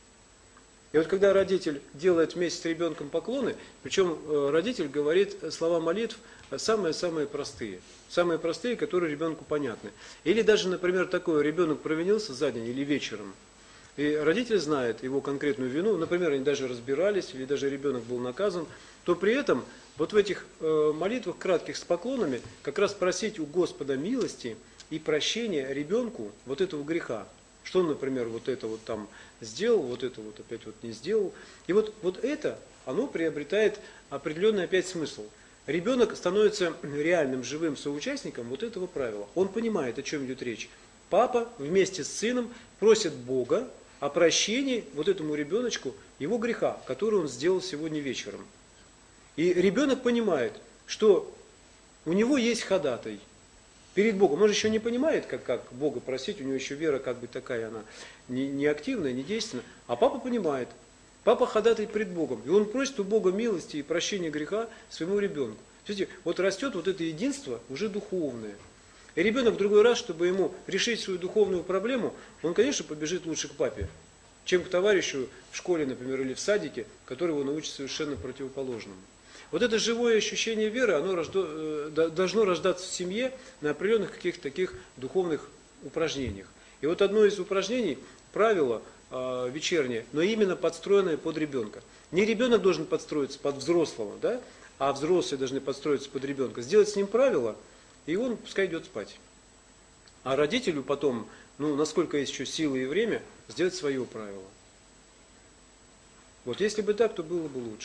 И вот когда родитель делает вместе с ребенком поклоны, причем родитель говорит слова молитв самые-самые простые, которые ребенку понятны. Или даже, например, такое, ребенок провинился за день или вечером, и родитель знает его конкретную вину, например, они даже разбирались, или даже ребенок был наказан, то при этом вот в этих молитвах кратких с поклонами как раз просить у Господа милости и прощения ребенку вот этого греха. Что он, например, вот это вот там сделал, вот это вот опять вот не сделал. И вот это, оно приобретает определенный опять смысл. Ребенок становится реальным, живым соучастником вот этого правила. Он понимает, о чем идет речь. Папа вместе с сыном просит Бога о прощении вот этому ребеночку его греха, который он сделал сегодня вечером. И ребенок понимает, что у него есть ходатай перед Богом. Он же еще не понимает, как Бога просить, у него еще вера как бы такая, она не активная, не действенная. А папа понимает. Папа ходатай пред Богом. И он просит у Бога милости и прощения греха своему ребенку. Смотрите, вот растет вот это единство уже духовное. И ребенок в другой раз, чтобы ему решить свою духовную проблему, он, конечно, побежит лучше к папе, чем к товарищу в школе, например, или в садике, который его научит совершенно противоположному. Вот это живое ощущение веры, оно должно рождаться в семье на определенных каких-то таких духовных упражнениях. И вот одно из упражнений, правило вечернее, но именно подстроенное под ребенка. Не ребенок должен подстроиться под взрослого, да, а взрослые должны подстроиться под ребенка. Сделать с ним правило, и он пускай идет спать. А родителю потом, насколько есть еще силы и время, сделать свое правило. Вот если бы так, то было бы лучше.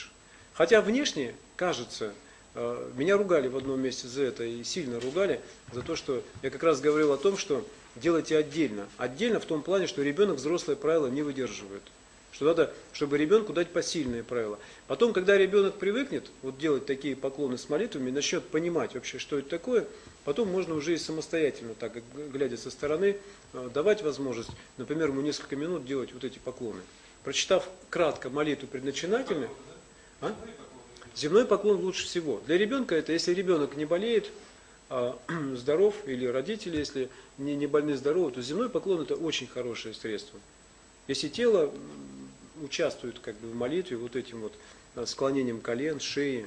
Хотя внешне кажется, меня ругали в одном месте за это, и сильно ругали, за то, что я как раз говорил о том, что делайте отдельно. Отдельно в том плане, что ребенок взрослые правила не выдерживает. Что надо, чтобы ребенку дать посильные правила. Потом, когда ребенок привыкнет вот делать такие поклоны с молитвами, начнет понимать вообще, что это такое, потом можно уже и самостоятельно, так глядя со стороны, давать возможность, например, ему несколько минут делать вот эти поклоны. Прочитав кратко молитву предначинательную, земной поклон лучше всего. Для ребенка это, если ребенок не болеет, здоров, или родители, если не больны, здоровы, то земной поклон это очень хорошее средство. Если тело участвует как бы в молитве вот этим вот склонением колен, шеи.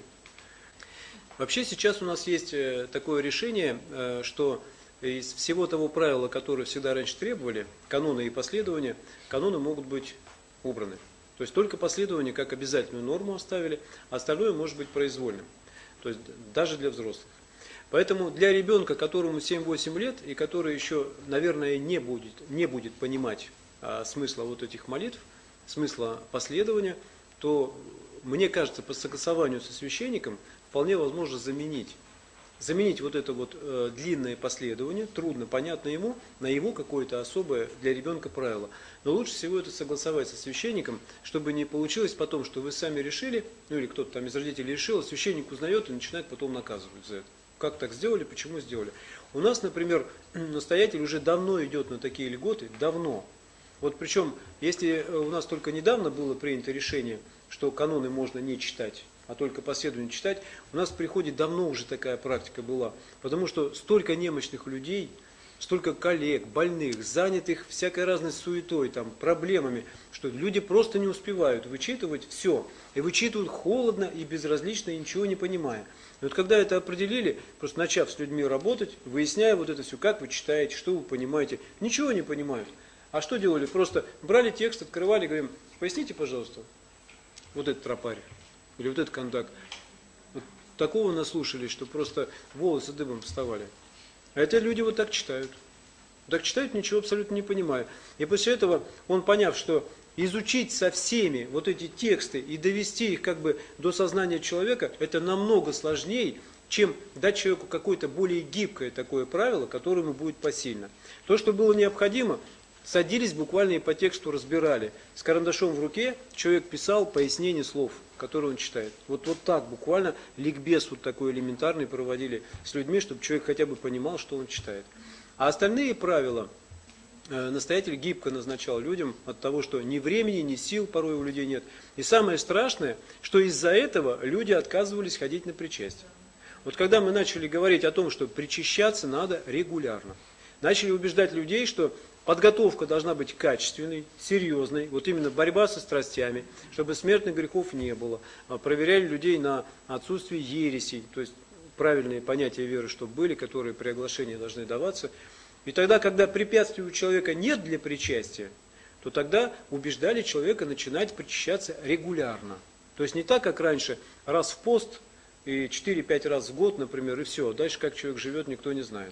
Вообще сейчас у нас есть такое решение, что из всего того правила, которое всегда раньше требовали, каноны и последования, каноны могут быть убраны. То есть только последование как обязательную норму оставили, а остальное может быть произвольным. То есть даже для взрослых. Поэтому для ребенка, которому 7-8 лет, и который еще, наверное, не будет понимать смысла вот этих молитв, смысла последования, то, мне кажется, по согласованию со священником вполне возможно заменить вот это вот длинное последование, трудно, понятно ему, на его какое-то особое для ребенка правило. Но лучше всего это согласовать со священником, чтобы не получилось потом, что вы сами решили, ну или кто-то там из родителей решил, а священник узнает и начинает потом наказывать за это. Как так сделали, почему сделали. У нас, например, настоятель уже давно идет на такие льготы, давно. Вот причем, если у нас только недавно было принято решение, что каноны можно не читать, а только последовательно читать, у нас в приходе давно уже такая практика была. Потому что столько немощных людей, столько коллег, больных, занятых всякой разной суетой, там, проблемами, что люди просто не успевают вычитывать все. И вычитывают холодно и безразлично, и ничего не понимая. И вот когда это определили, просто начав с людьми работать, выясняя вот это все, как вы читаете, что вы понимаете, ничего не понимают. А что делали? Просто брали текст, открывали, говорим, поясните, пожалуйста, вот этот тропарь, или вот этот контакт. Вот такого наслушались, что просто волосы дыбом вставали. А это люди вот так читают. Так читают, ничего абсолютно не понимая. И после этого он, поняв, что изучить со всеми вот эти тексты и довести их как бы до сознания человека, это намного сложнее, чем дать человеку какое-то более гибкое такое правило, которое ему будет посильно. То, что было необходимо, садились буквально и по тексту разбирали. С карандашом в руке человек писал пояснение слов, которые он читает. Вот так буквально ликбез вот такой элементарный проводили с людьми, чтобы человек хотя бы понимал, что он читает. А остальные правила настоятель гибко назначал людям от того, что ни времени, ни сил порой у людей нет. И самое страшное, что из-за этого люди отказывались ходить на причастие. Вот когда мы начали говорить о том, что причащаться надо регулярно, начали убеждать людей, что подготовка должна быть качественной, серьезной, вот именно борьба со страстями, чтобы смертных грехов не было. Проверяли людей на отсутствие ересей, то есть правильные понятия веры, чтобы были, которые при оглашении должны даваться. И тогда, когда препятствий у человека нет для причастия, то тогда убеждали человека начинать причащаться регулярно. То есть не так, как раньше, раз в пост и 4-5 раз в год, например, и все. Дальше как человек живет, никто не знает.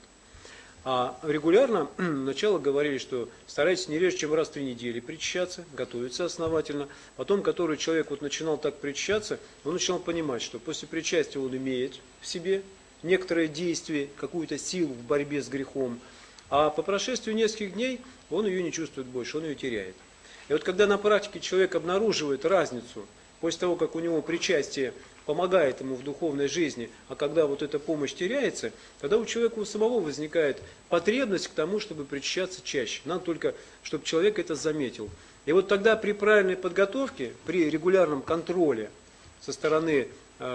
А регулярно сначала говорили, что старайтесь не реже, чем раз в 3 недели причащаться, готовиться основательно. Потом, который человек вот начинал так причащаться, он начинал понимать, что после причастия он имеет в себе некоторое действие, какую-то силу в борьбе с грехом. А по прошествию нескольких дней он ее не чувствует больше, он ее теряет. И вот когда на практике человек обнаруживает разницу, после того, как у него причастие помогает ему в духовной жизни, а когда вот эта помощь теряется, тогда у человека у самого возникает потребность к тому, чтобы причащаться чаще. Надо только, чтобы человек это заметил. И вот тогда при правильной подготовке, при регулярном контроле со стороны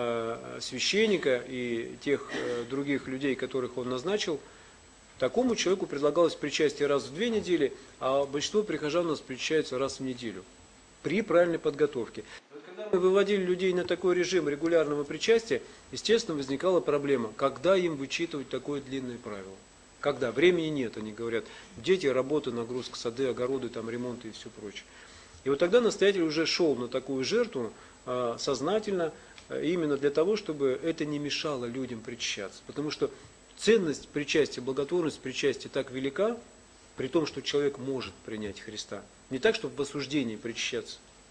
священника и тех других людей, которых он назначил, такому человеку предлагалось причастие раз в 2 недели, а большинство прихожан у нас причащается раз в неделю. При правильной подготовке. Когда мы выводили людей на такой режим регулярного причастия, естественно, возникала проблема, когда им вычитывать такое длинное правило. Когда? Времени нет, они говорят. Дети, работа, нагрузка, сады, огороды, там, ремонты и все прочее. И вот тогда настоятель уже шел на такую жертву сознательно, именно для того, чтобы это не мешало людям причащаться. Потому что ценность причастия, благотворность причастия так велика, при том, что человек может принять Христа. Не так, чтобы в осуждении причащаться. В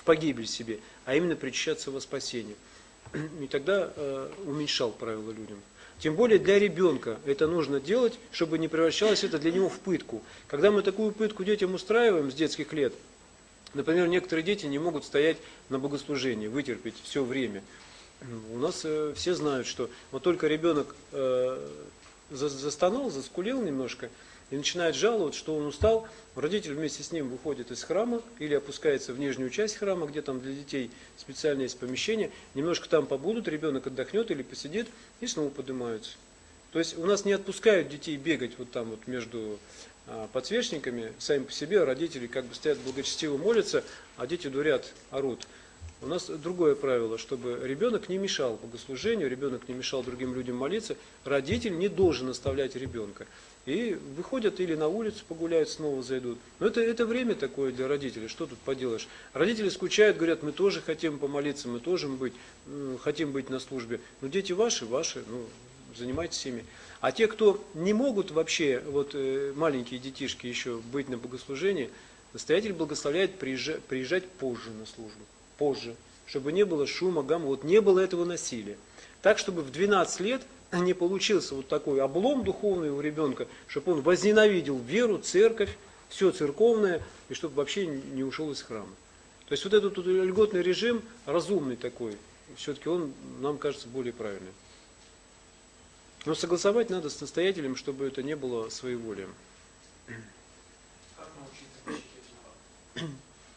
погибель себе, а именно причащаться во спасение. И тогда уменьшал правила людям. Тем более для ребенка это нужно делать, чтобы не превращалось это для него в пытку. Когда мы такую пытку детям устраиваем с детских лет, например, некоторые дети не могут стоять на богослужении, вытерпеть все время. У нас все знают, что вот только ребенок застонал, заскулил немножко и начинает жаловаться, что он устал, родитель вместе с ним выходит из храма или опускается в нижнюю часть храма, где там для детей специально есть помещение, немножко там побудут, ребенок отдохнет или посидит и снова поднимаются. То есть у нас не отпускают детей бегать вот там вот между подсвечниками, сами по себе родители как бы стоят благочестиво молятся, а дети дурят, орут. У нас другое правило, чтобы ребенок не мешал богослужению, ребенок не мешал другим людям молиться, родитель не должен оставлять ребенка. И выходят или на улицу погуляют, снова зайдут. Но это время такое для родителей, что тут поделаешь. Родители скучают, говорят, мы тоже хотим помолиться, мы тоже хотим быть на службе. Но дети ваши, занимайтесь ими. А те, кто не могут вообще, маленькие детишки еще быть на богослужении, настоятель благословляет приезжать позже на службу. Позже, чтобы не было шума, гамма, не было этого насилия. Так, чтобы в 12 лет не получился вот такой облом духовный у ребенка, чтобы он возненавидел веру, церковь, все церковное, и чтобы вообще не ушел из храма. То есть вот этот льготный режим, разумный такой, все-таки он, нам кажется, более правильный. Но согласовать надо с настоятелем, чтобы это не было своеволием. Как научиться защитить?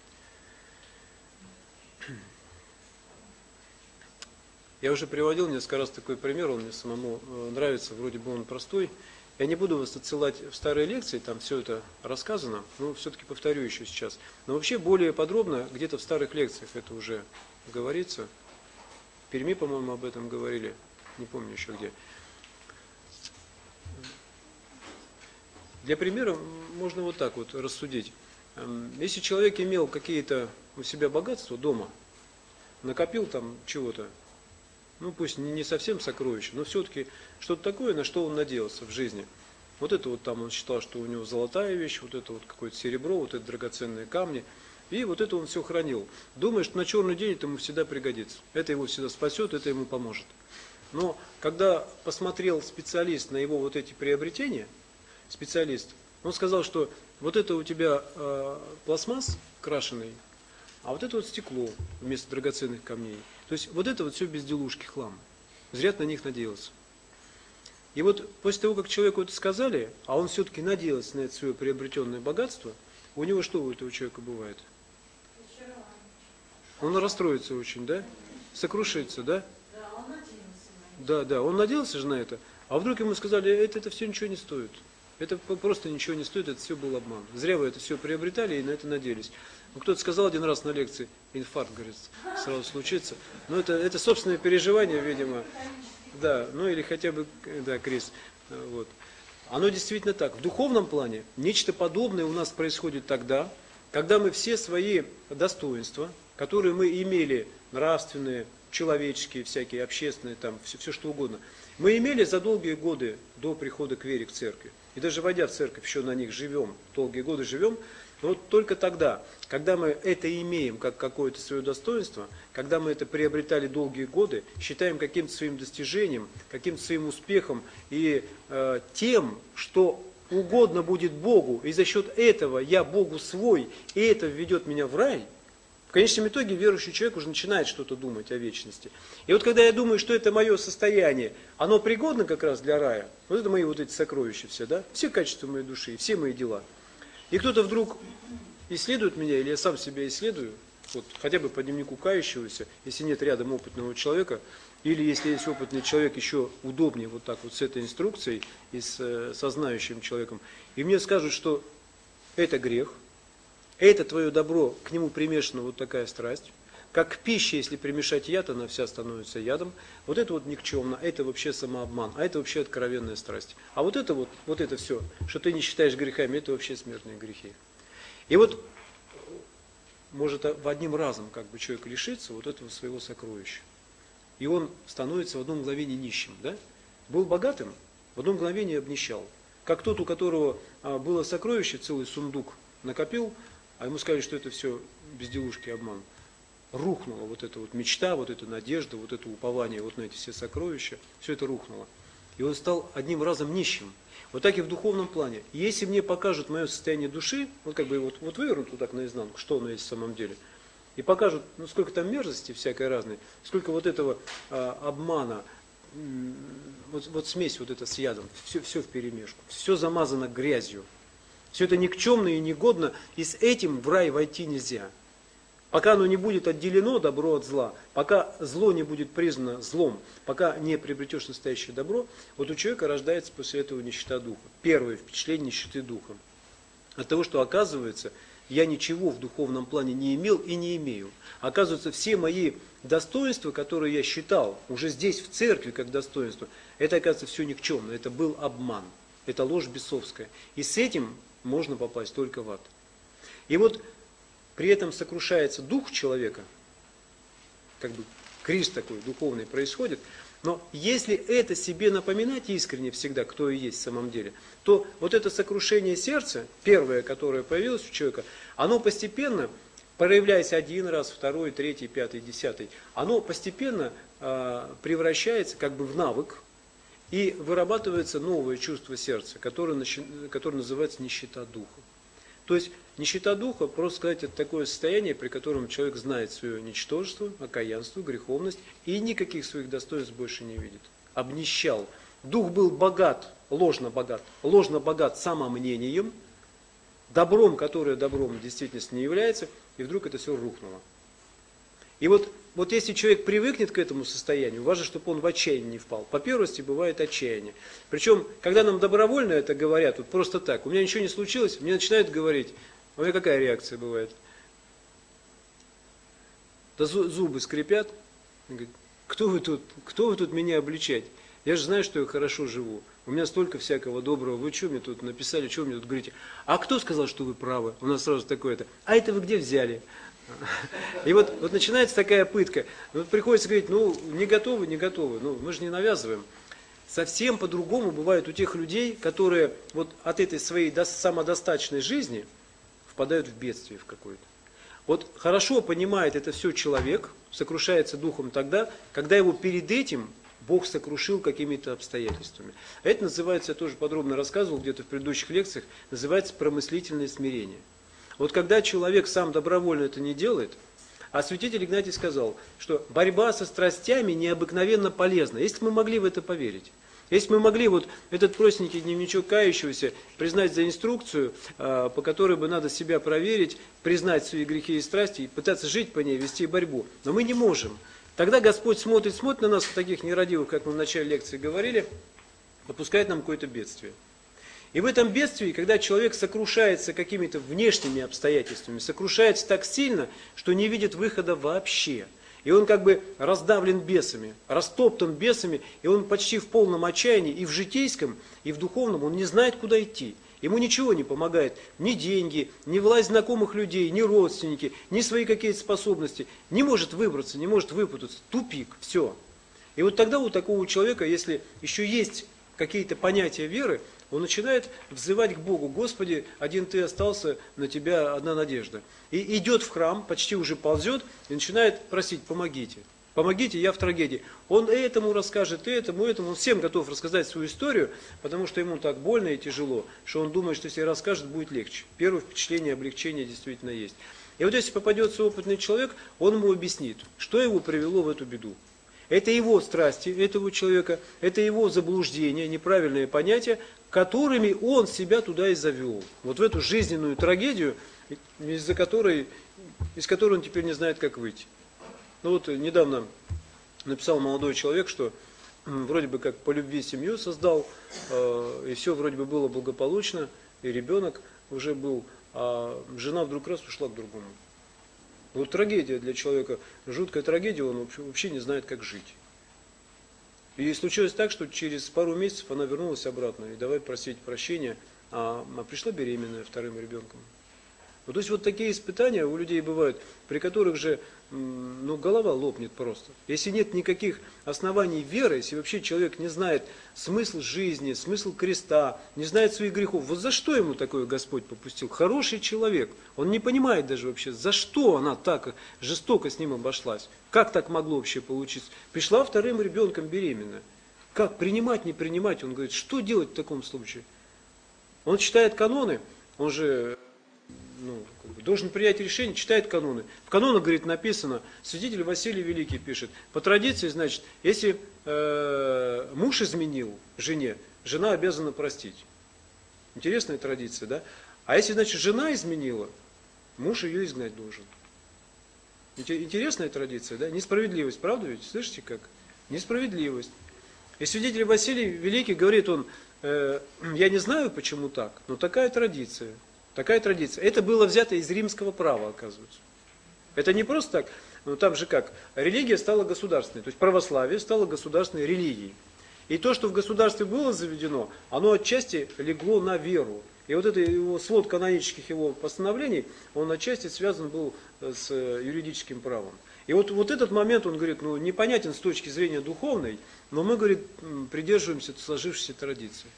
Я уже приводил несколько раз такой пример, он мне самому нравится, вроде бы он простой. Я не буду вас отсылать в старые лекции, там все это рассказано, но все-таки повторю еще сейчас. Но вообще более подробно, где-то в старых лекциях это уже говорится. В Перми, по-моему, об этом говорили, не помню еще где. Для примера можно вот так вот рассудить. Если человек имел какие-то у себя богатства дома, накопил там чего-то, пусть не совсем сокровища, но все-таки что-то такое, на что он надеялся в жизни. Вот это вот там он считал, что у него золотая вещь, вот это вот какое-то серебро, вот это драгоценные камни. И вот это он все хранил. Думая, что на черный день это ему всегда пригодится. Это его всегда спасет, это ему поможет. Но когда посмотрел специалист на его вот эти приобретения, он сказал, что вот это у тебя пластмасс крашеный, а вот это вот стекло вместо драгоценных камней. То есть вот это вот все безделушки, хлам. Зря ты на них надеялся. И вот после того, как человеку это сказали, а он все-таки надеялся на это свое приобретенное богатство, у него что у этого человека бывает? Он расстроится очень, да? Сокрушится, да? Да, он надеялся. Да, он надеялся же на это. А вдруг ему сказали, это все ничего не стоит. Это просто ничего не стоит, это все был обман. Зря вы это все приобретали и на это надеялись. Кто-то сказал один раз на лекции, инфаркт, говорит, сразу случится. Но это собственное переживание, видимо. Да, или хотя бы, да, крест. Вот. Оно действительно так. В духовном плане нечто подобное у нас происходит тогда, когда мы все свои достоинства, которые мы имели, нравственные, человеческие, всякие, общественные, там, все что угодно, мы имели за долгие годы до прихода к вере, к церкви. И даже войдя в церковь, еще на них живем, долгие годы живем. Но вот только тогда, когда мы это имеем как какое-то свое достоинство, когда мы это приобретали долгие годы, считаем каким-то своим достижением, каким-то своим успехом и тем, что угодно будет Богу, и за счет этого я Богу свой, и это введет меня в рай, в конечном итоге верующий человек уже начинает что-то думать о вечности. И вот когда я думаю, что это мое состояние, оно пригодно как раз для рая, вот это мои вот эти сокровища все, да, все качества моей души, все мои дела. И кто-то вдруг исследует меня, или я сам себя исследую, вот, хотя бы по дневнику кающегося, если нет рядом опытного человека, или если есть опытный человек, еще удобнее вот так вот с этой инструкцией и со знающим человеком, и мне скажут, что это грех, это твое добро, к нему примешана вот такая страсть, как к пище, если примешать яд, она вся становится ядом, вот это вот никчемно, это вообще самообман, а это вообще откровенная страсть. А вот это все, что ты не считаешь грехами, это вообще смертные грехи. И вот может в одним разом как бы человек лишиться вот этого своего сокровища. И он становится в одно мгновение нищим, да? Был богатым, в одно мгновение обнищал. Как тот, у которого было сокровище, целый сундук накопил, а ему сказали, что это все безделушки, обман. рухнула вот эта вот мечта, вот эта надежда, вот это упование вот на эти все сокровища, все это рухнуло. И он стал одним разом нищим. Вот так и в духовном плане. Если мне покажут мое состояние души, вот как бы вот вывернут вот так наизнанку, что оно есть в самом деле, и покажут, ну сколько там мерзости всякой разной, сколько вот этого обмана, вот смесь вот эта с ядом, все вперемешку, все замазано грязью. Все это никчемно и негодно, и с этим в рай войти нельзя. Пока оно не будет отделено, добро от зла, пока зло не будет признано злом, пока не приобретешь настоящее добро, вот у человека рождается после этого нищета духа. Первое впечатление нищеты духа. От того, что оказывается, я ничего в духовном плане не имел и не имею. Оказывается, все мои достоинства, которые я считал уже здесь в церкви как достоинство, это, оказывается, все никчемно, это был обман, это ложь бесовская. И с этим можно попасть только в ад. И вот при этом сокрушается дух человека, как бы криз такой духовный происходит, но если это себе напоминать искренне всегда, кто и есть в самом деле, то вот это сокрушение сердца, первое, которое появилось у человека, оно постепенно, проявляясь один раз, второй, третий, пятый, десятый, оно постепенно превращается как бы в навык, и вырабатывается новое чувство сердца, которое называется нищета духа. То есть нищета духа, просто сказать, это такое состояние, при котором человек знает свое ничтожество, окаянство, греховность и никаких своих достоинств больше не видит. Обнищал. Дух был богат богат самомнением, добром, которое добром в действительности не является, и вдруг это все рухнуло. И вот если человек привыкнет к этому состоянию, важно, чтобы он в отчаяние не впал. По первости бывает отчаяние. Причем, когда нам добровольно это говорят, вот просто так, у меня ничего не случилось, мне начинают говорить, у меня какая реакция бывает? Да зубы скрипят, говорит, кто вы тут меня обличать? Я же знаю, что я хорошо живу. У меня столько всякого доброго. Вы что мне тут написали, что вы мне тут говорите? А кто сказал, что вы правы? У нас сразу такое-то. А это вы где взяли? И вот начинается такая пытка. Вот приходится говорить, не готовы, мы же не навязываем. Совсем по-другому бывает у тех людей, которые вот от этой своей самодостаточной жизни впадают в бедствие в какое-то. Вот хорошо понимает это все человек, сокрушается духом тогда, когда его перед этим Бог сокрушил какими-то обстоятельствами. Это называется, я тоже подробно рассказывал где-то в предыдущих лекциях, называется промыслительное смирение. Вот когда человек сам добровольно это не делает, а святитель Игнатий сказал, что борьба со страстями необыкновенно полезна, если мы могли в это поверить. Если мы могли вот этот простенький дневничок кающегося признать за инструкцию, по которой бы надо себя проверить, признать свои грехи и страсти и пытаться жить по ней, вести борьбу. Но мы не можем. Тогда Господь смотрит на нас, таких нерадивых, как мы в начале лекции говорили, опускает нам какое-то бедствие. И в этом бедствии, когда человек сокрушается какими-то внешними обстоятельствами, сокрушается так сильно, что не видит выхода вообще. И он как бы раздавлен бесами, растоптан бесами, и он почти в полном отчаянии и в житейском, и в духовном, он не знает, куда идти. Ему ничего не помогает, ни деньги, ни власть знакомых людей, ни родственники, ни свои какие-то способности. Не может выбраться, не может выпутаться. Тупик, все. И вот тогда у такого человека, если еще есть какие-то понятия веры, он начинает взывать к Богу: Господи, один Ты остался, на Тебя одна надежда. И идет в храм, почти уже ползет, и начинает просить: помогите. Помогите, я в трагедии. Он этому расскажет, этому, он всем готов рассказать свою историю, потому что ему так больно и тяжело, что он думает, что если расскажет, будет легче. Первое впечатление облегчения действительно есть. И вот если попадется опытный человек, он ему объяснит, что его привело в эту беду. Это его страсти, этого человека, это его заблуждения, неправильные понятия, которыми он себя туда и завел. Вот в эту жизненную трагедию, из которой он теперь не знает, как выйти. Ну вот недавно написал молодой человек, что вроде бы как по любви семью создал, и все вроде бы было благополучно, и ребенок уже был, а жена вдруг раз ушла к другому. Вот трагедия для человека, жуткая трагедия, он вообще не знает, как жить. И случилось так, что через пару месяцев она вернулась обратно, и давай просить прощения, а пришла беременная вторым ребенком. Вот, то есть вот такие испытания у людей бывают, при которых же голова лопнет просто. Если нет никаких оснований веры, если вообще человек не знает смысл жизни, смысл креста, не знает своих грехов, вот за что ему такое Господь попустил? Хороший человек, он не понимает даже вообще, за что она так жестоко с ним обошлась. Как так могло вообще получиться? Пришла вторым ребенком беременная. Как принимать, не принимать? Он говорит, что делать в таком случае? Он читает каноны, он же должен принять решение, читает каноны. В канонах, говорит, написано, святитель Василий Великий пишет, по традиции, значит, если муж изменил жене, жена обязана простить. Интересная традиция, да? А если, значит, жена изменила, муж ее изгнать должен. Интересная традиция, да? Несправедливость, правда ведь? Слышите как? Несправедливость. И святитель Василий Великий говорит, он, я не знаю, почему так, но такая традиция. Такая традиция. Это было взято из римского права, оказывается. Это не просто так, там же как, религия стала государственной, то есть православие стало государственной религией. И то, что в государстве было заведено, оно отчасти легло на веру. И вот это его свод канонических его постановлений, он отчасти связан был с юридическим правом. И вот этот момент, он говорит, непонятен с точки зрения духовной, но мы, говорит, придерживаемся сложившейся традиции.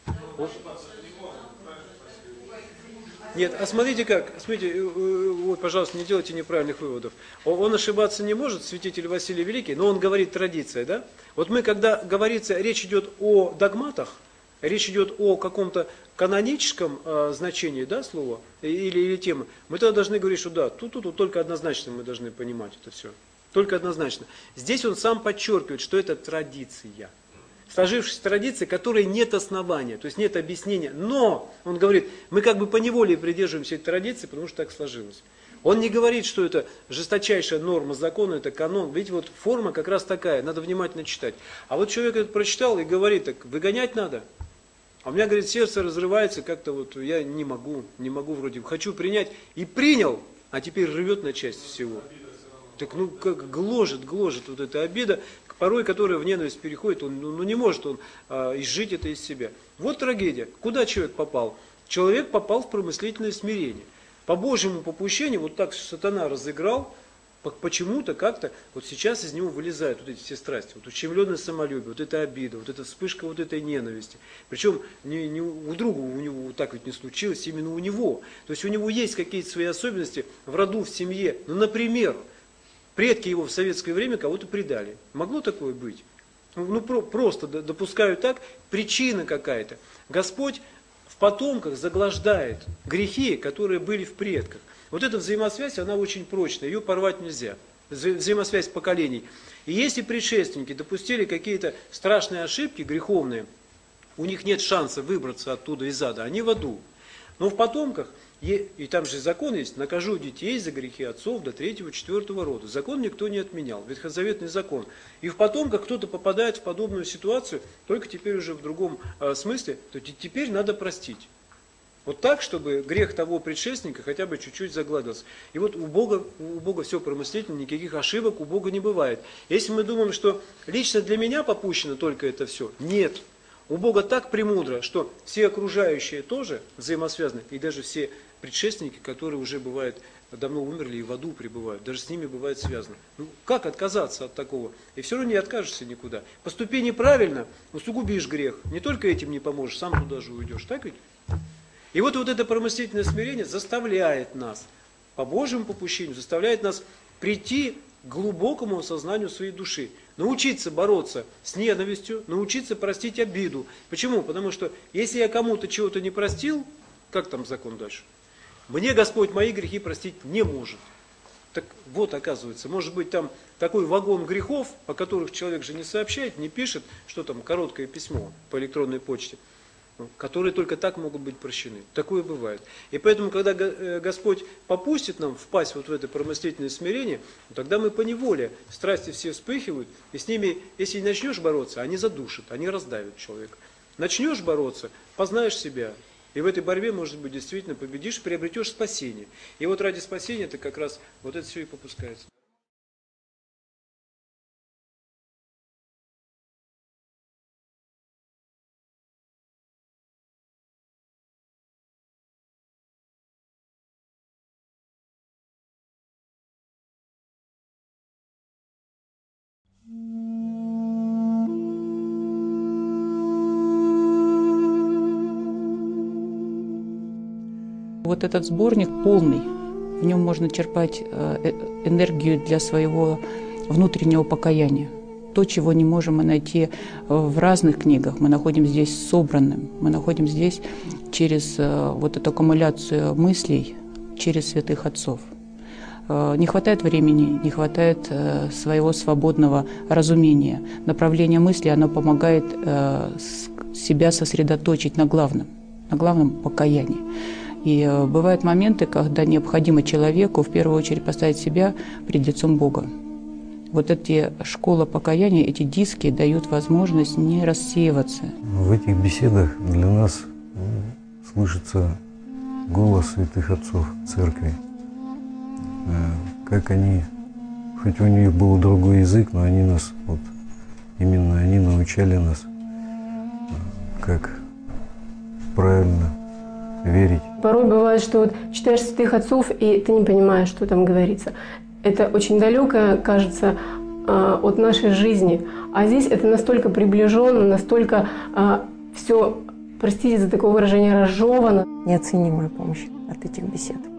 Нет, а смотрите как, смотрите, вот, пожалуйста, не делайте неправильных выводов. Он ошибаться не может, святитель Василий Великий, но он говорит традиция, да? Вот мы, когда говорится, речь идет о догматах, речь идет о каком-то каноническом значении, да, слова, или темы, мы тогда должны говорить, что да, тут только однозначно мы должны понимать это все. Только однозначно. Здесь он сам подчеркивает, что это традиция. Сложившаяся традиция, которой нет основания, то есть нет объяснения. Но, он говорит, мы как бы поневоле придерживаемся этой традиции, потому что так сложилось. Он не говорит, что это жесточайшая норма закона, это канон. Видите, вот форма как раз такая, надо внимательно читать. А вот человек это прочитал и говорит, так выгонять надо. А у меня, говорит, сердце разрывается, как-то вот я не могу вроде, хочу принять. И принял, а теперь рвет на части всего. Так как гложет вот эта обида, порой которая в ненависть переходит, он не может он изжить это из себя. Вот трагедия. Куда человек попал? Человек попал в промыслительное смирение. По Божьему попущению, вот так сатана разыграл, почему-то как-то, вот сейчас из него вылезают вот эти все страсти. Вот ущемленное самолюбие, вот эта обида, вот эта вспышка вот этой ненависти. Причем не у друга у него вот так ведь не случилось, именно у него. То есть у него есть какие-то свои особенности в роду, в семье. Ну, например, предки его в советское время кого-то предали. Могло такое быть? Просто допускают так, причина какая-то. Господь в потомках заглаждает грехи, которые были в предках. Вот эта взаимосвязь, она очень прочная, ее порвать нельзя. Взаимосвязь поколений. И если предшественники допустили какие-то страшные ошибки греховные, у них нет шанса выбраться оттуда из ада, они в аду. Но в потомках, и там же закон есть, накажу детей за грехи отцов до 3-4 рода. Закон никто не отменял, ветхозаветный закон. И в потомках кто-то попадает в подобную ситуацию, только теперь уже в другом смысле, то теперь надо простить. Вот так, чтобы грех того предшественника хотя бы чуть-чуть загладился. И вот у Бога все промыслительно, никаких ошибок у Бога не бывает. Если мы думаем, что лично для меня попущено только это все, нет. У Бога так премудро, что все окружающие тоже взаимосвязаны, и даже все предшественники, которые уже бывают давно умерли и в аду пребывают, даже с ними бывает связано. Как отказаться от такого? И все равно не откажешься никуда. Поступи неправильно, усугубишь грех. Не только этим не поможешь, сам туда же уйдешь. Так ведь? И вот это промыслительное смирение заставляет нас, по Божьему попущению, заставляет нас прийти к глубокому осознанию своей души. Научиться бороться с ненавистью, научиться простить обиду. Почему? Потому что если я кому-то чего-то не простил, как там закон дальше? Мне Господь мои грехи простить не может. Так вот, оказывается, может быть там такой вагон грехов, о которых человек же не сообщает, не пишет, что там короткое письмо по электронной почте, которые только так могут быть прощены. Такое бывает. И поэтому, когда Господь попустит нам впасть вот в это промыслительное смирение, тогда мы поневоле, страсти все вспыхивают, и с ними, если не начнешь бороться, они задушат, они раздавят человека. Начнешь бороться, познаешь себя, и в этой борьбе, может быть, действительно победишь, приобретешь спасение. И вот ради спасения это как раз вот это все и попускается. Вот этот сборник полный, в нем можно черпать энергию для своего внутреннего покаяния. То, чего не можем мы найти в разных книгах, мы находим здесь собранным, мы находим здесь через вот эту аккумуляцию мыслей, через святых отцов. Не хватает времени, не хватает своего свободного разумения. Направление мысли, оно помогает себя сосредоточить на главном покаянии. И бывают моменты, когда необходимо человеку в первую очередь поставить себя пред лицом Бога. Вот эти школа покаяния, эти диски дают возможность не рассеиваться. В этих беседах для нас слышится голос святых отцов церкви. Как они, хоть у них был другой язык, но они нас, вот именно они научали нас, как правильно верить. Порой бывает, что вот читаешь святых отцов, и ты не понимаешь, что там говорится. Это очень далекое, кажется, от нашей жизни. А здесь это настолько приближенно, настолько все, простите за такое выражение, разжевано. Неоценимая помощь от этих бесед.